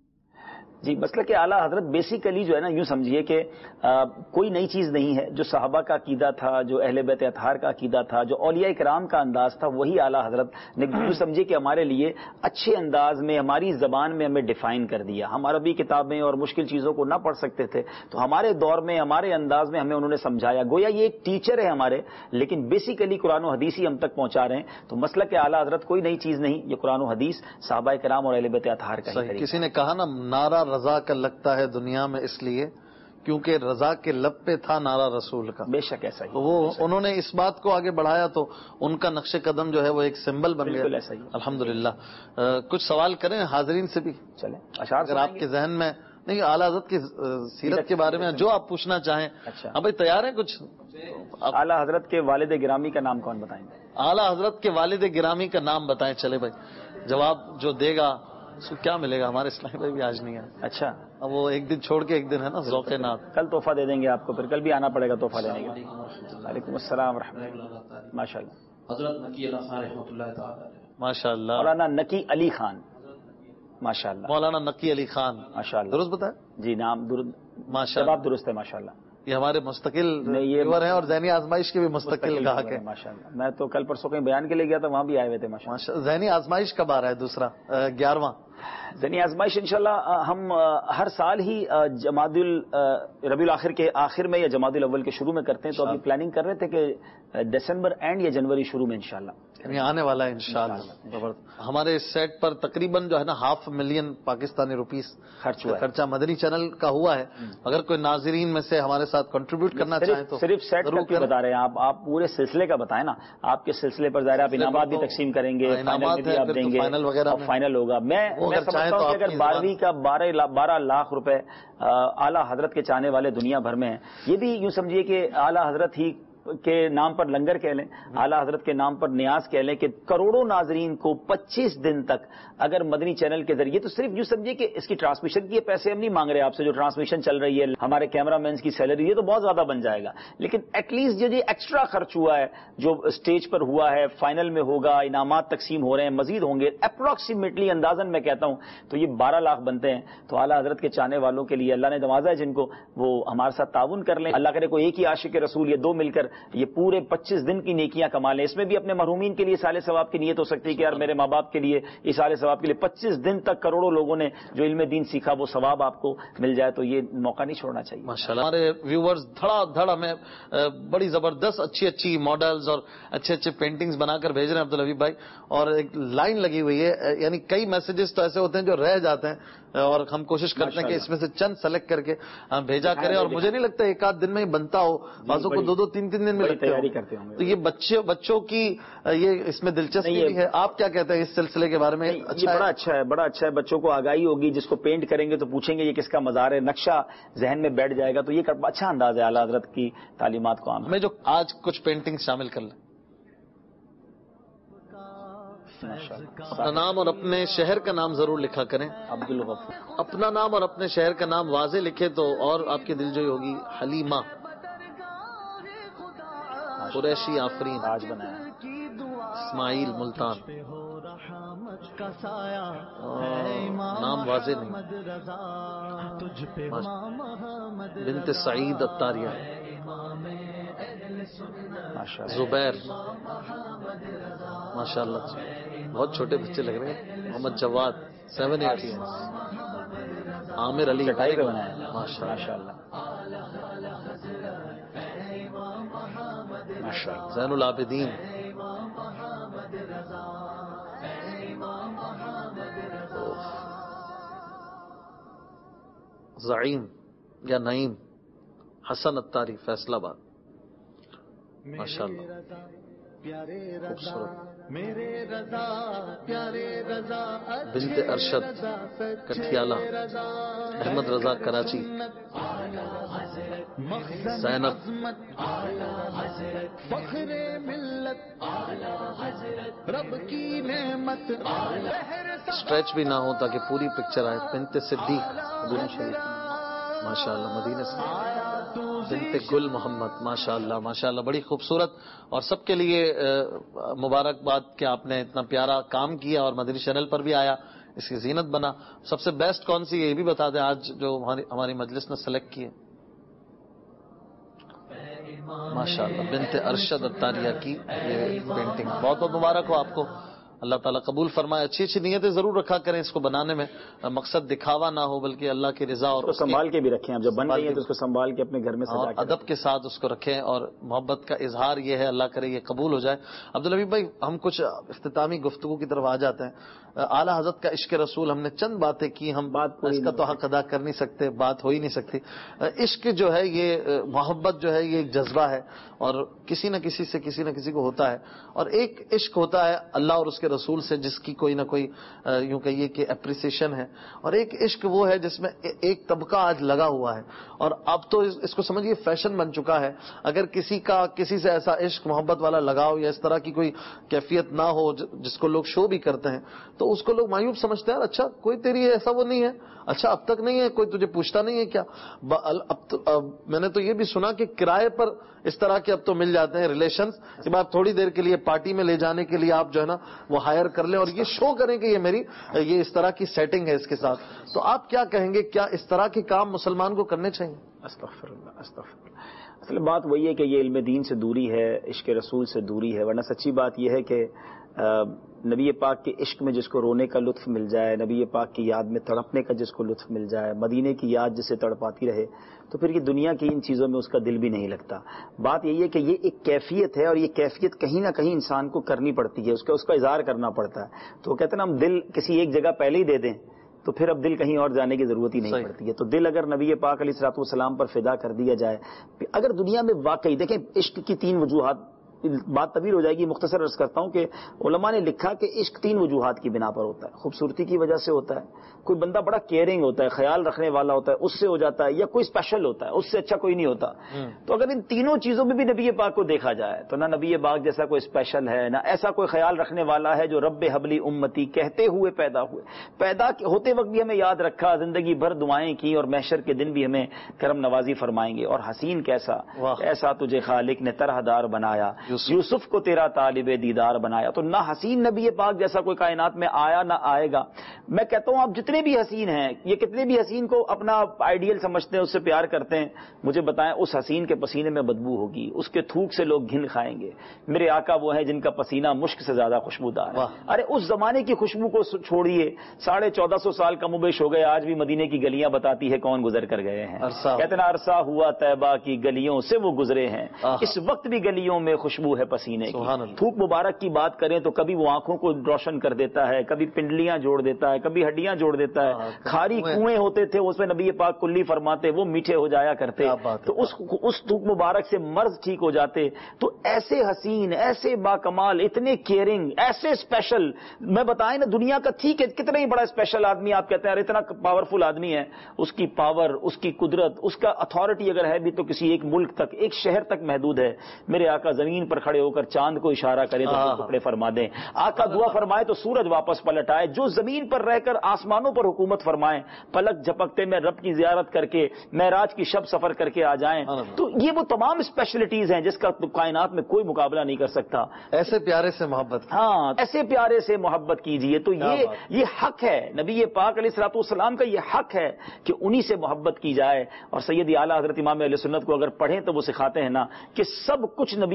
جی، مسئلہ کہ اعلیٰ حضرت بیسیکلی جو ہے نا، یوں سمجھیے کہ کوئی نئی چیز نہیں ہے. جو صحابہ کا عقیدہ تھا، جو اہل بیت اطہار کا عقیدہ تھا، جو اولیاء کرام کا انداز تھا، وہی اعلیٰ حضرت نے یوں سمجھیے کہ ہمارے لیے اچھے انداز میں ہماری زبان میں ہمیں ڈیفائن کر دیا. ہم عربی کتابیں اور مشکل چیزوں کو نہ پڑھ سکتے تھے، تو ہمارے دور میں ہمارے انداز میں ہمیں انہوں نے سمجھایا. گویا یہ ایک ٹیچر ہے ہمارے، لیکن بیسیکلی قرآن و حدیث ہی ہم تک پہنچا رہے ہیں. تو مسئلہ کہ اعلیٰ حضرت کوئی نئی چیز نہیں، یہ قرآن و حدیث صحابہ کرام اور اہل بیت اطہار کا ہے. کسی نے کہا نا، نعرہ رضا کا لگتا ہے دنیا میں اس لیے کیونکہ رضا کے لب پہ تھا نعرہ رسول کا. بے شک ایسا ہی. وہ انہوں نے اس بات کو آگے بڑھایا تو ان کا نقش قدم جو ہے وہ ایک سمبل بن گیا. ایسا ہی الحمدللہ. کچھ سوال کریں حاضرین سے بھی، چلیں اگر آپ کے ذہن میں نہیں اعلیٰ حضرت کی سیرت کے بارے میں جو آپ پوچھنا چاہیں. اچھا اب تیار ہیں کچھ؟ اعلیٰ حضرت کے والد گرامی کا نام کون بتائیں گے؟ اعلیٰ حضرت کے والد گرامی کا نام بتائیں. چلے بھائی، جواب جو دے گا اس کو کیا ملے گا؟ ہمارے اسلامی بھائی بھی آج نہیں ہے. اچھا، اب وہ ایک دن چھوڑ کے ایک دن ہے نا ذوق نات. کل تحفہ دے دیں گے آپ کو، پھر کل بھی آنا پڑے گا تحفہ دینے کے لیے. وعلیکم السلام ورحمۃ اللہ. ماشاء اللہ. حضرت نقی علی خان رحمۃ اللہ تعالی. ماشاء اللہ. مولانا نقی علی خان. ماشاء اللہ. مولانا نقی علی خان. ماشاء اللہ. درست بتایا جی، نام ماشاء اللہ. جواب درست ہے. ماشاء اللہ. یہ ہمارے مستقل ویور ہیں اور ذہنی آزمائش کے بھی مستقل گاہک ہیں. ماشاء اللہ. میں تو کل پرسوں کہیں بیان کے لیے گیا تھا، وہاں بھی آئے ہوئے تھے. ماشاء اللہ. ذہنی آزمائش کب آ رہا ہے؟ دوسرا 11واں ذہنی آزمائش انشاءاللہ ہم ہر سال ہی ربیع الاخر کے آخر میں یا جمادی الاول کے شروع میں کرتے ہیں. تو ابھی پلاننگ کر رہے تھے کہ دسمبر اینڈ یا جنوری شروع میں انشاءاللہ یعنی آنے والا ہے انشاءاللہ. ہمارے اس سیٹ پر تقریباً جو ہے نا 500,000 پاکستانی روپیز خرچہ مدنی چینل کا ہوا ہے. اگر کوئی ناظرین میں سے ہمارے ساتھ کنٹریبیوٹ کرنا چاہیں تو صرف سیٹ کا کیوں بتا رہے ہیں آپ پورے سلسلے کا بتائیں نا. آپ کے سلسلے پر ظاہر آپ انعامات بھی تقسیم کریں گے، فائنل بھی آپ دیں گے، فائنل ہوگا. میں سمجھتا ہوں کہ اگر 12ویں کا 12 لاکھ روپے اعلیٰ حضرت کے چاہنے والے دنیا بھر میں ہیں، یہ بھی یوں سمجھیے کہ اعلیٰ حضرت ہی کے نام پر لنگر کہہ لیں، اعلیٰ حضرت کے نام پر نیاز کہہ لیں کہ کروڑوں ناظرین کو 25 دن تک اگر مدنی چینل کے ذریعے، تو صرف یوں سمجھیے کہ اس کی ٹرانسمیشن کے پیسے ہم نہیں مانگ رہے آپ سے، جو ٹرانسمیشن چل رہی ہے، ہمارے کیمرہ مینس کی سیلری، یہ تو بہت زیادہ بن جائے گا. لیکن ایٹ لیسٹ جو ایکسٹرا خرچ ہوا ہے، جو اسٹیج پر ہوا ہے، فائنل میں ہوگا، انعامات تقسیم ہو رہے ہیں، مزید ہوں گے، اپروکسیمیٹلی اندازاً میں کہتا ہوں تو یہ 12 لاکھ بنتے ہیں. تو اعلیٰ حضرت کے چاہنے والوں کے لیے اللہ نے نوازا ہے جن کو، وہ ہمارے ساتھ تعاون کر لیں. اللہ کرے کوئی ایک ہی عاشق رسول یا دو مل کر یہ پورے 25 دن کی نیکیاں کما لیں. اس میں بھی اپنے مرحومین کے لیے سال ثواب کی نیت ہو سکتی ہے کہ یار میرے ماں باپ کے لیے اس سال ثواب کے لیے 25 دن تک کروڑوں لوگوں نے جو علم دین سیکھا وہ ثواب آپ کو مل جائے. تو یہ موقع نہیں چھوڑنا چاہیے. ماشاءاللہ. ہمارے ویورز دھڑا دھڑ ہمیں بڑی زبردست اچھی ماڈلز اور اچھے پینٹنگز بنا کر بھیج رہے ہیں عبدالحبیب بھائی. اور ایک لائن لگی ہوئی ہے، یعنی کئی میسیجز تو ایسے ہوتے ہیں جو رہ جاتے ہیں اور ہم کوشش کرتے ہیں کہ اس میں سے چند سلیکٹ کر کے بھیجا کریں. اور مجھے نہیں لگتا ایک آدھ دن میں ہی بنتا ہو، بعضوں کو 2-2 3-3 دن میں لگتے ہوں. تو یہ بچوں کی یہ اس میں دلچسپی بھی ہے. آپ کیا کہتے ہیں اس سلسلے کے بارے میں؟ بڑا اچھا ہے. بچوں کو آگاہی ہوگی، جس کو پینٹ کریں گے تو پوچھیں گے یہ کس کا مزار ہے، نقشہ ذہن میں بیٹھ جائے گا. تو یہ اچھا انداز ہے اعلیٰ حضرت کی تعلیمات کو عام. میں جو آج کچھ پینٹنگ شامل کر لیں. اپنا نام اور اپنے شہر کا نام ضرور لکھا کریں. عبدالغفور. اپنا نام اور اپنے شہر کا نام واضح لکھے تو اور آپ کی دلجوئی ہوگی. حلیمہ قریشی آفرین آج بنایا. اسماعیل ملتان. نام واضح نہیں. بنت سعید اتاریہ. زبیر. ماشاء اللہ بہت چھوٹے بچے لگ رہے ہیں. محمد جواد 7-8 ایئرس. عامر علی چٹائی پہ بنایا. ماشاء اللہ. زین العابدین. زعیم یا نعیم حسن اتاری فیصلہ آباد. ماشاء اللہ خوبصورت. بنت ارشد کٹھیالہ. احمد رضا کراچی. زینب. اسٹریچ بھی نہ ہو تاکہ پوری پکچر آئے. بنت صدیق مدینہ شریف ماشاء اللہ مدینہ سے. بنت گل محمد ماشاء اللہ بڑی خوبصورت. اور سب کے لیے مبارکباد کہ آپ نے اتنا پیارا کام کیا اور مدنی چینل پر بھی آیا, اس کی زینت بنا. سب سے بیسٹ کون سی یہ بھی بتا دیں آج جو ہماری مجلس نے سلیکٹ کی ہے؟ ماشاء اللہ بنت ارشد اتاریہ کی یہ پینٹنگ. بہت بہت مبارک ہو آپ کو, اللہ تعالیٰ قبول فرمائے. اچھی اچھی نیتیں ضرور رکھا کریں اس کو بنانے میں, مقصد دکھاوا نہ ہو بلکہ اللہ کی رضا اور اس سنبھال کے بھی رکھیں. اب جب بن رہی ہے تو اس کو سنبھال کے اپنے گھر میں سجا کے ادب کے ساتھ اس کو رکھیں اور محبت کا اظہار یہ ہے. اللہ کرے یہ قبول ہو جائے. عبدالحبیب بھائی ہم کچھ اختتامی گفتگو کی طرف آ جاتے ہیں. اعلیٰ حضرت کا عشق رسول ہم نے چند باتیں کی, ہم اس کا تو حق ادا کر نہیں سکتے, بات ہو ہی نہیں سکتی. عشق جو ہے یہ محبت جو ہے یہ ایک جذبہ ہے اور کسی نہ کسی سے کسی نہ کسی کو ہوتا ہے. اور ایک عشق ہوتا ہے اللہ اور اس کے رسول سے جس کی کوئی نہ کوئی یوں کہیے کہ اپریسیشن ہے, اور ایک عشق وہ ہے جس میں ایک طبقہ آج لگا ہوا ہے. اور اب تو اس کو سمجھیے فیشن بن چکا ہے. اگر کسی کا کسی سے ایسا عشق محبت والا لگاؤ یا اس طرح کی کوئی کیفیت نہ ہو جس کو لوگ شو بھی کرتے ہیں تو اس کو لوگ معیوب سمجھتے ہیں. اچھا کوئی تیری ایسا وہ نہیں ہے, اچھا اب تک نہیں ہے, کوئی تجھے پوچھتا نہیں ہے کیا؟ اب میں نے تو یہ بھی سنا کہ کرائے پر اس طرح کے اب تو مل جاتے ہیں ریلیشنز جب آپ تھوڑی دیر کے لیے پارٹی میں لے جانے کے لیے آپ جو ہے نا وہ ہائر کر لیں اور یہ شو کریں کہ یہ اس طرح کی سیٹنگ ہے اس کے ساتھ. تو آپ کیا کہیں گے, کیا اس طرح کے کام مسلمان کو کرنے چاہیے؟ استغفر اللہ استغفر اللہ. اصل بات وہی ہے کہ یہ علم دین سے دوری ہے, عشق رسول سے دوری ہے. ورنہ سچی بات یہ ہے کہ نبی پاک کے عشق میں جس کو رونے کا لطف مل جائے, نبی پاک کی یاد میں تڑپنے کا جس کو لطف مل جائے, مدینے کی یاد جسے تڑپاتی رہے, تو پھر یہ دنیا کی ان چیزوں میں اس کا دل بھی نہیں لگتا. بات یہی ہے کہ یہ ایک کیفیت ہے اور یہ کیفیت کہیں نہ کہیں انسان کو کرنی پڑتی ہے, اس کا اظہار کرنا پڑتا ہے. تو وہ کہتے ہیں نا ہم دل کسی ایک جگہ پہلے ہی دے دیں تو پھر اب دل کہیں اور جانے کی ضرورت ہی نہیں پڑتی ہے. تو دل اگر نبی پاک علیہ الصلوۃ والسلام پر فدا کر دیا جائے, اگر دنیا میں واقعی دیکھیں عشق کی 3 وجوہات, بات طویل ہو جائے گی, مختصر عرض کرتا ہوں کہ علماء نے لکھا کہ عشق 3 وجوہات کی بنا پر ہوتا ہے. خوبصورتی کی وجہ سے ہوتا ہے, کوئی بندہ بڑا کیئرنگ ہوتا ہے, خیال رکھنے والا ہوتا ہے, اس سے ہو جاتا ہے, یا کوئی اسپیشل ہوتا ہے, اس سے اچھا کوئی نہیں ہوتا. تو اگر ان تینوں چیزوں میں بھی نبی پاک کو دیکھا جائے تو نہ نبی پاک جیسا کوئی اسپیشل ہے, نہ ایسا کوئی خیال رکھنے والا ہے جو رب حبلی امتی کہتے ہوئے پیدا ہوئے, پیدا ہوتے وقت بھی ہمیں یاد رکھا, زندگی بھر دعائیں کی اور محشر کے دن بھی ہمیں کرم نوازی فرمائیں گے. اور حسین کیسا ایسا تجھے خالق نے طرح دار بنایا, یوسف کو تیرا طالب دیدار بنایا. تو نہ حسین نبی پاک جیسا کوئی کائنات میں آیا نہ آئے گا. میں کہتا ہوں آپ جتنے بھی حسین ہیں, یہ کتنے بھی حسین کو اپنا آئیڈیل سمجھتے ہیں, اس سے پیار کرتے ہیں, مجھے بتائیں اس حسین کے پسینے میں بدبو ہوگی, اس کے تھوک سے لوگ گھن کھائیں گے. میرے آقا وہ ہیں جن کا پسینہ مشک سے زیادہ خوشبودار ہے. ارے اس زمانے کی خوشبو کو چھوڑیے, 1450 سال کم و بیش ہو گئے, آج بھی مدینے کی گلیاں بتاتی ہے کون گزر کر گئے ہیں. کہتے ہیں عرصہ ہوا طیبہ کی گلیوں سے وہ گزرے ہیں, اس وقت بھی گلیوں میں خوشبو ہے پسینے کی. تھوک مبارک کی بات کریں تو کبھی وہ آنکھوں کو روشن کر دیتا ہے, کبھی پنڈلیاں جوڑ دیتا ہے, کبھی ہڈیاں جوڑ دیتا ہے. کھاری کنویں ہوتے تھے اس میں نبی پاک کلی فرماتے وہ میٹھے ہو جایا کرتے, تو اس تھوک مبارک سے مرض ٹھیک ہو جاتے. تو ایسے حسین, ایسے باکمال, اتنے کیئرنگ, ایسے اسپیشل, میں بتائیں نا دنیا کا ٹھیک ہے کتنا ہی بڑا اسپیشل آدمی آپ کہتے ہیں اتنا پاورفل آدمی ہے, اس کی پاور, اس کی قدرت, اس کا اتھارٹی اگر ہے بھی تو کسی ایک ملک تک, ایک شہر تک محدود ہے. میرے آقا زمین پر کھڑے ہو کر چاند کو اشارہ کرے تو ٹکڑے فرما دیں, آقا دعا فرمائے تو سورج واپس پلٹ آئے, جو زمین پر رہ کر آسمانوں پر حکومت فرمائیں, پلک جھپکتے میں رب کی زیارت کر کے معراج کی شب سفر کر کے آ جائیں. تو یہ وہ تمام اسپیشلٹیز ہیں جس کا کائنات میں کوئی مقابلہ نہیں کر سکتا. ایسے پیارے سے محبت, ہاں ایسے پیارے سے محبت کیجئے. تو یہ حق ہے نبی پاک علیہ الصلوۃ والسلام کا, یہ حق ہے کہ انہی سے محبت کی جائے. اور سیدی اعلیٰ حضرت امام اہل سنت کو اگر پڑھیں تو وہ سکھاتے ہیں نا کہ سب کچھ نبی پاک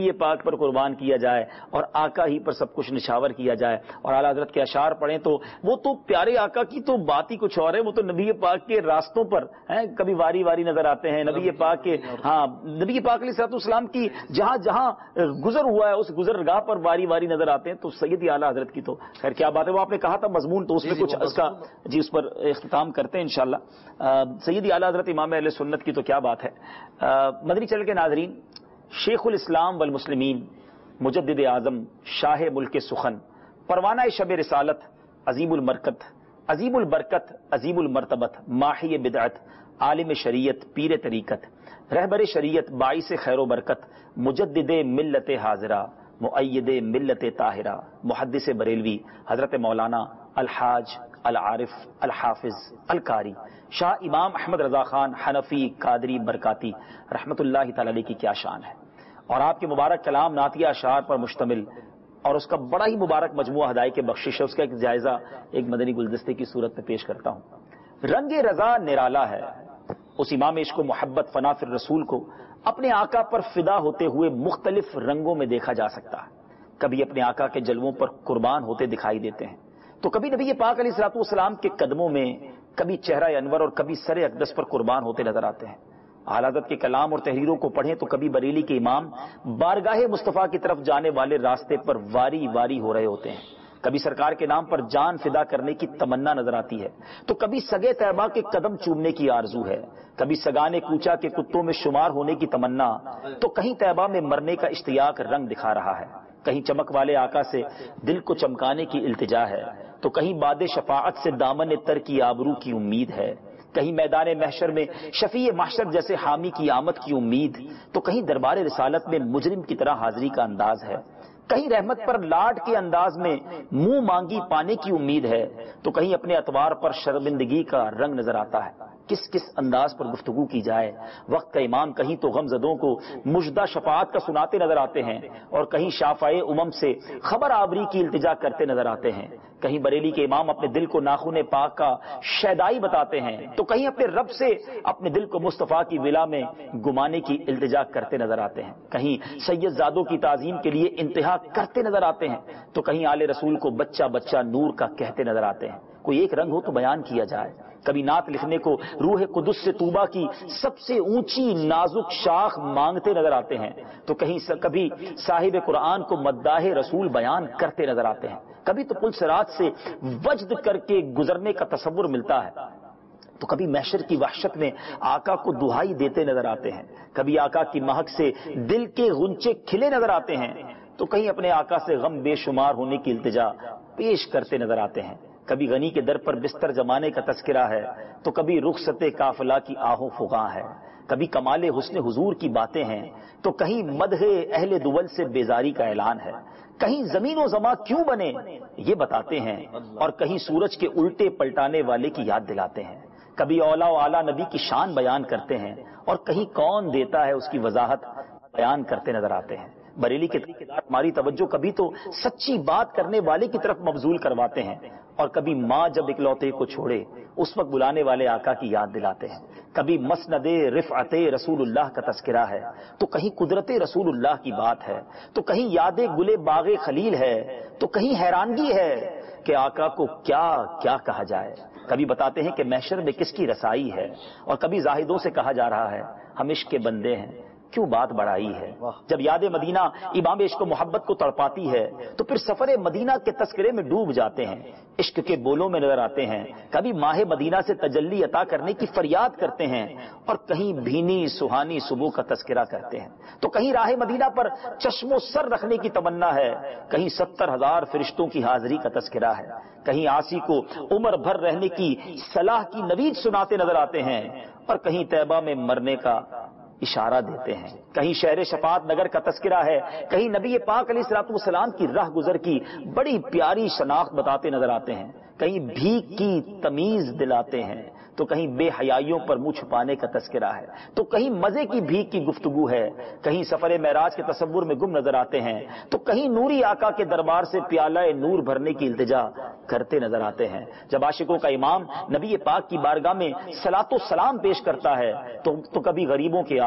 پر قربان کیا جائے اور آقا ہی پر سب کچھ نشاور کیا جائے اور اعلیٰ حضرت کے اشعار پڑھیں تو وہ تو پیارے آقا کی تو بات ہی کچھ اور ہے. وہ تو نبی پاک کے راستوں پر ہیں, کبھی واری واری نظر آتے ہیں نبی پاک کے. نبی پاک علیہ الصلوۃ والسلام کی جہاں جہاں گزر ہوا ہے اس گزرگاہ پر واری واری نظر آتے ہیں. تو سیدی اعلیٰ حضرت کی تو خیر کیا بات ہے. وہ آپ نے کہا تھا مضمون, تو اس میں کچھ اس کا اس پر اختتام کرتے ہیں انشاءاللہ. سیدی اعلیٰ حضرت امام اہل سنت کی تو کیا بات ہے. مدنی چینل کے ناظرین, شیخ الاسلام والمسلمین, مجدد اعظم, شاہ ملک سخن, پروانہ شب رسالت, عظیم المرکت, عظیم البرکت, عظیم المرتبت, ماحی بدعت, عالم شریعت, پیر طریقت, رہبر شریعت, باعث خیر و برکت, مجدد ملت حاضرہ, مؤید ملت طاہرہ, محدث بریلوی حضرت مولانا الحاج العارف الحافظ القاری شاہ امام احمد رضا خان حنفی قادری برکاتی رحمت اللہ تعالی علیہ کی کیا شان ہے. اور آپ کے مبارک کلام نعتیہ اشعار پر مشتمل اور اس کا بڑا ہی مبارک مجموعہ ہدایت بخشش ہے. اس کا ایک جائزہ ایک مدنی گلدستے کی صورت میں پیش کرتا ہوں. رنگ رضا نرالا ہے, اس امام عشق و محبت فنا فی الرسول کو اپنے آقا پر فدا ہوتے ہوئے مختلف رنگوں میں دیکھا جا سکتا ہے. کبھی اپنے آقا کے جلووں پر قربان ہوتے دکھائی دیتے ہیں, تو کبھی نبی پاک علیہ الصلوۃ والسلام کے قدموں میں, کبھی چہرہ انور اور کبھی سر اقدس پر قربان ہوتے نظر آتے ہیں. اعلیٰ حضرت کے کلام اور تحریروں کو پڑھیں تو کبھی بریلی کے امام بارگاہ مصطفیٰ کی طرف جانے والے راستے پر واری واری ہو رہے ہوتے ہیں. کبھی سرکار کے نام پر جان فدا کرنے کی تمنا نظر آتی ہے, تو کبھی سگے طیبہ کے قدم چومنے کی آرزو ہے, کبھی سگانے کوچا کے کتوں میں شمار ہونے کی تمنا, تو کہیں طیبہ میں مرنے کا اشتیاق رنگ دکھا رہا ہے. کہیں چمک والے آقا سے دل کو چمکانے کی التجا ہے, تو کہیں باد شفاعت سے دامن تر کی آبرو کی امید ہے. کہیں میدان محشر میں شفیع محشر جیسے حامی کی آمد کی امید, تو کہیں دربار رسالت میں مجرم کی طرح حاضری کا انداز ہے. کہیں رحمت پر لاڈ کے انداز میں منہ مانگی پانے کی امید ہے, تو کہیں اپنے اتوار پر شرمندگی کا رنگ نظر آتا ہے. کس کس انداز پر گفتگو کی جائے. وقت کا امام کہیں تو غم زدوں کو مژدہ شفاعت کا سناتے نظر آتے ہیں, اور کہیں شافعِ امم سے خبر آوری کی التجا کرتے نظر آتے ہیں. کہیں بریلی کے امام اپنے دل کو ناخن پاک کا شیدائی بتاتے ہیں, تو کہیں اپنے رب سے اپنے دل کو مصطفیٰ کی ولا میں گمانے کی التجا کرتے نظر آتے ہیں. کہیں سید زادوں کی تعظیم کے لیے انتہا کرتے نظر آتے ہیں, تو کہیں آل رسول کو بچہ بچہ نور کا کہتے نظر آتے ہیں. کوئی ایک رنگ ہو تو بیان کیا جائے. کبھی نعت لکھنے کو روح قدس سے طوبہ کی سب سے اونچی نازک شاخ مانگتے نظر آتے ہیں, تو کبھی صاحب قرآن کو مداح رسول بیان کرتے نظر آتے ہیں. کبھی تو پل صراط سے وجد کر کے گزرنے کا تصور ملتا ہے, تو کبھی محشر کی وحشت میں آقا کو دہائی دیتے نظر آتے ہیں. کبھی آقا کی مہک سے دل کے غنچے کھلے نظر آتے ہیں, تو کہیں اپنے آقا سے غم بے شمار ہونے کی التجا پیش کرتے نظر آتے ہیں. کبھی غنی کے در پر بستر جمانے کا تذکرہ ہے, تو کبھی رخصت قافلہ کی آہو فغاں ہے. کبھی کمال حسن حضور کی باتیں ہیں, تو کہیں مدح اہل دول سے بیزاری کا اعلان ہے. کہیں زمین و زماں کیوں بنے یہ بتاتے ہیں, اور کہیں سورج کے الٹے پلٹانے والے کی یاد دلاتے ہیں. کبھی اولا و اعلیٰ نبی کی شان بیان کرتے ہیں, اور کہیں کون دیتا ہے اس کی وضاحت بیان کرتے نظر آتے ہیں. بریلی کے ہماری توجہ کبھی تو سچی بات کرنے والے کی طرف مبذول کرواتے ہیں, اور کبھی ماں جب اکلوتے کو چھوڑے اس وقت بلانے والے آقا کی یاد دلاتے ہیں. کبھی مسند رفعت رسول اللہ کا تذکرہ ہے, تو کہیں قدرت رسول اللہ کی بات ہے, تو کہیں یاد گل باغ خلیل ہے, تو کہیں حیرانگی ہے کہ آقا کو کیا کیا کہا جائے. کبھی بتاتے ہیں کہ محشر میں کس کی رسائی ہے, اور کبھی زاہدوں سے کہا جا رہا ہے ہم عشق کے بندے ہیں کیوں بات بڑھائی ہے. جب یاد مدینہ امام عشق و محبت کو تڑپاتی ہے, تو پھر سفر مدینہ کے تذکرے میں ڈوب جاتے ہیں, عشق کے بولوں میں نظر آتے ہیں. کبھی ماہ مدینہ سے تجلی عطا کرنے کی فریاد کرتے ہیں, اور کہیں بھینی سہانی صبح کا تذکرہ کرتے ہیں. تو کہیں راہ مدینہ پر چشم و سر رکھنے کی تمنا ہے, کہیں 70,000 فرشتوں کی حاضری کا تذکرہ ہے. کہیں عاصی کو عمر بھر رہنے کی صلاح کی نوید سناتے نظر آتے ہیں, اور کہیں طیبہ میں مرنے کا اشارہ دیتے ہیں. کہیں شہر شفاعت نگر کا تذکرہ ہے, کہیں نبی پاک علیہ الصلوۃ والسلام کی راہ گزر کی بڑی پیاری شناخت بتاتے نظر آتے ہیں. کہیں بھیک کی تمیز دلاتے ہیں, تو کہیں بے حیائیوں پر منہ چھپانے کا تذکرہ ہے, تو کہیں مزے کی بھیک کی گفتگو ہے. کہیں سفر معراج کے تصور میں گم نظر آتے ہیں, تو کہیں نوری آقا کے دربار سے پیالہ نور بھرنے کی التجا کرتے نظر آتے ہیں. جب عاشقوں کا امام نبی پاک کی بارگاہ میں صلاۃ و سلام پیش کرتا ہے, تو کبھی غریبوں کے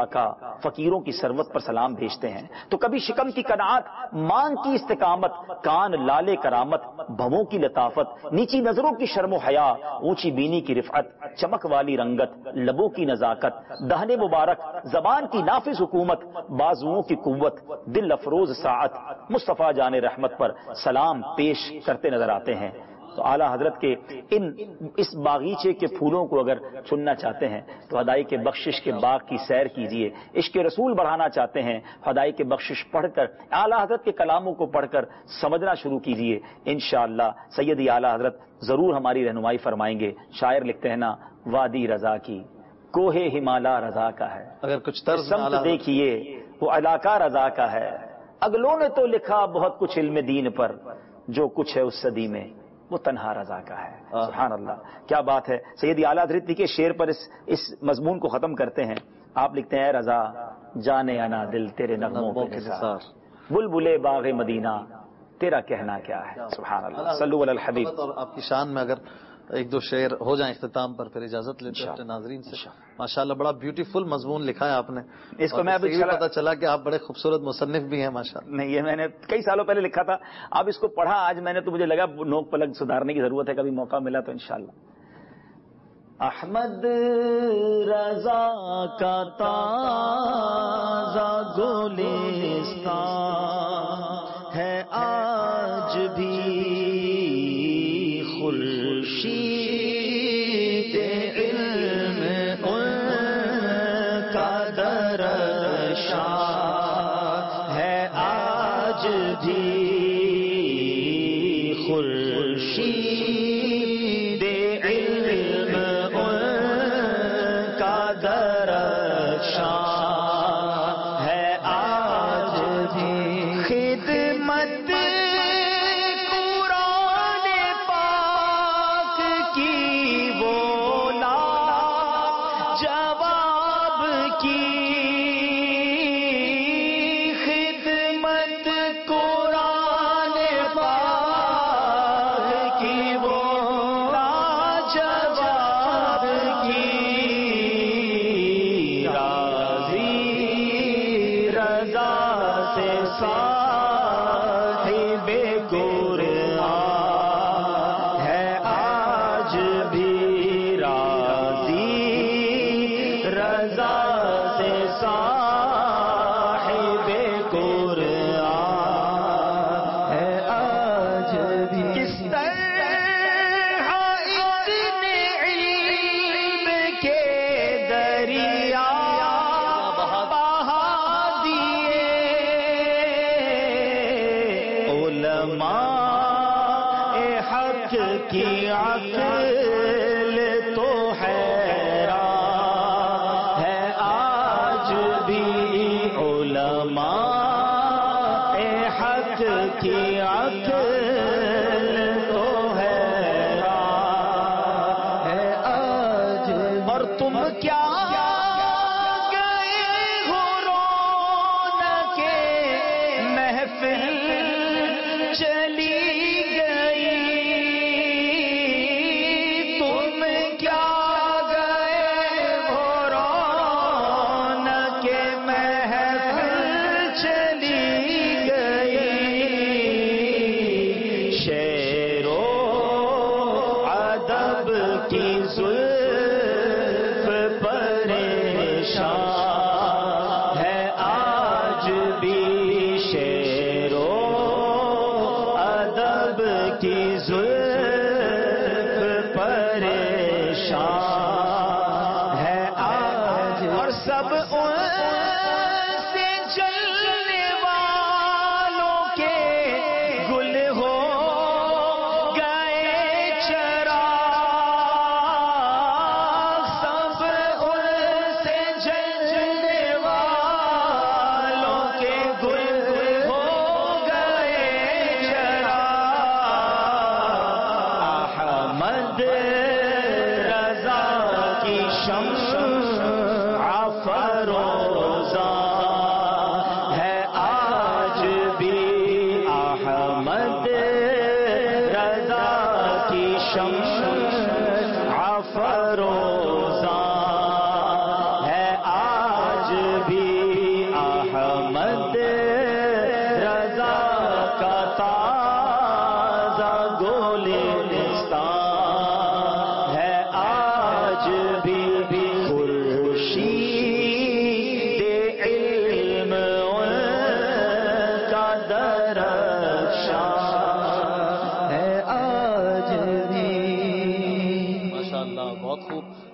آقا فقیروں کی ثروت پر سلام بھیجتے ہیں تو کبھی شکم کی قناعت، مانگ کی استقامت، کان لالے کرامت، بھووں کی لطافت، نیچی نظروں کی شرم و حیا، اونچی بینی کی رفعت، چمک والی رنگت، لبوں کی نزاکت، دہن مبارک، زبان کی نافذ حکومت، بازوؤں کی قوت، دل افروز ساعت، مصطفیٰ جان رحمت پر سلام پیش کرتے نظر آتے ہیں۔ تو اعلیٰ حضرت کے اس باغیچے کے پھولوں کو اگر چننا چاہتے ہیں تو ہدائی کے بخشش کے باغ کی سیر کیجئے، عشق رسول بڑھانا چاہتے ہیں ہدائی کے بخشش پڑھ کر، اعلیٰ حضرت کے کلاموں کو پڑھ کر سمجھنا شروع کیجئے، انشاءاللہ سیدی اعلیٰ حضرت ضرور ہماری رہنمائی فرمائیں گے۔ شاعر لکھتے ہیں نا، وادی رضا کی کوہ ہمالا رضا کا ہے، اگر کچھ طرز سمت دیکھیے وہ علاقہ رضا کا ہے، اگلوں نے تو لکھا بہت کچھ علم دین پر، جو کچھ ہے اس صدی میں وہ تنہا رضا کا ہے۔ سبحان اللہ، کیا بات ہے۔ سیدی اعلیٰ حضرت کے شعر پر اس مضمون کو ختم کرتے ہیں۔ آپ لکھتے ہیں، اے رضا جانے انا دل تیرے نغموں کے نثار، بلبلے باغ مدینہ تیرا کہنا کیا ہے۔ سبحان اللہ، صلو علی الحبیب۔ اور آپ کی شان میں اگر ایک دو شعر ہو جائیں اختتام پر، پھر اجازت لیتے ہیں اپنے ناظرین سے۔ ماشاءاللہ بڑا بیوٹیفل مضمون لکھا ہے آپ نے، اس کو میں ابھی پتا چلا کہ آپ بڑے خوبصورت مصنف بھی ہیں ماشاءاللہ۔ نہیں، یہ میں نے کئی سالوں پہلے لکھا تھا، اب اس کو پڑھا آج میں نے تو مجھے لگا نوک پلک سدھارنے کی ضرورت ہے، کبھی موقع ملا تو انشاءاللہ۔ احمد رضا کا تازہ گلستان ہے آج بھی خورشید علم ان کا درشان ہے آج بھی خورشید علم ان کا درشان ہے آج بھی خدمت کی عقل تو حیران ہے آج بھی علماء حق کی عقل تو حیران ہے آج، اور تم کیا گئے ہو رونق محفل چلی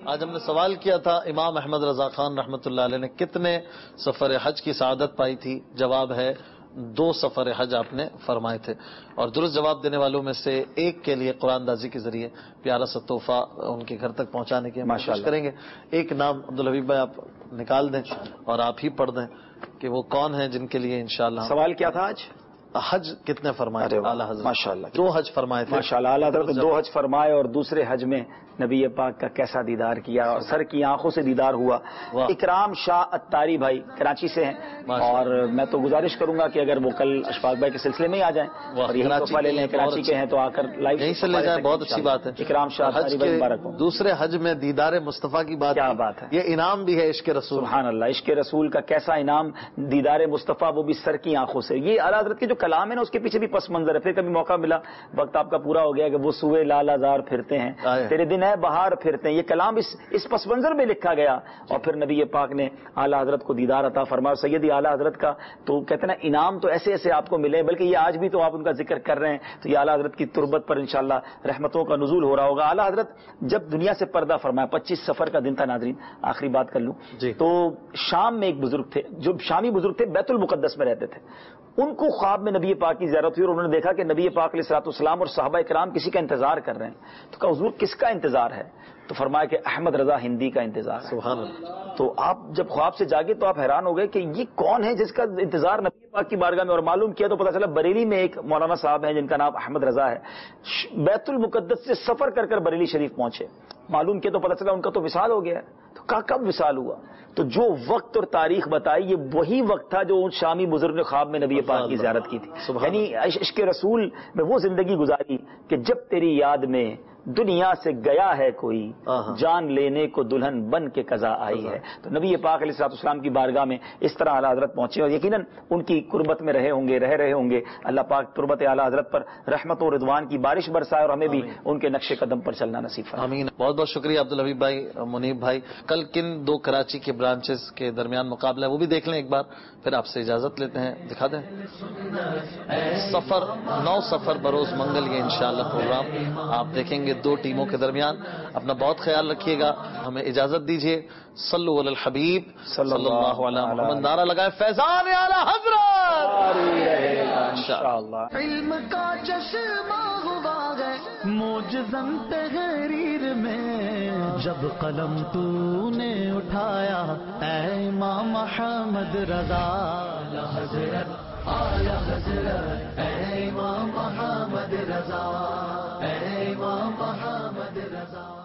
آج ہم نے سوال کیا تھا امام احمد رضا خان رحمۃ اللہ علیہ نے کتنے سفر حج کی سعادت پائی تھی؟ جواب ہے 2 سفر حج آپ نے فرمائے تھے، اور درست جواب دینے والوں میں سے ایک کے لیے قرآن دازی کے ذریعے پیارا سا تحفہ ان کے گھر تک پہنچانے کی کوشش کریں گے۔ ایک نام عبدالحبیب بھائی آپ نکال دیں اور آپ ہی پڑھ دیں کہ وہ کون ہیں جن کے لیے انشاءاللہ۔ سوال کیا تھا آج؟ حج کتنے فرمائے اعلیٰ حضرت؟ ماشاءاللہ 2 حج فرمائے تھے ماشاءاللہ، اعلیٰ حضرت 2 حج فرمائے، اور دوسرے حج میں نبی پاک کا کیسا دیدار کیا اور سر کی آنکھوں سے دیدار ہوا۔ اکرام شاہ اتاری بھائی کراچی سے ہیں، اور میں تو گزارش کروں گا کہ اگر وہ کل اشفاق بھائی کے سلسلے میں ہی آ جائیں اور یہی تحفہ لے لیں، کراچی کے ہیں تو آ کر لائیو یہیں سے لے جائیں، بہت اچھی بات ہے۔ اکرام شاہ اتاری بھائی مبارک ہو۔ دوسرے حج میں دیدار مصطفیٰ کی بات، کیا بات ہے، یہ انعام بھی ہے عشق رسول۔ سبحان اللہ، عشق رسول کا کیسا انعام، دیدار مصطفیٰ، وہ بھی سر کی آنکھوں سے۔ یہ اعلیٰ حضرت کے جو کلام ہے نا، اس کے پیچھے بھی پس منظر ہے۔ پھر کبھی موقع ملا، وقت آپ کا پورا ہو گیا، کہ وہ سوئے لال آزار پھرتے ہیں، تیرے دن ہے بہار پھرتے ہیں، یہ کلام اس پس منظر میں لکھا گیا، اور پھر نبی پاک نے اعلیٰ حضرت کو دیدار عطا فرمایا۔ سیدی اعلیٰ حضرت کا تو کہتے ہیں نا انعام تو ایسے ایسے آپ کو ملے، بلکہ یہ آج بھی تو آپ ان کا ذکر کر رہے ہیں، تو یہ اعلیٰ حضرت کی تربت پر انشاءاللہ رحمتوں کا نزول ہو رہا ہوگا۔ اعلیٰ حضرت جب دنیا سے پردہ فرمایا، 25 سفر کا دن تھا ناظرین، آخری بات کر لوں تو شام میں ایک بزرگ تھے، جو شامی بزرگ تھے، بیت المقدس میں رہتے تھے، ان کو خواب میں نبی پاک کی زیارت ہوئی، اور انہوں نے دیکھا کہ نبی پاک علیہ الصلوۃ والسلام اور صحابہ کرام کسی کا انتظار کر رہے ہیں۔ تو کہا حضور کس کا انتظار ہے؟ تو فرمایا کہ احمد رضا ہندی کا انتظار ہے۔ سبحان اللہ۔ تو آپ جب خواب سے جاگے تو آپ حیران ہو گئے کہ یہ کون ہے جس کا انتظار نبی پاک کی بارگاہ میں، اور معلوم کیا تو پتہ چلا بریلی میں ایک مولانا صاحب ہیں جن کا نام احمد رضا ہے، بیت المقدس سے سفر کر کر بریلی شریف پہنچے، معلوم کیا تو پتہ چلا ان کا تو وصال ہو گیا ہے۔ تو کہا کب وصال ہوا؟ تو جو وقت اور تاریخ بتائی، یہ وہی وقت تھا جو ان شامی بزرگ نے خواب میں نبی پاک کی زیارت کی تھی، یعنی عشق رسول میں وہ زندگی گزاری کہ جب تیری یاد میں دنیا سے گیا ہے کوئی، جان لینے کو دلہن بن کے قضا آئی ہے۔ تو نبی پاک علیہ الصلوۃ والسلام کی بارگاہ میں اس طرح اعلیٰ حضرت پہنچے، اور یقیناً ان کی قربت میں رہ رہے ہوں گے۔ اللہ پاک تربت اعلیٰ حضرت پر رحمت و رضوان کی بارش برسائے، اور ہمیں بھی ان کے نقش قدم پر چلنا نصیب فرمائے۔ آمین۔ بہت بہت شکریہ عبدالحبیب بھائی، منیب بھائی۔ کل کن 2 کراچی کے برانچز کے درمیان مقابلہ ہے وہ بھی دیکھ لیں ایک بار، پھر آپ سے اجازت لیتے ہیں۔ دکھا دیں سفر 9 سفر بروز منگل، یہ انشاءاللہ پروگرام آپ دیکھیں گے 2 ٹیموں کے درمیان۔ اپنا بہت خیال رکھیے گا، ہمیں اجازت دیجیے۔ صلو علی الحبیب صلی اللہ علیہ محمد، نعرہ لگائے فیضان اعلی حضرت انشاءاللہ۔ علم کا چشمہ ہوا ہے موجزن تحریر میں، جب قلم تو نے اٹھایا اے امام محمد رضا، اعلی حضرت اعلی حضرت اے امام محمد رضا، اے امام محمد رضا۔